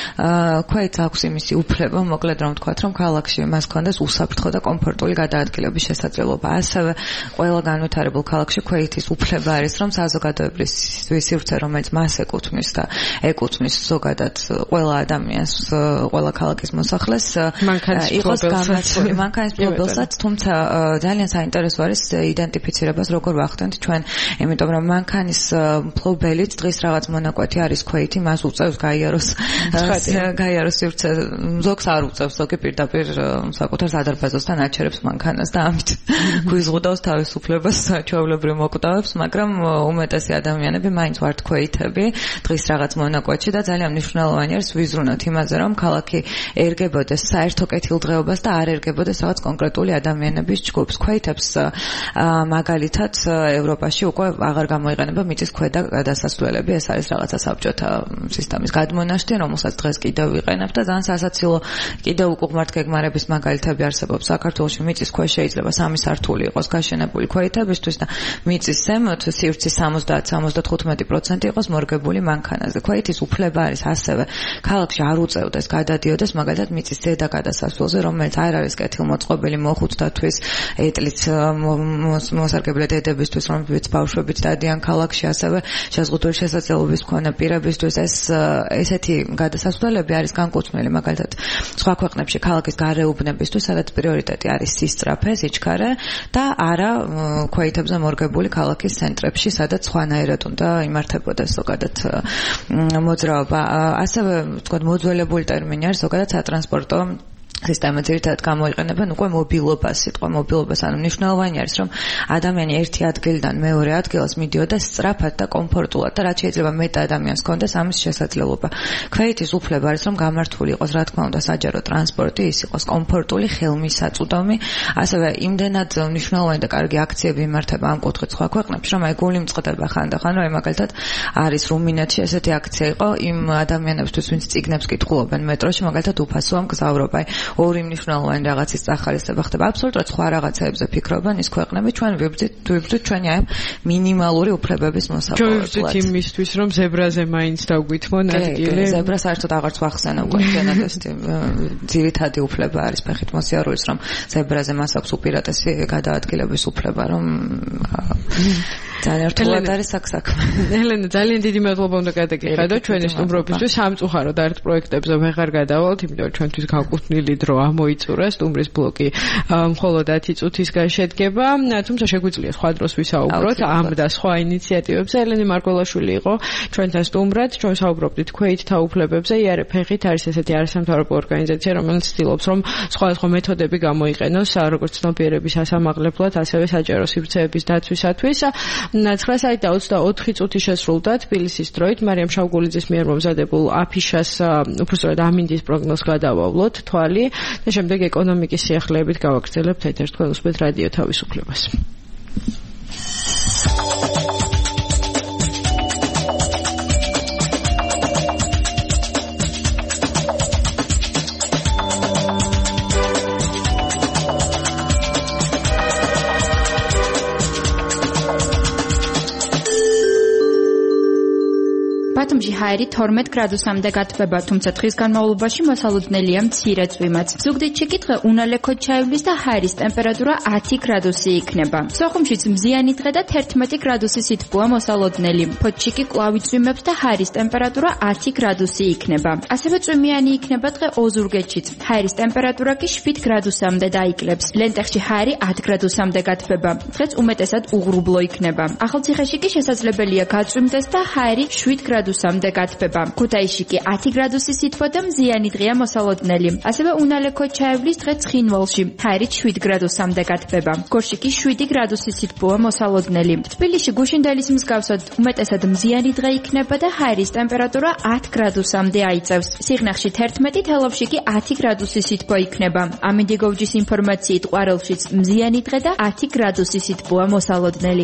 ქვეითს აქვს იმისი უფლება, მოკლედ რომ ვთქვათ, რომ ქალაქში მას ჰქონდეს უსაფრთხო და კომფორტული გადაადგილების შესაძლებლობა. ასევე ყველა განვითარებულ ქალაქში ქვეითის უფლება არის, რომ საზოგადოების სივრცე, რომელიც მას ეკუთვნის და ეკუთვნის ზოგადად ყველა ადამიანს, ყველა ქალაქის მოსახლეს, იყოს გამართული მანქანის ფლობელსაც, თუმცა ძალიან საინტერესო არის იდენტიფიცირებას როგორ ვახდენთ ჩვენ, იმიტომ რომ მანქანის ფლობელიც დღის რაღაც მონაკვეთი არის ქვეითი, მას უწევს გაიაროს გაიაროს სივრცე, ზოგს არ უწევს, ზოგი პირდაპირ საკუთარ სადარბაზოსთან აჩერებს მანქანას და ამით გვიზღუდავს თავისუფლებას, ჩვეულებრივ მოკვდავებს, მაგრამ უმეტესი ადამიანები მაინც ვართ ქვეითები დღის რაღაც მონაკვეთში და ძალიან მნიშვნელოვანი არის ვიზრუნოთ იმაზე, რომ ქალაქი ერგებოდეს საერთო კეთილდღეობას და არ ერგებოდეს რაღაც კონკრეტული ადამიანების ჯგუფს. ქვეითებს მაგალითად ევროპაში უკვე აღარ გამოიყენება მიწის ქვედა გადასასვლელები, ეს არის რაღაცა საბჭოთა სისტემის გადმონაშთი, რომელსაც დღეს კიდევ ვიყენებთ და ძალიან სასაცილო კიდევ უკუღმართ გეგმარების მაგალითები არსებობს. საქართველოში მიწის ქვეშ შეიძლება სამი სართული იყოს გაშენებული ქვეითებისთვის და მიწის ზემოთ სივრცის სამოცდაათ სამოცდათხუთმეტი პროცენტი იყოს მორგებული მანქანაზე. ქვეითის უფლება არის ასევე ქალაქში არ უწევდეს გადადიოდეს მაგალითად მიწის ზედა გადასასვლელზე, რომელიც არ არის კეთილმოწყობილი მოხუცდათვის, ეტლით მოსარგებლე დედებისთვის, რომლებიც ბავშვებით დადიან ქალაქში, ასევე შეზღუდული შესაძლებლობის მქონე პირებისთვის. ეს ესეთი გადასასვლელები არის განკუთვნილი მაგალითად სხვა ქვეყნებში ქალაქის გარეუბნებისთვის, სადაც პრიორიტეტი არის სისწრაფე, სიჩქარე და არა ქვეითებზე მორგებული ქალაქის ცენტრებში, სადაც სხვანაირად უნდა იმართებოდეს ზოგადად მოძრაობა. ასევე ვთქვათ, მოძველებული ტერმინი არის ზოგადად სატრანსპორტო სისტემა ძირითადად გამოიყენებენ უკვე მობილობას, სიტყვა მობილობას, ანუ მნიშვნელოვანი არის, რომ ადამიანი ერთი ადგილიდან მეორე ადგილას მიდიოდეს სწრაფად და კომფორტულად და რაც შეიძლება მეტ ადამიანს ჰქონდეს ამის შესაძლებლობა. ქვეითის უფლება არის, რომ გამართული იყოს, რა თქმა უნდა, საჯარო ტრანსპორტი, ის იყოს კომფორტული, ხელმისაწვდომი, ასევე იმდენად მნიშვნელოვანი და კარგი აქციები იმართება ამ კუთხით სხვა ქვეყნებში, რომ აი გული მწყდება ხანდახან, რომ მაგალითად არის რუმინეთში ესეთი აქცია იყო იმ ადამიანებისთვის, ვინც წიგნებს კითხულობენ მეტროში, მაგალითად უფასოა მგზავრობა. ორი მნიშვნელოვანი რაღაცის წახალისება ხდება. აბსოლუტურად სხვა რაღაცებზე ფიქრობენ ის ქვეყნები, ჩვენ ვიბრძვით, ვიბრძვით ჩვენი აი მინიმალური უფლებების მოსაპოვებლად. ჩვენ ვიბრძვით იმისთვის, რომ ზებრაზე მაინც დავგვითმონ ადგილი. ზებრა საერთოდ აღარც ვახსენა უკვე ჩვენად ეს ძირითადი უფლება არის ფეხით მოსიარულის, რომ ზებრაზე მას აქვს უპირატესი გადაადგილების უფლება, რომ ძალიან რთულად არის საქმე. ელენა, ძალიან დიდი მადლობა უნდა გადაგიხადო ჩვენი სტუმრობისთვის. სამწუხაროდ ერთ პროექტებზე ვეღარ გადავალთ, იმიტომ რომ ჩვენთვის განკუთვნილი დრო ამოიწურა სტუმრის ბლოკი მხოლოდ ათი წუთისგან შედგება, თუმცა შეგვიძლია სხვა დროს ვისაუბროთ ამ და სხვა ინიციატივებზე. ელენე მარგველაშვილი იყო ჩვენთან სტუმრად, ჩვენ საუბრობდით ქვეით თაუფლებებზე. იარეფეხით არის ესეთი არასამთავრობო ორგანიზაცია, რომელიც ცდილობს რომ სხვადასხვა მეთოდები გამოიყენოს როგორც ცნობიერების ასამაღლებლად, ასევე საჯარო სივრცეების დაცვისათვის. ცხრა საათი და ოცდაოთხი წუთი შესრულდა თბილისის დროით. მარიამ შავგულიძის მიერ მომზადებულ აფიშას უბრალოდ ამინდის პროგნოზს გადავავლოთ თვალი და შემდეგ ეკონომიკის სიახლეებით გავაგრძელებთ ეთერს. თქვენ უსმენთ რადიო თავისუფლებას. ბათუმში ჰაერი თორმეტ გრადუსამდე გათბება, თუმცა დღის განმავლობაში მოსალოდნელია მცირე წვიმაც. ზუგდიდ ჩიკითხე უნალექოდ ჩაივლის და ჰაერის ტემპერატურა ათი გრადუსი იქნება. სოხუმშიც მზიანი დღე და თერთმეტი გრადუსი სითბოა მოსალოდნელი. ფოთჩიკი კვლავ იწვიმებს და ჰაერის ტემპერატურა ათი გრადუსი იქნება. ასევე წვიმიანი იქნება დღე ოზურგეთშიც. ჰაერის ტემპერატურა კი შვიდ გრადუსამდე დაიკლებს. ლენტეხში ჰაერი ათი გრადუსამდე გათბება. დღეს უმეტესად უღრუბლო იქნება. ახალციხეში კი შესაძლებელია გაწვიმდეს და ჰაერი შვიდ გრადუსამდე გათბება. ქუთაისში კი ათი გრადუსი სითბო და მზიანი დღეა მოსალოდნელი. ასევე უნალექოდ ჩაივლის დღე ცხინვალში. ჰაერი შვიდ გრადუსამდე გათბება. გორში კი შვიდი გრადუსი სითბოა მოსალოდნელი. თბილისში გუშინდელის მსგავსად უმეტესად მზიანი დღე იქნება და ჰაერის ტემპერატურა ათ გრადუსამდე აიწევს. სიღნაღში თერთმეტი, თელავში კი ათი გრადუსი სითბო იქნება. ამინდიგოვჯის ინფორმაციით ყვარელშიც მზიანი დღე და ათი გრადუსი სითბოა მოსალოდნელი.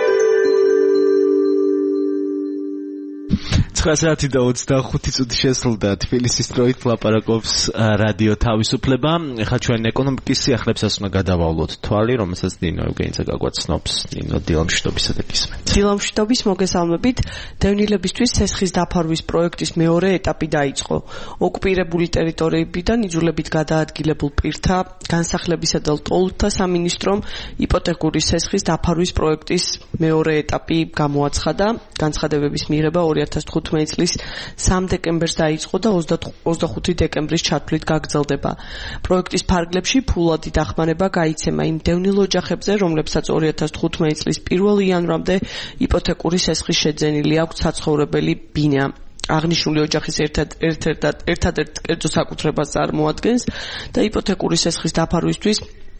ცხრა საათი და ოცდახუთი წუთი შესრულდა თბილისის დროით ლაპარაკობს რადიო თავისუფლება. ეხლა ჩვენ ეკონომიკის სიახლეებსაც უნდა გადავავლოთ თვალი, რომელსაც დინო ევგენიძე გაგვაცნობს. დინო, დილამშვიდობისა და გისმენთ. დილამშვიდობის მოგესალმებით. დევნილებისთვის სესხის დაფარვის პროექტის მეორე ეტაპი დაიწყო. ოკუპირებული ტერიტორიებიდან იძულებით გადაადგილებულ პირთა განსახლებისა და ლტოლთა სამინისტრომ იპოთეკური სესხის დაფარვის პროექტის მეორე ეტაპი გამოაცხადა. განცხადებების მიღება ორი ათას თხუთმეტი წლის სამ დეკემბერს დაიწყო და ოცდახუთი დეკემბრის ჩათვლით გაგრძელდება. პროექტის ფარგლებში ფულადი დახმარება გაიცემა იმ დევნილ ოჯახებზე, რომლებსაც ორი ათას თხუთმეტი წლის პირველი იანვრამდე იპოთეკური სესხი შეძენილი აქვთ საცხოვრებელი ბინა. აღნიშნული ოჯახის ერთადერთ კერძო საკუთრებას წარმოადგენს და იპოთეკური სესხის დაფარვისთვის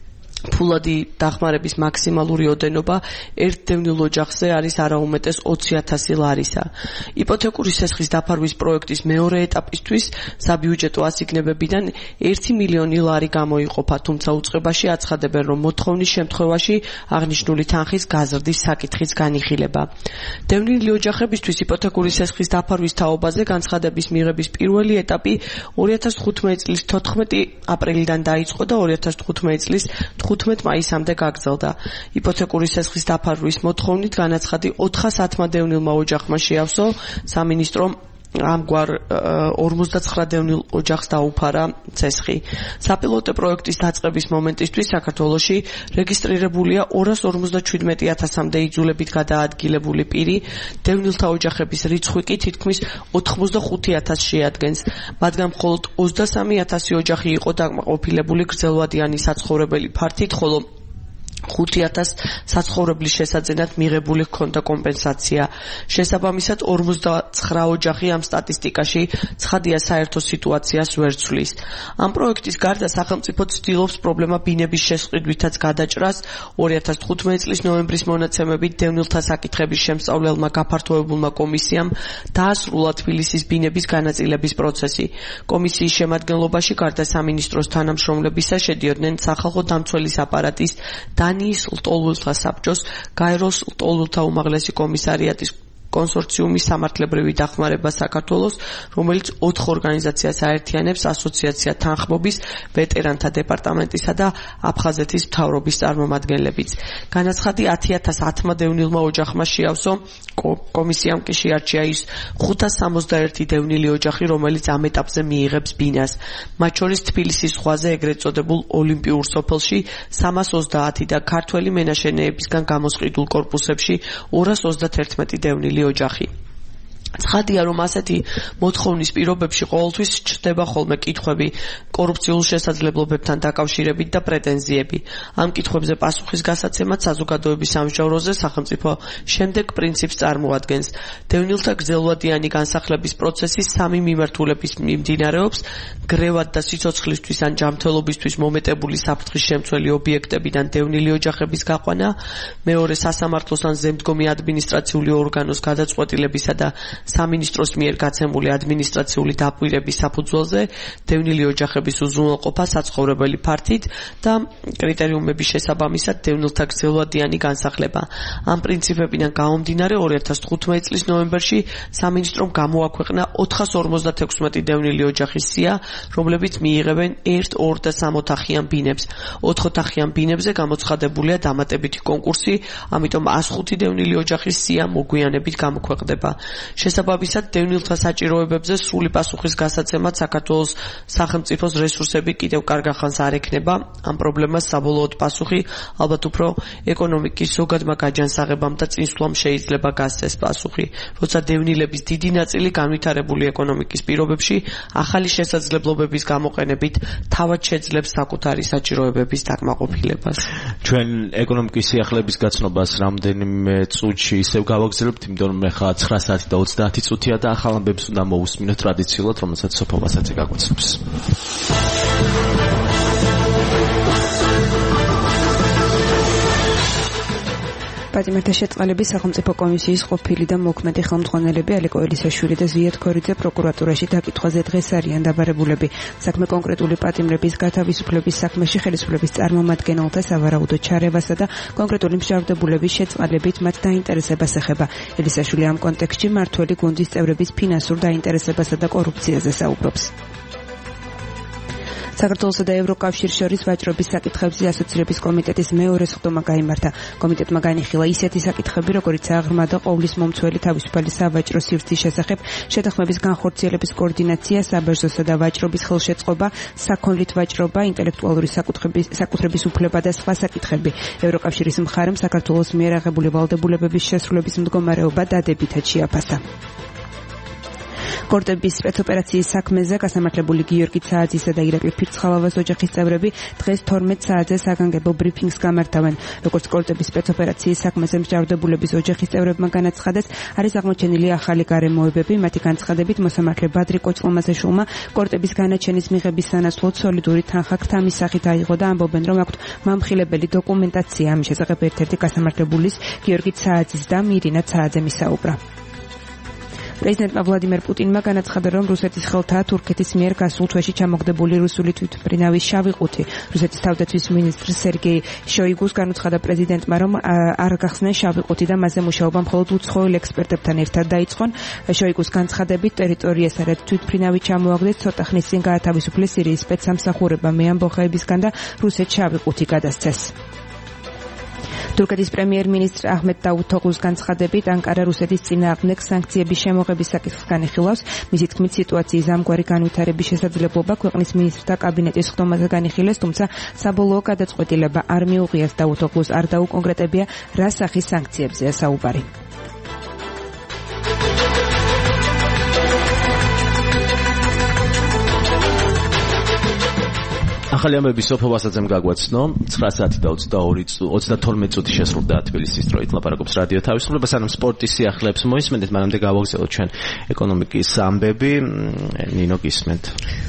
ფულადი დახმარების მაქსიმალური ოდენობა ერთ დევნილ ოჯახზე არის არაუმეტეს ოცი ათასი ლარისა. იპოთეკური სესხის დაფარვის პროექტის მეორე ეტაპისთვის საბიუჯეტო ასიგნებებიდან ერთი მილიონი ლარი გამოიყოფა, თუმცა უწყებაში აცხადებენ, რომ მოთხოვნის შემთხვევაში აღნიშნული თანხის გაზრდის საკითხიც განიხილება. დევნილი ოჯახებისთვის იპოთეკური სესხის დაფარვის თაობაზე განცხადების მიღების პირველი ეტაპი ორი ათას თხუთმეტი წლის თოთხმეტი აპრილიდან დაიწყო და ორი ათას თხუთმეტი წლის თხუთმეტი მაისამდე გაგრძელდა. იპოთეკური სესხის დაფარვის მოთხოვნით განაცხადი ოთხასათმა დევნილმა ოჯახმა შეავსო. სამინისტრომ ამგვარ ორმოცდაცხრა დევნილ ოჯახს დაუფარა ცესხი. საპილოტო პროექტის დაწყების მომენტისთვის საქართველოში რეგისტრირებულია ორას ორმოცდაჩვიდმეტი ათასამდე იძულებით გადაადგილებული პირი. დევნილთა ოჯახების რიცხვი კი თითქმის ოთხმოცდახუთი ათასს შეადგენს. მათგან მხოლოდ ოცდასამი ათასი ოჯახი იყო დაკმაყოფილებული გრძელვადიანი საცხოვრებელი ფართით, ხოლო ხუთი ათასი საცხოვრებლის შესაძენად მიღებული ჰქონდა კომპენსაცია. შესაბამისად ორმოცდაცხრა ოჯახი ამ სტატისტიკაში ცხადია საერთო სიტუაციას ვერ ცვლის. ამ პროექტის გარდა სახელმწიფო ცდილობს პრობლემა ბინების შესყიდვითაც გადაჭრას. ორი ათას თხუთმეტი წლის ნოემბრის მონაცემებით დევნილთა საკითხების შემსწავლელმა გაფართოებულმა კომისიამ დაასრულა თბილისის ბინების განაწილების პროცესი. კომისიის შემადგენლობაში გარდა სამინისტროს თანამშრომლებისა შედიოდნენ სახალხო დამცველის აპარატის დანიის ლტოლვილთა საბჭოს, გაეროს ლტოლვილთა უმაღლესი კომისარიატის კონსორციუმის სამართლებრივი დახმარება საქართველოს, რომელიც ოთხ ორგანიზაციას აერთიანებს: ასოციაცია თანხმობის, ვეტერანთა დეპარტამენტისა და აფხაზეთის მთავრობის წარმომადგენლებიც. განაცხადი ათი ათას ათმა დევნილმა ოჯახმა შეავსო, კომისიამ კი შეარჩია ის ხუთას სამოცდაერთი დევნილი ოჯახი, რომელიც ამ ეტაპზე მიიღებს ბინას. მათ შორის თბილისის ზღვაზე ეგრეთ წოდებულ ოლიმპიურ სოფელში სამას ოცდაათი და ქართველი მენაშენეებისგან გამოსყიდულ კორპუსებში ორას ოცდათერთმეტი დევნილი ოჯახი. ცხადია, რომ ასეთი მოთხოვნის პირობებში ყოველთვის ჩნდება ხოლმე კითხვები კორუფციულ შესაძლებლობებთან დაკავშირებით და პრეტენზიები. ამ კითხვებზე პასუხის გასაცემად საზოგადოების სამსჯავროზე სახელმწიფო შემდეგ პრინციპს წარმოადგენს. დევნილთა გრძელვადიანი განსახლების პროცესი სამი მიმართულებით მიმდინარეობს: გრევად და სიცოცხლისთვის ან ჯანმრთელობისთვის მომეტებული საფრთხის შემცველი ობიექტებიდან დევნილი ოჯახების გაყვანა, მეორე სასამართლოს ან ზემდგომი ადმინისტრაციული ორგანოს გადაწყვეტილებისა და სამინისტროს მიერ გაცემული ადმინისტრაციული დაპირების საფუძველზე დევნილი ოჯახების უზრუნველყოფა საცხოვრებელი ფართით და კრიტერიუმების შესაბამისად დევნილთა გრძელვადიანი განსახლება. ამ პრინციპებიდან გამომდინარე ორი ათას თხუთმეტი წლის ნოემბერში სამინისტრომ გამოაქვეყნა ოთხას ორმოცდათექვსმეტი დევნილი ოჯახის სია, რომლებიც მიიღებენ ერთ, ორ და სამ ოთახიან ბინებს. ოთხ ოთახიან ბინებზე გამოცხადებულია დამატებითი კონკურსი, ამიტომ ას ხუთი დევნილი ოჯახის სია მოგვიანებით გამოქვეყნდება. შესაბამისად, დევნილთა საჭიროებებზე სრული პასუხის გასაცემად საქართველოს სახელმწიფოს რესურსები კიდევ კარგ ახალს არ ექნება. ამ პრობლემას საბოლოოდ პასუხი ალბათ უფრო ეკონომიკის ზოგადმა გაჯანსაღებამ და წინსვლამ შეიძლება გასცეს პასუხი, როცა დევნილების დიდი ნაწილი განვითარებული ეკონომიკის პირობებში ახალი შესაძლებლობების გამოყენებით თავად შეძლებს საკუთარი საჭიროებების დაკმაყოფილებას. ჩვენ ეკონომიკის სიახლეების გაცნობას რამდენიმე წუთში ისევ გავაგზავნებთ, იმიტომ რომ ახლა ცხრა საათი და ოცდაათი წუთია და ახალ ამბებს უნდა მოვუსმინოთ ტრადიციულად, რომელსაც სოფო ვასაძე გაგვაცნობს. პატიმართა შეწყალების სახელმწიფო კომისიის ყოფილი და მოქმედი ხელმძღვანელები ალეკო ელისაშვილი და ზიად ქორიძე პროკურატურაში დაკითხვაზე დღეს არიან დაბარებულები. საქმე კონკრეტული პატიმრების გათავისუფლების საქმეში ხელისუფლების წარმომადგენელთა სავარაუდო ჩარევასა და კონკრეტული მსჯავრდებულების შეწყალებით მათ დაინტერესებას ეხება. ელისაშვილი ამ კონტექსტში მმართველი გუნდის წევრების ფინანსურ დაინტერესებასა და კორუფციაზე საუბრობს. საქართველოსა და ევროკავშირს შორის ვაჭრობის საკითხებზე ასოცირების კომიტეტის მეორე სხდომა გაიმართა. კომიტეტმა განიხილა ისეთი საკითხები, როგორიც აღრმა და ყოვლის მომცველი თავისუფალი სავაჭრო სივრცის შესახებ, შეთანხმების განხორციელების კოორდინაცია, საბაჟოსა და ვაჭრობის ხელშეწყობა, საქონლით ვაჭრობა, ინტელექტუალური საკუთრების საკუთრების უფლება და სხვა საკითხები. ევროკავშირის მხარემ საქართველოს მიერ აღებული ვალდებულებების შესრულების მდგომარეობა დადებითად შეაფასა. კორტების სპეცოპერაციის საქმეზე გასამართლებული გიორგი ცააძისა და ირაკლი ფირცხალავას ოჯახის წევრები დღეს თორმეტ საათზე საგანგებო ბრიფინგს გამართავენ. როგორც კორტების სპეცოპერაციის საქმეზე მსჯავრდებულების ოჯახის წევრებმა განაცხადეს, არის აღმოჩენილი ახალი გარემოებები, მათი განცხადებით მოსამართლე ბადრი კოჭლომაზეშვილმა კორტების განაჩენის მიღების სანაცვლოდ სოლიდური თანხა ქთამის სახით აიღო და ამბობენ, რომ აქვთ მამხილებელი დოკუმენტაცია. ამის შესახებ ერთ-ერთი გასამართლებულის გიორგი ცააძის და მირინა ცააძემ ისაუბრა. პრეზიდენტმა ვლადიმერ პუტინმა განაცხადა, რომ რუსეთის ხელთა თურქეთის მიერ გასულ თვეში ჩამოგდებული რუსული თვითმფრინავის შავი ყუთი. რუსეთის თავდაცვის მინისტრ სერგეი შოიგუს განუცხადა პრეზიდენტმა, რომ არ გახსნეს შავი ყუთი და მასზე მუშაობა მხოლოდ უცხოელ ექსპერტებთან ერთად დაიწყონ. შოიგუს განცხადებით, ტერიტორიას არად თვითმფრინავი ჩამოაგდეს, ცოტა ხნის წინ გაათავისუფლეს სირიის სპეცსამსახურება მეამბოხეებისგან და რუსეთს შავი ყუთი გადასცეს. თურქეთის პრემიერ-მინისტრ აჰმედ დავუთოღლუს განცხადებით, ანკარა რუსეთის წინააღმდეგ სანქციების შემოღების საკითხს განიხილავს. მისი თქმით, სიტუაციის ამგვარი განვითარების შესაძლებლობა ქვეყნის მინისტრთა კაბინეტის ხდომაზე განიხილეს, თუმცა საბოლოო გადაწყვეტილება არ მიუღიათ. დავუთოღლუს არ დაუკონკრეტებია, რა სახის სანქციებზეა საუბარი. ახალი ამბები სოფო ვასაძემ გაგვაცნო. ცხრა საათი და ოცდათორმეტი წუთი შესრულდა თბილისის დროით. ლაპარაკობს რადიო თავისუფლება, სანამ სპორტის სიახლეებს მოისმენთ, მანამდე გავაგზავნოთ ჩვენ ეკონომიკის ამბები. ნინო, გისმენთ.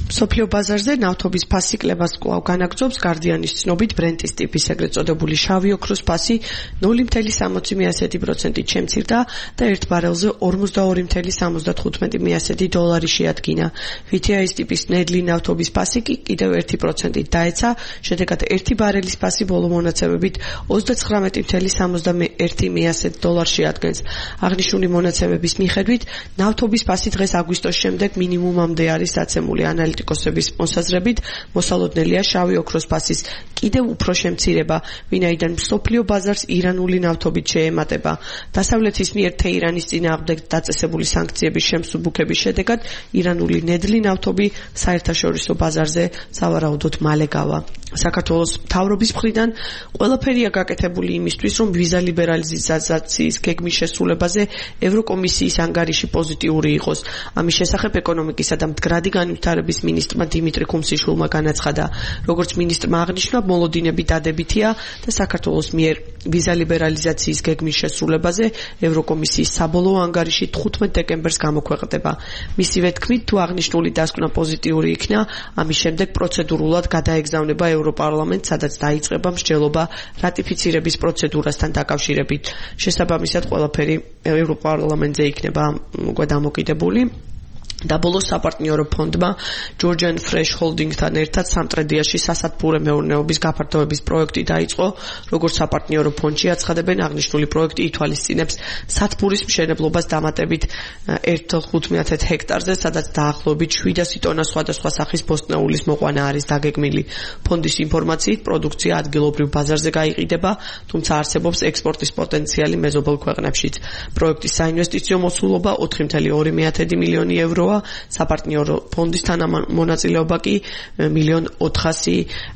სოფლიო ბაზარზე ნავთობის ფასი კლებას კვლავ განაგრძობს გარდიანის ცნობით ბრენტის ტიპის ეგრეთ წოდებული შავი ოქროს ფასი ნული ფاصله სამოცი პროცენტით შემცირდა და ერთ ბარელზე ორმოცდაორი ფاصله სამოცდათხუთმეტი დოლარი შეადგინა. ვი თი აის ტიპის ნედლი ნავთობის ფასი კი კიდევ ერთი პროცენტით დაეცა, შედეგად ერთი ბარელის ფასი ბოლო მონაცემებით ოცდაცხრამეტი ფاصله სამოცდაერთი დოლარს შეადგენს. აღნიშნული მონაცემების მიხედვით ნავთობის ფასი დღეს აგვისტოს შემდეგ მინიმუმამდე არის დაცემული. ანალიტიკოსების მოსაზრებით მოსალოდნელია შავი ოქროს ფასის კიდევ უფრო შემცირება, ვინაიდან მსოფლიო ბაზარს ირანული ნავთობით შეემატება. დასავლეთის მიერ თეირანის წინააღმდეგ დაწესებული სანქციების შემსუბუქების შედეგად ირანული ნედლი ნავთობი საერთაშორისო ბაზარზე სავარაუდოდ მალე გავა. საქართველოს მთავრობის მხრიდან ყველაფერია გაკეთებული იმისთვის, რომ ვიზა ლიბერალიზაციის გეგმის შესრულებაზე ევროკომისიის ანგარიში პოზიტიური იყოს. ამის შესახებ ეკონომიკისა და მდგრადი განვითარების მინისტრმა დიმიტრი ქუმსიშვილმა განაცხადა, როგორც მინისტრმა აღნიშნა, მოლოდინები დადებითია და საქართველოს მიერ ვიზა ლიბერალიზაციის გეგმის შესრულებაზე ევროკომისიის საბოლოო ანგარიში თხუთმეტ დეკემბერს გამოქვეყნდება. მისივე თქმით, თუ აღნიშნული დასკვნა პოზიტიური იქნა, ამის შემდეგ პროცედურულად გადაეგზავნება ევროპარლამენტს, სადაც დაიწყება მსჯელობა რატიფიცირების პროცედურასთან დაკავშირებით. შესაბამისად, ყველაფერი ევროპარლამენტზე იქნება უკვე დამოკიდებული. და ბოლოს საპარტნიორო ფონდმა Georgian Fresh Holding-თან ერთად სამტრედიაში სასათბურე მეურნეობის გაფართოების პროექტი დაიწყო, როგორც საპარტნიორო ფონდში აცხადებენ, აღნიშნული პროექტი ითვალისწინებს სათბურის მშენებლობას დამატებით ერთი ათას ხუთმეტ ჰექტარზე, სადაც დაახლოებით შვიდასი ტონა სხვადასხვა სახის ბოსტნეულის მოყვანა არის დაგეგმილი. ფონდის ინფორმაციით, პროდუქცია ადგილობრივ ბაზარზე გაიყიდება, თუმცა არსებობს ექსპორტის პოტენციალი მეზობელ ქვეყნებშიც. პროექტის საინვესტიციო მოსულობა ოთხი კoma ორი მილიონი ევროა. საპარტნიორო ფონდის თანამონაწილეობა კი მილიონ ოთხასი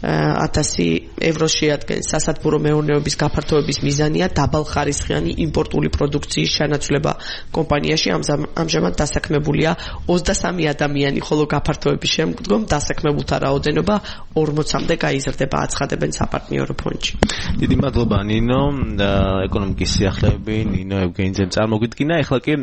ათასი ევროს შეადგენს. სასათბურო მეურნეობის გაფართოების მიზანია დაბალხარისხიანი იმპორტული პროდუქციის შენაცვლება. კომპანიაში ამჟამად დასაქმებულია ოცდასამი ადამიანი, ხოლო გაფართოების შემდგომ დასაქმებულთა რაოდენობა ორმოცამდე გაიზრდება, აცხადებენ საპარტნიორო ფონდში. დიდი მადლობა ნინო, ეკონომიკის სიახლეები ნინო ევგენიძემ წარმოგვიდგინა. ეხლა კი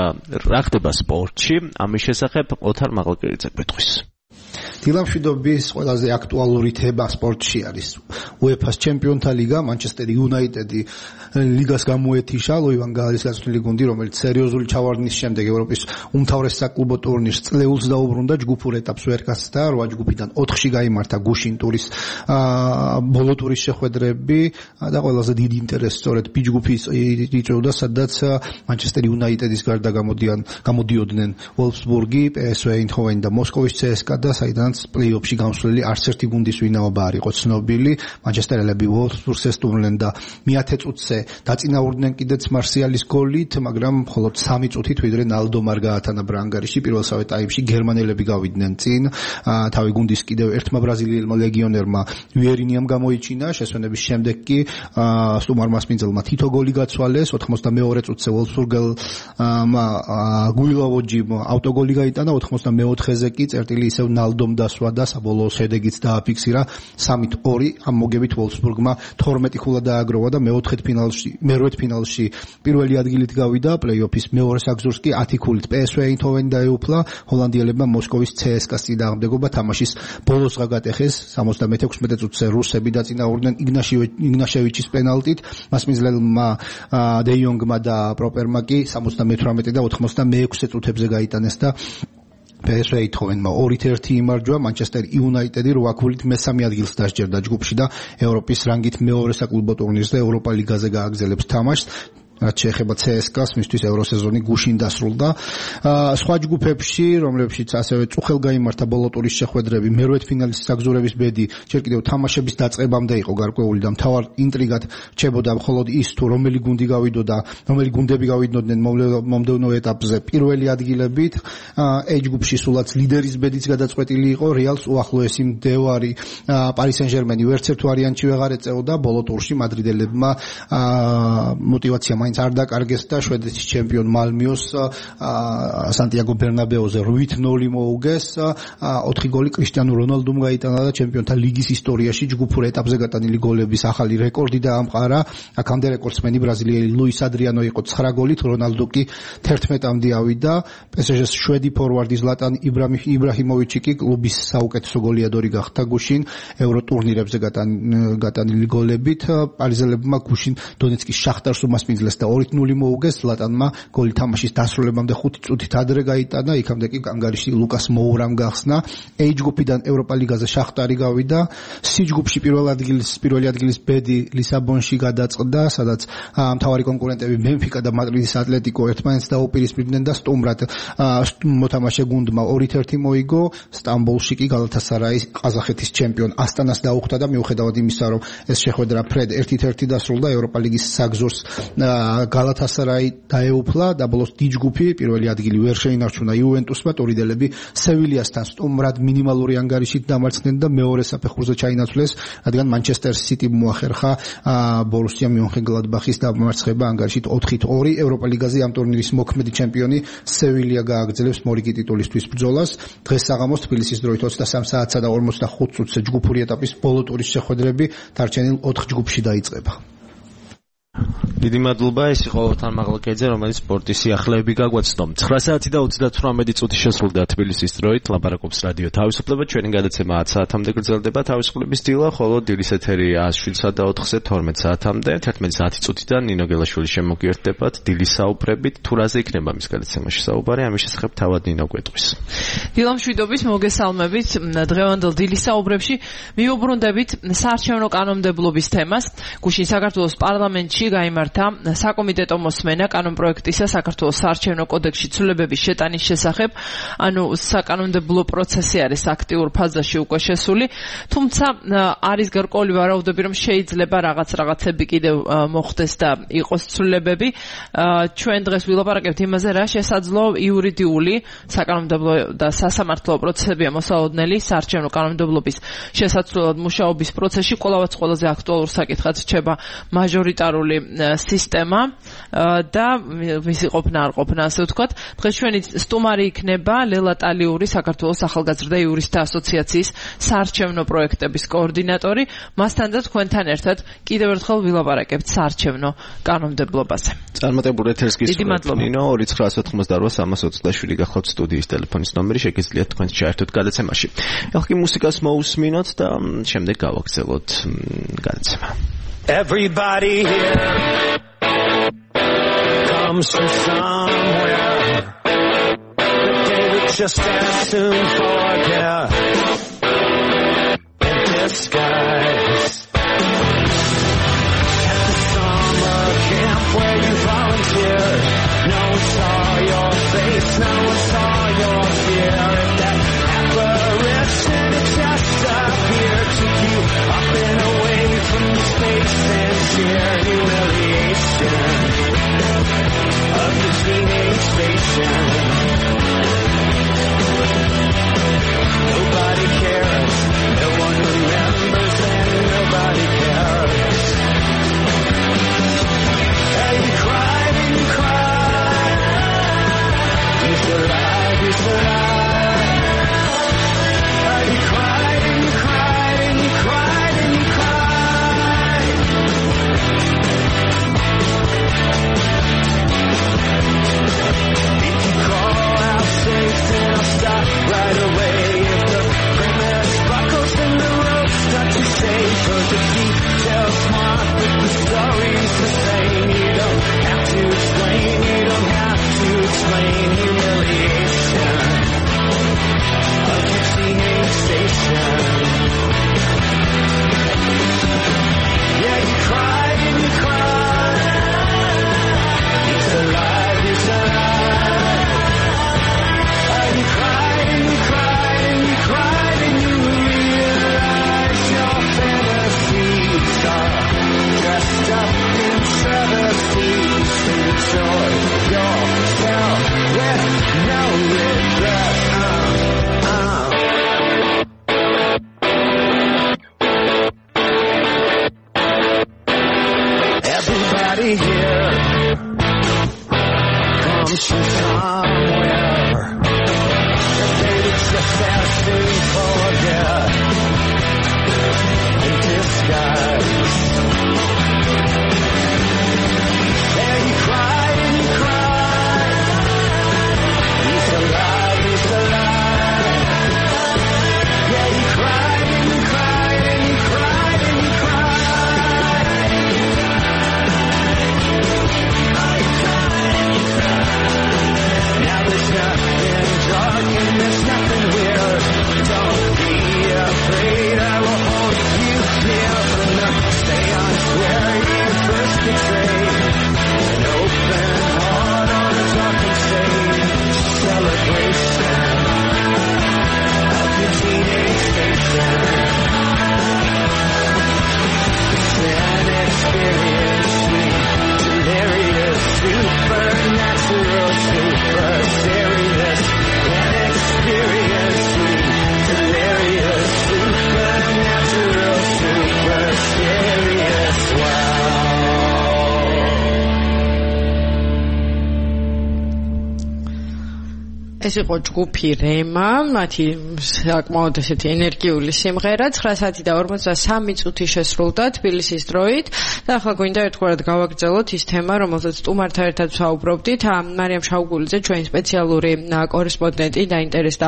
რა ხდება სპორტში? ამის შესახებ ოთარ მაღალკერიძე გვეტყვის. დილამშვიდობის ყველაზე აქტუალური თემა სპორტში არის UEFA-ს ჩემპიონთა ლიგა. Manchester United-ი ლიგას გამოეთიშა, ლუი ვან გაალის გაწვრთნილი გუნდი, რომელიც სერიოზული ჩავარდნის შემდეგ ევროპის უმთავრეს საკლუბო ტურნირს წლეულს დაუბრუნდა, ჯგუფურ ეტაპს ვერ გასცდა, რვა ჯგუფიდან ოთხში გაიმართა გუშინ ტურის ბოლო ტურის შეხვედრები და ყველაზე დიდი ინტერესი სწორედ B ჯგუფის იწვევდა, სადაც Manchester United-ის გარდა გამოდიან გამოდიოდნენ Wolfsburg-ი, P S V Eindhoven და მოსკოვის C S K A და საიდანაც პლეი-ოფში გამსვლელი არც ერთი გუნდის ვინაობა არ იყო ცნობილი. Manchester-ელები Wolfsburg-ს ესტუმრნენ და მეათე წუთზე დაწინაურდნენ კიდეც მარსიალის გოლით, მაგრამ მხოლოდ სამი წუთით ვიდრე ნალდომარ გაათანა ბრანგარიში პირველსავე ტაიმში გერმანელები გავიდნენ წინ. თავი გუნდის კიდევ ერთმა ბრაზილიელმა ლეგიონერმა ვიერინიამ გამოიჩინა, შესვენების შემდეგ კი სტუმარ მასპინძელმა თითო გოლი გაცვალეს. ოთხმოცდამეორე წუთზე Wolfsburg-ელმა გუილავოჯიმ ავტოგოლი გაიტანა, ოთხმოცდამეოთხეზე კი წერტილი ისევ ნალდომ დასვა და საბოლოო შედეგიც დააფიქსირა სამით ორი. ამ მოგებით Wolfsburg-მა თორმეტი ქულა დააგროვა და მეოთხედ ფინალში, მერვედ ფინალში პირველი ადგილით გავიდა. პლეი-ოფის მეორე საგზურს კი ათი ქულით P S V Eindhoven დაეუფლა. ჰოლანდიელებმა მოსკოვის C S K A-ს წინააღმდეგობა თამაშის ბოლოს გაგატეხეს. სამოცდამეთექვსმეტე წუთზე რუსები დაწინაურდნენ იგნაშევიჩის პენალტით. მასპინძლებმა დე იონგმა და პროპერმა კი სამოცდამეთვრამეტე და ოთხმოცდამეექვსე წუთებზე გაიტანეს და P S V Eindhoven-მა ორით ერთი იმარჯვა. Manchester United-ი რვა ქულით მესამე ადგილს დასჯერდა ჯგუფში და ევროპის რანგით მეორე საკლუბო ტურნირზე ევროპა ლიგაზე გააგრძელებს თამაშს. რაც შეეხება C S K A-ს, მისთვის ევროსეზონი გუშინ დასრულდა. სხვა ჯგუფებში, რომლებშიც ასევე წუხელ გაიმართა ბოლო ტურის შეხვედრები, მერვედ ფინალის საგზურების ბედი ჯერ კიდევ თამაშების დაწყებამდე იყო გარკვეული და მთავარ ინტრიგად რჩებოდა მხოლოდ ის, თუ რომელი გუნდი გავიდოდა, რომელი გუნდები გავიდოდნენ მომდევნო ეტაპზე პირველი ადგილებით. A ჯგუფში სულაც ლიდერის ბედიც გადაწყვეტილი იყო, რეალს უახლოესი მდევარი Paris Saint-Germain ვერც ერთ ვარიანტში ვეღარ ეწეოდა. ბოლო ტურში მადრიდელებმა мотивация მაინც არ დაკარგეს და შვედეთის ჩემპიონ მალმიოს სანტიაგო ბერნაბეუზე ორი ნული მოუგეს. ოთხი გოლი კრისტიანო რონალდუმ გაიტანა და ჩემპიონთა ლიგის ისტორიაში ჯგუფურ ეტაპზე გატანილი გოლების ახალი რეკორდი დაამყარა. აქამდე რეკორდსმენი ბრაზილიელი ლუის ადრიანო იყო ცხრა გოლით, რონალდო კი თერთმეტამდე ავიდა. პესეჟეს შვედი ფორვარდი ზლატან იბრაჰიმოვიჩი კი კლუბის საუკეთესო გოლიადორი გახდა გუშინ ევრო ტურნირებზე გატანილი გოლებით. პარიზელებმა გუშინ დონეცკის შახტარს უმასპინძლეს და ორი ნული მოუგეს. ზლატანმა გოლი თამაშის დასრულებამდე ხუთი წუთით ადრე გაიტანა. იქამდე კი ანგარიში ლუკას მოურამ გახსნა. A ჯგუფიდან ევროპა ლიგაზე შახტარი გავიდა. C ჯგუფში პირველ ადგილის პირველი ადგილის ბედი ლისაბონში გადაწყდა, სადაც მთავარი კონკურენტები მემფიკა და მადრიდის ატლეტიკო ერთმანეთს დაუპირისპირდნენ და სტუმრად მოთამაშე გუნდმა ორი ერთი მოიგო. სტამბოლში კი გალათასარაი ყაზახეთის ჩემპიონ ასტანას დაუხვდა და მიუხედავად იმისა, რომ ეს შეხვედრა ფრედ ერთი ერთი დასრულდა, ევროპა ლიგის საგზურს გალათასარაი დაეუფლა და ბოლოს D ჯგუფი პირველი ადგილი ვერ შეინარჩუნა იუვენტუსმა. ტორიდელები სევილიასთან სტუმრად მინიმალური ანგარიშით დამარცხდნენ და მეორე საფეხურზე ჩაინაცვლეს, რადგან მანჩესტერ სიტიმ მოახერხა ბორუსია მიონხენგლადბახის დამარცხება ანგარიშით ოთხით ორი. ევროპა ლიგაზე ამ ტურნირის მოქმედი ჩემპიონი სევილია გააგრძელებს მორიგი ტიტულისთვის ბრძოლას. დღეს საღამოს თბილისის დროით ოცდასამ საათსა და ორმოცდახუთ წუთზე ჯგუფური ეტაპის ბოლო ტურის შეხვედრები დარჩენილ ოთხ ჯგუფში დაიწყება. დიდი მადლობა, ეს იყო თანმაღლა კეძე, რომელიც სპორტის სიახლეები გაგვაცნო. ცხრა საათი და ოცდათვრამეტი წუთი შესრულდა თბილისის დროით. ლაპარაკობს რადიო თავისუფლება, ჩვენი გადაცემა ათ საათამდე გრძელდება თავისუფლების დილა, ხოლო დილის ეთერი შვიდსა და ოთხზე თორმეტ საათამდე. თერთმეტი საათი წუთიდან ნინო გელაშვილი შემოგიერთდებათ დილის საუბრებით. თუ რაზე იქნება მის გადაცემაში საუბარი, ამის შესახებ თავად ნინო გვეტყვის. დილამშვიდობის მოგესალმებით. დღევანდელ დილის საუბრებში მივუბრუნდებით საარჩევნო კანონმდებლობის თემას. გუშინ საქართველოს პარლამენტში გაიმართა საკომიტეტო მოსმენა კანონპროექტისა საქართველოს საარჩევნო კოდექსში ცვლილებების შეტანის შესახებ, ანუ საკანონმდებლო პროცესი არის აქტიურ ფაზაში უკვე შესული, თუმცა არის გარკვეული ვარაუდები, რომ შეიძლება რაღაც რაღაცები კიდევ მოხდეს და იყოს ცვლილებები. ჩვენ დღეს ვილაპარაკებთ იმაზე, რა შესაძლო იურიდიული საკანონმდებლო და სასამართლო პროცესებია მოსალოდნელი საარჩევნო კანონმდებლობის შესაძლებლად მუშაობის პროცესში. ყველავაც ყველაზე აქტუალურ საკითხად რჩება მაჟორიტარული სისტემა და მისი ყოფნა არ ყოფნა, ასე ვთქვათ. დღეს ჩვენი სტუმარი იქნება ლელა ტალიური, საქართველოს ახალგაზრდა იურისტთა ასოციაციის საარჩევნო პროექტების კოორდინატორი. მასთან და თქვენთან ერთად კიდევ ერთხელ ვილაპარაკებთ საარჩევნო კანონმდებლობაზე. წარმატებულ ეთერს გისურვებთ ნინო. ორი ცხრა ოცდათხმოცდარვა სამას ოცდაშვიდი გახლავთ სტუდიის ტელეფონის ნომერი, შეგიძლიათ თქვენ ჩაერთოთ გადაცემაში. ეხლა მუსიკას მოусმინოთ და შემდეგ გავაგრძელოთ გადაცემა. Everybody here comes from somewhere that they would just as soon forget in disguise. At the summer camp where you volunteered, no one saw your face, no one saw your fear. If that apparition had just appeared, took you up and away from the space and sheer humiliation of the teenage station. Nobody cares, no one remembers, and nobody cares. And you cried and you cried, you said I, you said ეს იყო ჯგუფი რემა, მათი საკმაოდ ესეთი ენერგიული სიმღერა, ცხრა საათი და ორმოცდასამი წუთი შესრულდა თბილისის დროით. და ახლა გვინდა ერთგვარად გავაგრძელოთ ის თემა, რომელზეც სტუმართან ერთად ვსაუბრობდით. მარიამ შაუგულიძე, ჩვენი სპეციალური კორესპონდენტი, დაინტერესდა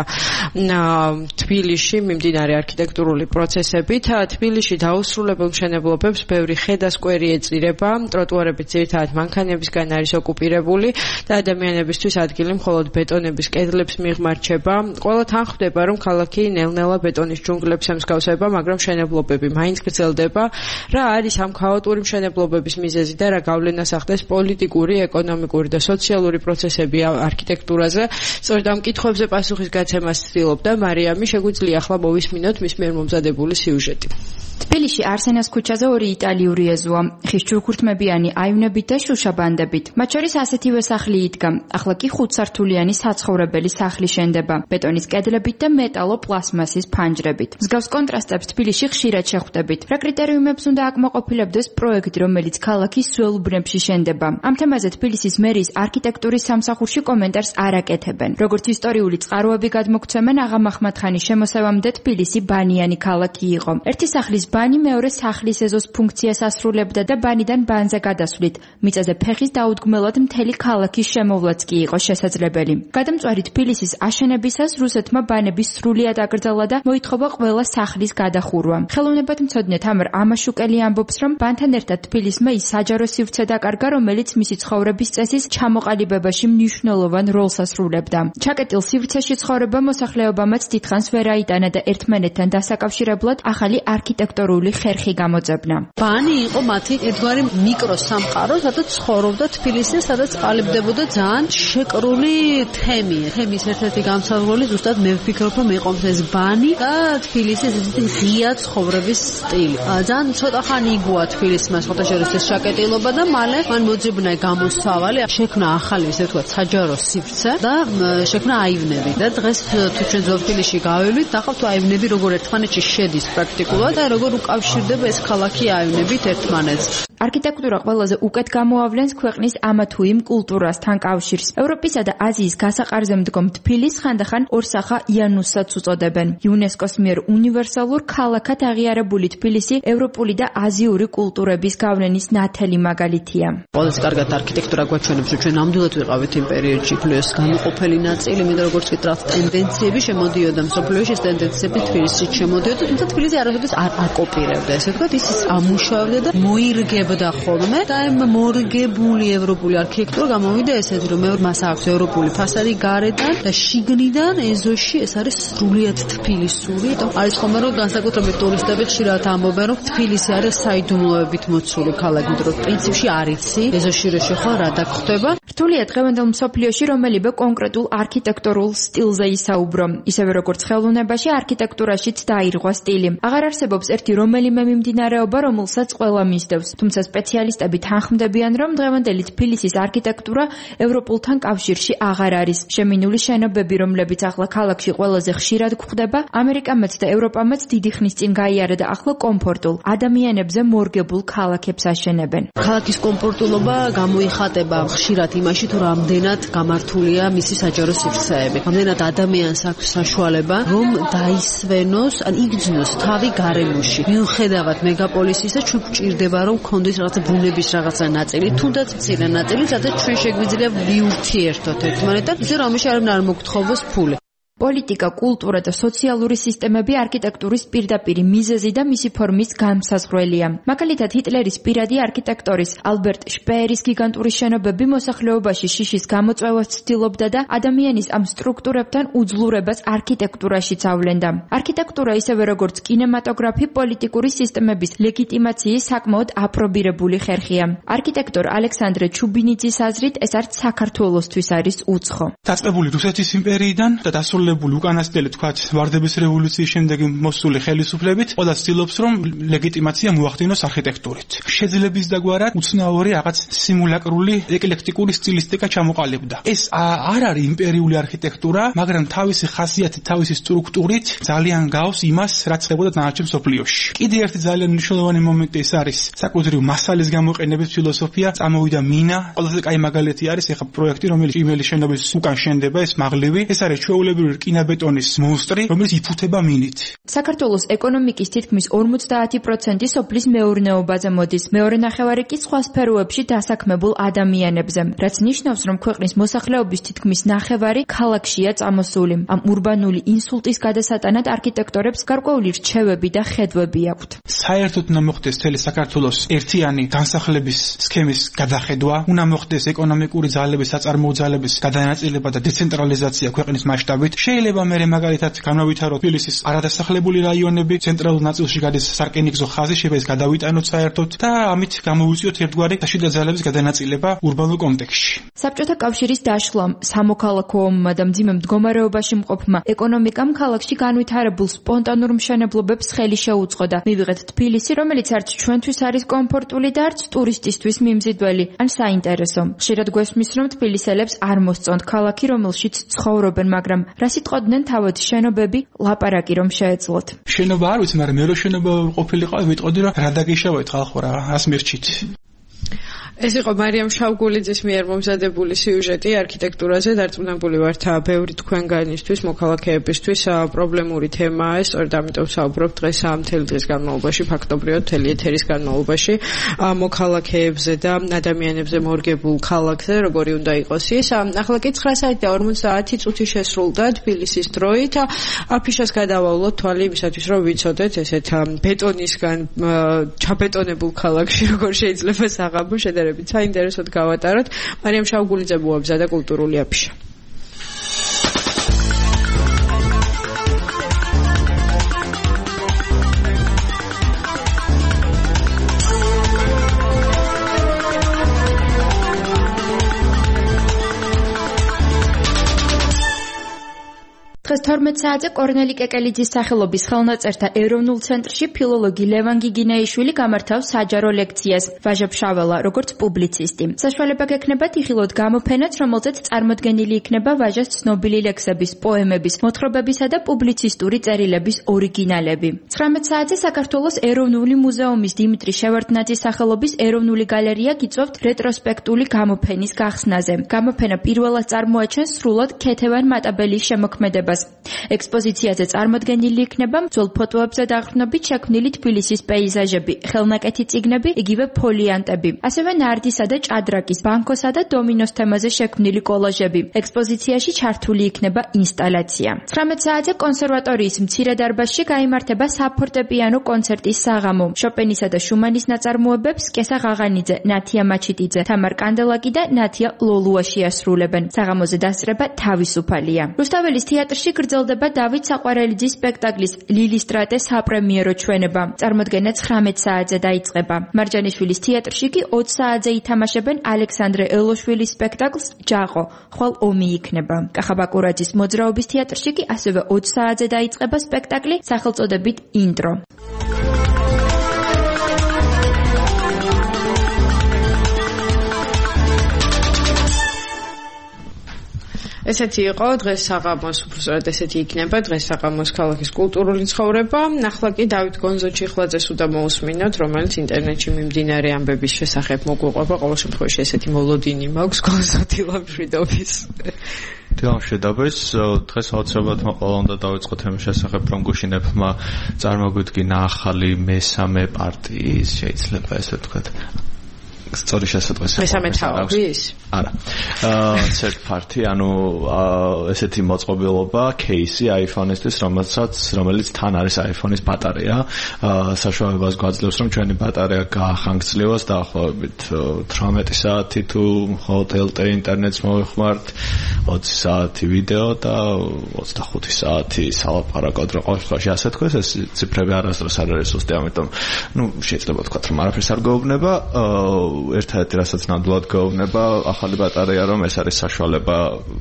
თბილისში მიმდინარე არქიტექტურული პროცესებით. თბილისში დაუსრულებელ მშენებლობებს ბევრი ხედასკვერი ეწირება, ტროტუარები ძირითადად მანქანებისგან არის ოკუპირებული და ადამიანებისთვის ადგილი მხოლოდ ბეტონების კედლებს მიღმარჩება. ყველა თან ხვდება, რომ ქალაქი ნელ-ნელა ბეტონის ჯუნგლებს ემსგავსება, მაგრამ მშენებლობები მაინც გრძელდება. რა არის ამ ქაოტური მშენებლობების მიზეზი და რა გავლენას ახდენს პოლიტიკური, ეკონომიკური და სოციალური პროცესები არქიტექტურაზე? სწორედ ამ კითხვებზე პასუხის გაცემას ცდილობდა მარიამი. შეგვიძლია ახლა მოვისმინოთ მის მიერ მომზადებული სიუჟეტი. თბილისში არსენას ქუჩაზე ორი იტალიური ეზოა, ხის ჩუქურთმებიანი აივნებით და შუშაბანდებით. მათ შორის ასეთივე სახლი იდგა. ახლა კი ხუთსართულიანი საცხოვრებელი სახლი შენდება, ბეტონის კედლებით და მეტალო-პლასმასის ფანჯრებით. მსგავს კონტრასტებს თბილისში ხშირად შეხვდებით. რა კრიტერიუმებს უნდა აკმაყოფილებდეს პროექტი, რომელიც ქალაქის ძველ უბნებში შენდება? ამ თემაზე თბილისის მერიის არქიტექტურის სამსახურში კომენტარს არ აკეთებენ. როგორც ისტორიული წყაროები გადმოგცემენ, აღა მაჰმად-ხანის შემოსევამდე თბილისი ბანიანი ქალაქი იყო. ერთი სახლის ბანი მეორე სახლის ეზოს ფუნქციას ასრულებდა და ბანიდან ბანზე გადასვლით მიწაზე ფეხის დაუდგმელად მთელი ქალაქის შემოვლაც კი იყო შესაძლებელი. გადამწვარი თბილისის აშენებისას რუსეთმა ბანების სრულიად აკრძალა და მოითხოვა ყველა სახლის გადახურვა. ხელოვნებათმცოდნე თამარ ამაშუკელი ამბობს, რომ ბანთან ერთად თბილისმა ის საჯარო სივრცე დაკარგა, რომელიც მისი ცხოვრების წესის ჩამოყალიბებაში მნიშვნელოვან როლს ასრულებდა. ჩაკეტილ სივრცეში ცხოვრება მოსახლეობამაც დიდხანს ვერ აიტანა და ერთმანეთთან დასაკავშირებლად ახალი არქიტექტურული ხერხი გამოძებნა. ბანი იყო მათი ერთგვარი მიკროსამყარო, სადაც ცხოვრობდა თბილისი, სადაც ყალიბდებოდა ძალიან შეკრული თემი. თემის ერთ-ერთი გამსავალი ზუსტად მე ვფიქრობ, რომ იყო ეს ბანი და თბილისის ესეთი ღია ცხოვრების სტილი. ძალიან ცოტა ხანი იგუა თბილისმა სხვადასხვა ეს ჩაკეტილობა და მალე მან მოძებნა გამოსავალი, შექმნა ახალი ესე ვთქვათ საჯარო სივრცე და შექმნა აივნები. და დღეს თუ ჩვენ ძველ თბილისში გავევლით, ნახავთ აივნები როგორ ერთმანეთში შედის პრაქტიკულად და როგორ უკავშირდება ეს ქალაქი აივნებით ერთმანეთს. არქიტექტურა ყველაზე უკეთ გამოავლენს ქვეყნის ამა თუ იმ კულტურასთან კავშირს. ევროპისა და აზიის გასაყარზე მდგომ თბილისს ხანდახან ორსახა იანუსსაც უწოდებენ. იუნესკოს მიერ უნივერსალურ ქალაქად აღიარებული თბილისი ევროპული და აზიური კულტურების გავლენის ნათელი მაგალითია. ყველაზე კარგად არქიტექტურა გვაჩვენებს, რომ ჩვენ ნამდვილად ვიყავით იმ პერიოდში, ფლუს განუყოფელი ნაწილი, მე როგორც ვიტყვით, ტენდენციები შემოდიოდა მსოფლიოში, ეს ტენდენციები თბილისში შემოდიოდა, თუმცა თბილისი არასოდეს არ აკოპირებდა, ესე ვთქვათ, ისიც ამუშავებდა და მოირგებდა ხოლმე და ამ მორგებული ევროპული არქიტექტურა გამოვიდა ესეთი, რომ მას აქვს ევროპული ფასადი გარედან და შიგნიდან ეზოში ეს არის სრულიად თბილისური. არის ხოლმე რომ განსაკუთრებით ტურისტები ხშირად ამბობენ, რომ თბილისი არის საიდუმლოებით მოცული ქალაქი, იმიტომ რომ პრინციპში არ იცი ეზოში რა შეხვა რა დაგხვდება. რთულია დღევანდელ მსოფლიოში რომელიმე კონკრეტულ არქიტექტურულ სტილზე ისაუბრო. ისევე როგორც ხელოვნებაში, არქიტექტურაშიც დაირღვა სტილი. აღარ არსებობს ერთი რომელიმე მიმდინარეობა, რომელსაც ყველა მისდევს. თუმცა სპეციალისტები თანხმდებიან, რომ დღევანდელი თბილისის არქიტექტურა ევროპულთან კავშირში აღარ არის. შემინული შენობები, რომლებიც ახლა ქალაქში ყველაზე ხშირად გვხვდება, ამერიკამაც და ევროპამაც დიდი ხნის წინ გაიარა და ახლა კომფორტულ, ადამიანებზე მორგებულ ქალაქებს აშენებენ. ქალაქის კომფორტულობა გამოიხატება ხშირად იმაში, თუ რამდენად გამართულია მისი საჯარო სივრცეები. რამდენად ადამიანს აქვს საშუალება, რომ დაისვენოს, ან იგრძნოს თავი გარემოში. მიუხედავად მეგაპოლისისა, ჩვენ გვჭირდება, რომ გქონდეს რაღაცა ბუნების რაღაცა ნაწილი, თუნდაც მცირე ნაწილი, სადაც ჩვენ შეგვიძლია ვიურთიერთოთ ერთმანეთთან, ისე რომ ამაში არ მოგთხოვოს ფული. პოლიტიკა, კულტურა და სოციალური სისტემები არქიტექტურის პირდაპირი მიზეზი და მისი ფორმის განმსაზღვრელია. მაგალითად, ჰიტლერის პირადი არქიტექტორის ალბერტ შპეერის გიგანტური შენობები მოსახლეობაში შიშის გამოწვევას ცდილობდა და ადამიანის ამ სტრუქტურებთან უძლურებას არქიტექტურაშიც ავლენდა. არქიტექტურა ისევე როგორც კინემატოგრაფი პოლიტიკური სისტემების ლეგიტიმაციის საკმაოდ აპრობირებული ხერხია. არქიტექტორ ალექსანდრე ჩუბინიძის აზრით, ეს არც საქართველოსთვის არის უცხო. დაწყებული რუსეთის იმპერიიდან და დასრულებული დასრულებული უკანასკნელი თქვათ ვარდების რევოლუციის შემდეგი მოსული ხელისუფლებით ყველა ცდილობს რომ ლეგიტიმაცია მოახდინოს არქიტექტურით. შეძლების დაგვარად უცნაური რაღაც სიმულაკრული ეკლექტიკური სტილისტიკა ჩამოყალიბდა. ეს არ არის იმპერიული არქიტექტურა, მაგრამ თავისი ხასიათით, თავისი სტრუქტურით ძალიან გავს იმას, რაც ხდებოდა დანარჩენ მსოფლიოში. კიდე ერთი ძალიან მნიშვნელოვანი მომენტი ეს არის საკუთრივ მასალის გამოყენების ფილოსოფია. წამოვიდა მინა, ყველაზე კაი მაგალითი არის ეხა პროექტი, რომელიც იმელი შენობის უკან შენდება, ეს მაღლივი. ეს არის ჩვეულებრივი რკინაბეტონის მონსტრი, რომელიც იფუთება მინით. საქართველოს ეკონომიკის თითქმის ორმოცდაათი პროცენტი სოფლის მეურნეობაზე მოდის. მეორე ნახევარი კი სხვა სფეროებში დასაქმებულ ადამიანებზე, რაც ნიშნავს, რომ ქვეყნის მოსახლეობის თითქმის ნახევარი ქალაქშია წამოსული. ამ ურბანული ინსულტის გადასატანად არქიტექტორებს გარკვეული რჩევები და ხედვები აქვთ. საერთოდ უნდა მოხდეს მთელი საქართველოს ერთიანი განსახლების სქემის გადახედვა, უნდა მოხდეს ეკონომიკური ძალების, საწარმოო ძალების გადანაწილება და დეცენტრალიზაცია ქვეყნის მასშტაბით. შეიძლება მე მაგალითად განავითაროთ თბილისის არადასახლებული რაიონები, ცენტრალურ ნაწილში გადის სარკინიგზო ხაზი, შეიძლება ეს გადავიტანოთ საერთოდ და ამით გამოვიწიოთ ერთგვარი შიდა ძალების გადანაწილება ურბანულ კონტექსტში. საბჭოთა კავშირის დაშლამ, სამოქალაქო ომმა და მძიმე მდგომარეობაში მყოფმა ეკონომიკამ ქალაქში განვითარებულ სპონტანურ მშენებლობებს ხელი შეუწყოდა. მივიღეთ თბილისი, რომელიც არც ჩვენთვის არის კომფორტული და არც ტურისტისთვის მიმზიდველი ან საინტერესო. ხშირად გვესმის, რომ თბილისელებს არ მოსწონთ ქალაქი, რომელშიც ცხოვრობენ, მაგრამ რა სიტყოდნენ თავად შენობები, ლაპარაკი რომ შეეძლოთ. შენობა არ ვიცი, მაგრამ მე რო შენობა ყოფილიყავ, ვიტყოდი რომ რა დაგიშავეთ ხალხო რა, ას მერჩით. ეს იყო მარიამ შავგულიძის მიერ მომზადებული სიუჟეტი არქიტექტურაზე. დარწმუნებული ვართ, ბევრი თქვენგანისთვის, მოქალაქეებისთვის პრობლემური თემაა ეს, სწორედ ამიტომ საუბრობთ დღეს მთელი დღის განმავლობაში, ფაქტობრივად მთელი ეთერის განმავლობაში მოქალაქეებზე და ადამიანებზე მორგებულ ქალაქზე, როგორი უნდა იყოს ის. ახლა კი ცხრა საათი და ორმოცდაათი წუთი შესრულდა თბილისის დროით. აფიშას გადავავლოთ თვალი იმისათვის, რომ ვიცოდეთ ესეთ ბეტონისგან ჩაბეტონებულ ქალაქში როგორ შეიძლება საღამო შედარებით საინტერესოდ გავატაროთ. მარიამ შავგულიძე მოამზადა კულტურული აფიშა. დღეს თორმეტ საათზე კორნელი კეკელიძის სახელობის ხელნაწერთა ეროვნულ ცენტრში ფილოლოგი ლევან გიგინეიშვილი გამართავს საჯარო ლექციას ვაჟა-ფშაველა როგორც პუბლიცისტი. საშუალება გექნება ტიხილოდ გამოფენაც, რომელზეც წარმოდგენილი იქნება ვაჟას ცნობილი ლექსების, პოემების, მოთხრობებისა და პუბლიცისტური წერილების ორიგინალები. ცხრამეტ საათზე საქართველოს ეროვნული მუზეუმის დიმიტრი შევარდნაძის სახელობის ეროვნული გალერეა გიწვევთ რეტროსპექტული გამოფენის გახსნაზე. გამოფენა პირველად წარმოაჩენს სრულად ქეთევან მატაბელის შემოქმედებას. ექსპოზიციაზე წარმოდგენილი იქნება ძველ ფოტოებზე დაყრდნობით შექმნილი თბილისის პეიზაჟები, ხელნაკეთი წიგნები, იგივე ფოლიანტები, ასევე ნარდისა და ჭადრაკის, ბანკოსა და დომინოს თემაზე შექმნილი კოლაჟები. ექსპოზიციაში ჩართული იქნება ინსტალაცია. ცხრამეტ საათზე კონსერვატორიის მცირე დარბაზში გაიმართება საფორტეპიანო კონცერტის საღამო. შოპენისა და შუმანის ნაწარმოებებს კესა ღაღანიძე, ნათია მაჩიტიძე, თამარ კანდელაკი და ნათია ლოლუაში ასრულებენ. საღამოზე დასწრება თავისუფალია. რუსთაველის თეატრში გრძელდება დავით საყვარელიძის სპექტაკლის ლილისტრატე საპრემიერო ჩვენება. წარმოდგენა ცხრამეტ საათზე დაიწყება. მარჯანიშვილის თეატრში კი ოცი საათზე ითამაშებენ ალექსანდრე ელოშვილის სპექტაკლს ჯაყო, ხვალ ომი იქნება. კახაბაკურაძის მოძრაობის თეატრში კი ასევე ოცი საათზე დაიწყება სპექტაკლი სახელწოდებით ინტრო. ესეთი იყო დღეს საღამოს, უბრალოდ ესეთი იქნება დღეს საღამოს ქალაქის კულტურული ცხოვრება. ახლა კი დავით გონზოჩიხლაძეს უნდა მოусმინოთ, რომელიც ინტერნეტში მიმდინარე ამბების შესახებ მოგვიყვება. ყოველ შემთხვევაში ესეთი მოლოდინი მაქვს გონზოთილა მშვიდობის. დილამშვიდობის. დღეს აუცილებლად ყველა უნდა დავიწყოთ ამ შესახებ, რომ გუშინებმა წარმოგვიდგინა ახალი მესამე პარტიის, შეიძლება ესე ვთქვათ, სწორი შესაძლოა. მესამე თავის? არა. აა third party, ანუ ესეთი მოწყობილობა кейსი iPhone-ისთვის, რომელსაც რომელიც თან არის iPhone-ის ბატარეა, საშუალებას გვაძლევს, რომ ჩვენი ბატარეა გაახანგრძლივოს დაახლოებით თვრამეტი საათი თუ მხოლოდ ელ ტე ინტერნეტს მოვიხმართ, ოცი საათი ვიდეო და ოცდახუთი საათი სალაპარაკოდ, რა ყოველ შემთხვევაში ასე თქვეს, ეს ციფრები არასდროს არ არის სუსტი, ამიტომ ნუ შეიძლება ვთქვათ, რომ არაფერს არ გვეუბნება. ერთადერთი რასაც ნამდვილად გვეუბნება ახალი ბატარეა, რომ ეს არის საშუალება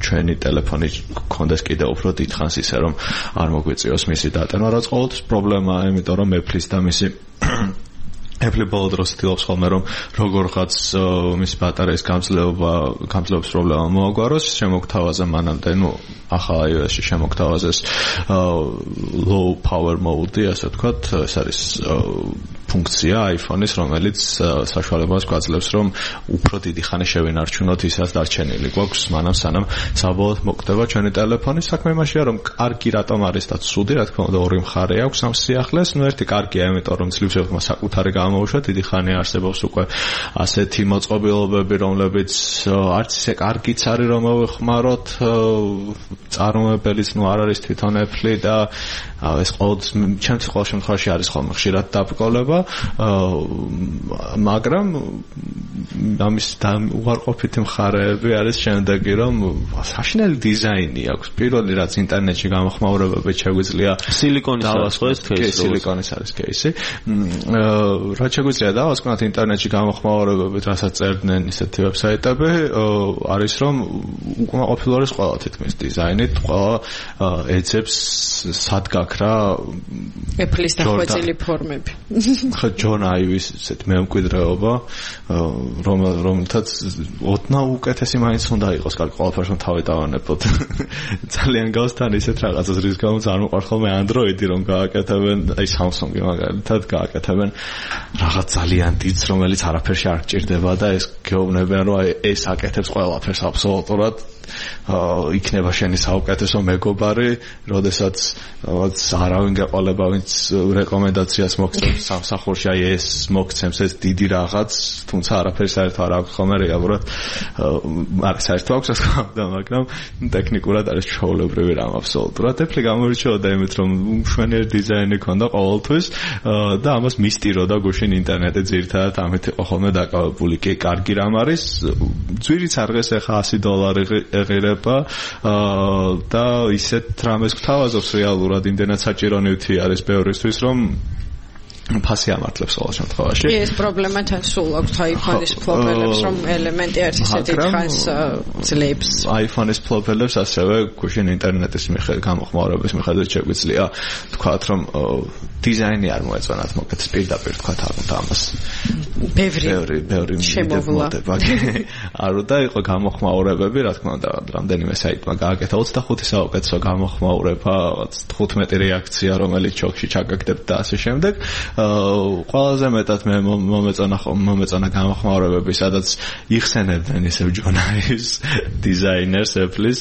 ჩვენი ტელეფონი გქონდეს კიდევ უფრო დიდხანს ისე რომ არ მოგვიწიოს მისი დატანა, რაც ყოველთვის პრობლემაა, იმიტომ რომ Apple-ის და მისი Apple ბოლო დროს ცდილობს ხოლმე რომ როგორღაც მის ბატარეის გამძლეობა, გამძლეობის პრობლემა მოაგვაროს, შემოგთავაზე მანამდე, ну, ახალ iOS-ში შემოგთავაზეს low power mode-ი, ასე ვთქვათ, ეს არის ფუნქცია iPhone-ის, რომელიც საშუალებას გვაძლევს, რომ უფრო დიდი ხანი შევინარჩუნოთ ისაც დარჩენილი გვაქვს, მანამ სანამ საბოლოოდ მოკვდება ჩვენი ტელეფონი. საქმე იმაშია, რომ კარგი რატომ არის და ცუდი, რა თქმა უნდა, ორი მხარე აქვს ამ სიახლეს. ნუ ერთი კარგია, იმიტომ რომ ძლივს ეხება საკუთარი გამოუშვა, დიდი ხანი არსებობს უკვე ასეთი მოწყობილობები, რომლებიც არც ისე კარგიც არის, რომ მოვეხმაროთ, წარმოებელიც ნუ არ არის თვითონ Apple და ეს ყოველთვის ჩემთვის ყოველ შემთხვევაში არის ხოლმე ხშირად დაბრკოლება, მაგრამ ამის უარყოფითი მხარეები არის შემდეგი, რომ საშინელი დიზაინი აქვს. პირველი რაც ინტერნეტში გამოხმაურებებით შეგვიძლია სილიკონის არის ხო ეს кейსი, სილიკონის არის кейსი. რაც შეგვიძლია დავასკვნათ ინტერნეტში გამოხმაურებებით, რასაც წერდნენ ისეთი ვებსაიტები, არის რომ უკმაყოფილო არის ყველა თითქმის დიზაინით, ყველა ეძებს სად გაქრა Apple-ის დახვეწილი ფორმები. ხო, John Ive-ის ესეთ მეუკვიდრეობა, რომ რომელთაც ოდნავ უკეთესი მაინც უნდა იყოს, კარგი ყველაფერს რომ თავი დავანებოთ. ძალიან გავსთან ისეთ რაღაცას, რის გამოც არ მოყვარს ხოლმე Android-ი, რომ გააკეთებენ, აი Samsung-ი მაგალითად გააკეთებენ რაღაც ძალიან დიდს, რომელიც არაფერში არ გჭირდება და ეს გეუბნებიან, რომ აი ეს აკეთებს ყველაფერს აბსოლუტურად. იქნება შენი საუკეთესო მეგობარი, როდესაც რაღაც არავინ გაყოლება, ვინც რეკომენდაციას მოგცემს სამსახურში, აი ეს მოგცემს ეს დიდი რაღაც, თუმცა არაფერი საერთო არ აქვს ხოლმე რეალურად, არ საერთო აქვს ეს ხმდა, მაგრამ ტექნიკურად არის ჩვეულებრივი რამ აბსოლუტურად. Apple გამოირჩეოდა იმით, რომ მშვენიერ დიზაინი ჰქონდა ყოველთვის და ამას მისტიროდა გუშინ ინტერნეტი ძირითადად ამით იყო ხოლმე დაკავებული. კი, კარგი რამ არის, ძვირიც არღეს ახლა ასი დოლარი ეღირება და ისეთ რამეს გვთავაზობს რეალურად, იმდენად საჭირო ნივთი არის ბევრისთვის, რომ ფასი ამართლებს ყოველ შემთხვევაში. ეს პრობლემა თან სულ აქვს iPhone-ის ფლოპელებს, რომ ელემენტი არის ისეთი ხანს ძლებს. iPhone-ის ფლოპელებს ასევე გუშინ ინტერნეტის მიხედვით, გამოხმაურების მიხედვით შეგვიძლია თქვათ, რომ დიზაინი არ მოეწონათ, მოკეთეს პირდაპირ თქვათ არ უნდა ამას. ბევრი ბევრი შემოვლა. არ უნდა იყო გამოხმაურებები, რა თქმა უნდა, რამდენიმე საიტმა გააკეთა ოცდახუთი საუკეთესო გამოხმაურება, თხუთმეტი რეაქცია, რომელიც ჩოქში ჩაგაგდებთ და ასე შემდეგ. ყველაზე მეტად მე მომეწონა მომეწონა გამოხმაურებები, სადაც იხსენებდნენ ისევ John Ive-ის დიზაინერს Apple-ის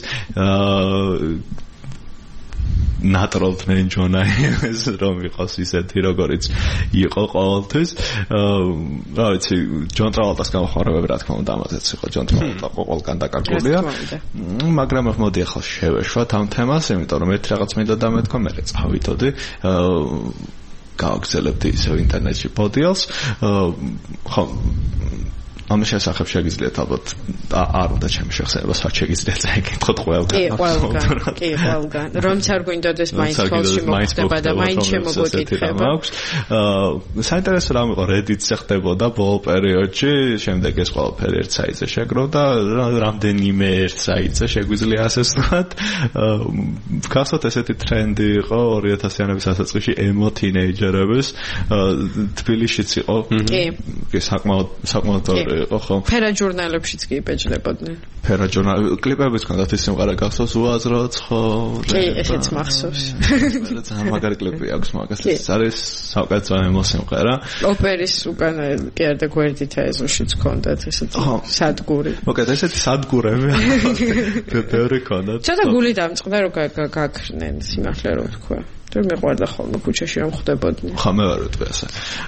ნატროლდნენ John Ive-ს, რომ იყოს ისეთი, როგორიც იყო ყოველთვის. რა ვიცი, John Travolta-ს გამოხმაურებები, რა თქმა უნდა, ამაზეც იყო John Travolta ყოველგან დაკარგულია. მაგრამ მოდი ახლა შევეშვათ ამ თემას, იმიტომ რომ ერთ რაღაც მინდა დამეთქვა, მე წავიდოდი. გავაგზავნებდი ისევ ინტერნეტში პოდიალს. ხო, ამის შესახებ შეგიძლიათ ალბათ არ უნდა ჩემი შეხსენებას არ შეგიძლიათ წაიკითხოთ ყველგან. კი, ყველგან. კი, ყველგან. რომც არ გვინდოდეს მაინც ფოლში მოხდება და მაინც შემოგეკითხება. აა საინტერესო რამ იყო Reddit-ზე ხდებოდა ბოლო პერიოდში, შემდეგ ეს ყველაფერი ერთ საიტზე შეგროვდა, რამდენიმე ერთ საიტზე შეგვიძლია ასე ვთქვათ. გახსოვთ ესეთი ტრენდი იყო ორი ათასიანების დასაწყისში emo teenager-ების თბილისშიც იყო. კი. კი, საკმაოდ საკმაოდ იყო ხო? ფერა ჟურნალებშიც კი იბეჭდებოდნენ. ფერა ჟურნალ კლიპებიც ჰქონდათ ის სიმღერა გახსოვს უაზროც ხო? კი, ესეც მახსოვს. ძალიან მაგარი კლიპი აქვს მაგას. ეს არის საუკეთესო emo სიმღერა. ოპერის უკანა კი არ და გვერდით ეზოშიც ჰქონდათ ესეთი სადგური. მოკეთ ესეთი სადგურები ბევრი ჰქონდათ. ცოტა გული დამწყდა რომ გაქრნენ სიმართლე რომ თქვა. თუ მეყვარდა ხოლმე ქუჩაში რომ ხდებოდნენ. ხა მე ვარ ვთქვი ასე.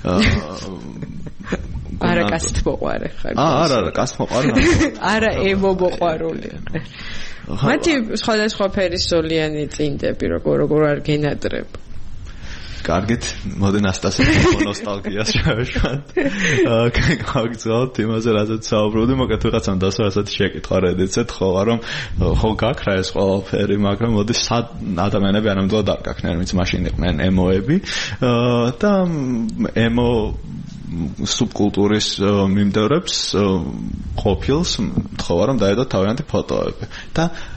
არა კასით მოყვარე ხარ. აა არა არა კასით მოყვარე. არა ემო მოყვარული. მათი სხვადასხვა ფერის ზოლიანი წინდები როგორ როგორ არ გენადრებ. კარგით, მოდი ნასტასიას ნოსტალგიას შევეშვათ. აა გავგზავნოთ იმაზე, რასაც საუბრობდი, მოგეთ ვიღაცამ დასვა ასეთი შეკითხვა Reddit-ზე, თხოვა რომ ხო გაქრა ეს ყველაფერი, მაგრამ მოდი სად ადამიანები არამედ არ გაქნიან, ვინც მაშინ იყვნენ ემოები. აა და ემო სუბკულტურის მიმდევრებს ყოფილს თხოვა რომ დაედოთ თავიანთი ფოტოები და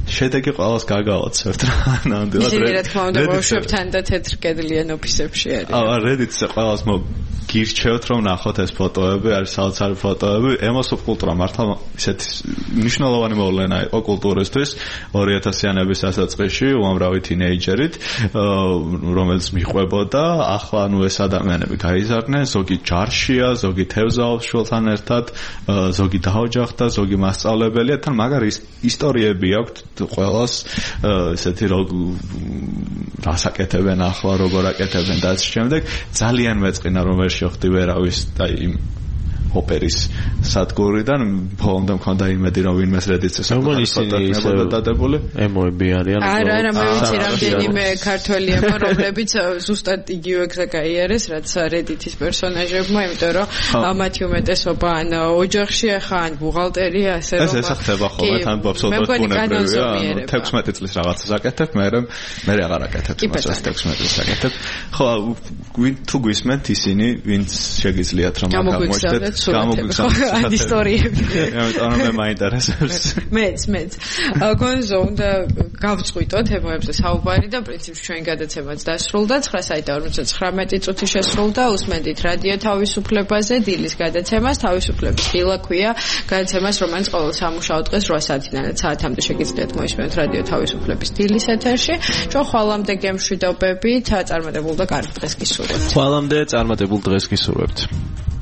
შედეგი ყველას გაგავაცებთ რა. ნამდვილად. ისინი რა თქმა უნდა ბავშვებთან და თეთრ კედლიან ოფისებში არის. აა Reddit-ზე ყველას მო გირჩევთ რომ ნახოთ ეს ფოტოები, არის საოცარი ფოტოები. ემოსუბკულტურა მართლა ისეთი მნიშვნელოვანი მოვლენა იყო კულტურისთვის ორი ათასიანების დასაწყისში უამრავი თინეიჯერით, რომელიც მიყვებოდა. ახლა ნუ ეს ადამიანები გაიზარდნენ, ზოგი ჯარშია, ზოგი თევზაობს შულთან ერთად, ზოგი დაოჯახდა, ზოგი მასწავლებელია, თან მაგარი ისტორიები აქვთ ყველას, ესეთი როგორ რასაკეთებენ ახლა, როგორ აკეთებენ და ასე შემდეგ. ძალიან მეწყინა რომ ვერ შეხვდი ვერავის და იმ ოპერის სადგურიდან ბოლომდე მქონდა იმედი რომ ვინმეს Reddit-ზე საფოტოებია დადებული. ემოები არიან. არა, არა, მე ვიცი რამდენიმე ქართველია, რომლებიც ზუსტად იგივე გზა გაიარეს, რაც Reddit-ის პერსონაჟებმა, იმიტომ რომ მათი უმეტესობა ან ოჯახში ახლა ან ბუღალტერია, ასე რომ ეს ეს ხდება ხოლმე, თან აბსოლუტურად ბუნებრივია. თექვსმეტი წლის რაღაცას აკეთებ, მე მე აღარ აკეთებ იმას თექვსმეტი წლის აკეთებ. ხო, ვინ თუ გვისმენთ ისინი, ვინც შეგიძლიათ რომ აღმოჩნდეთ გამოგიგზავნოთ ისტორიები. ამიტომ მე მაინტერესებს. მეც, მეც. გონზო უნდა გავწყვიტოთ ემოებზე საუბარი და პრინციპში ჩვენ გადაცემაც დასრულდა. ცხრა საათი ორმოცდათხრამეტი წუთი შესრულდა. უსმენდით რადიო თავისუფლებაზე დილის გადაცემას. თავისუფლების დილა ქვია გადაცემას, რომელიც ყოველ სამუშაო დღეს რვა საათიდან საათამდე შეგიძლიათ მოისმენთ რადიო თავისუფლების დილის ეთერში. ჩვენ ხვალამდე გემშვიდობებით, წარმატებულ და კარგ დღეს გისურვებთ. ხვალამდე წარმატებულ დღეს გისურვებთ.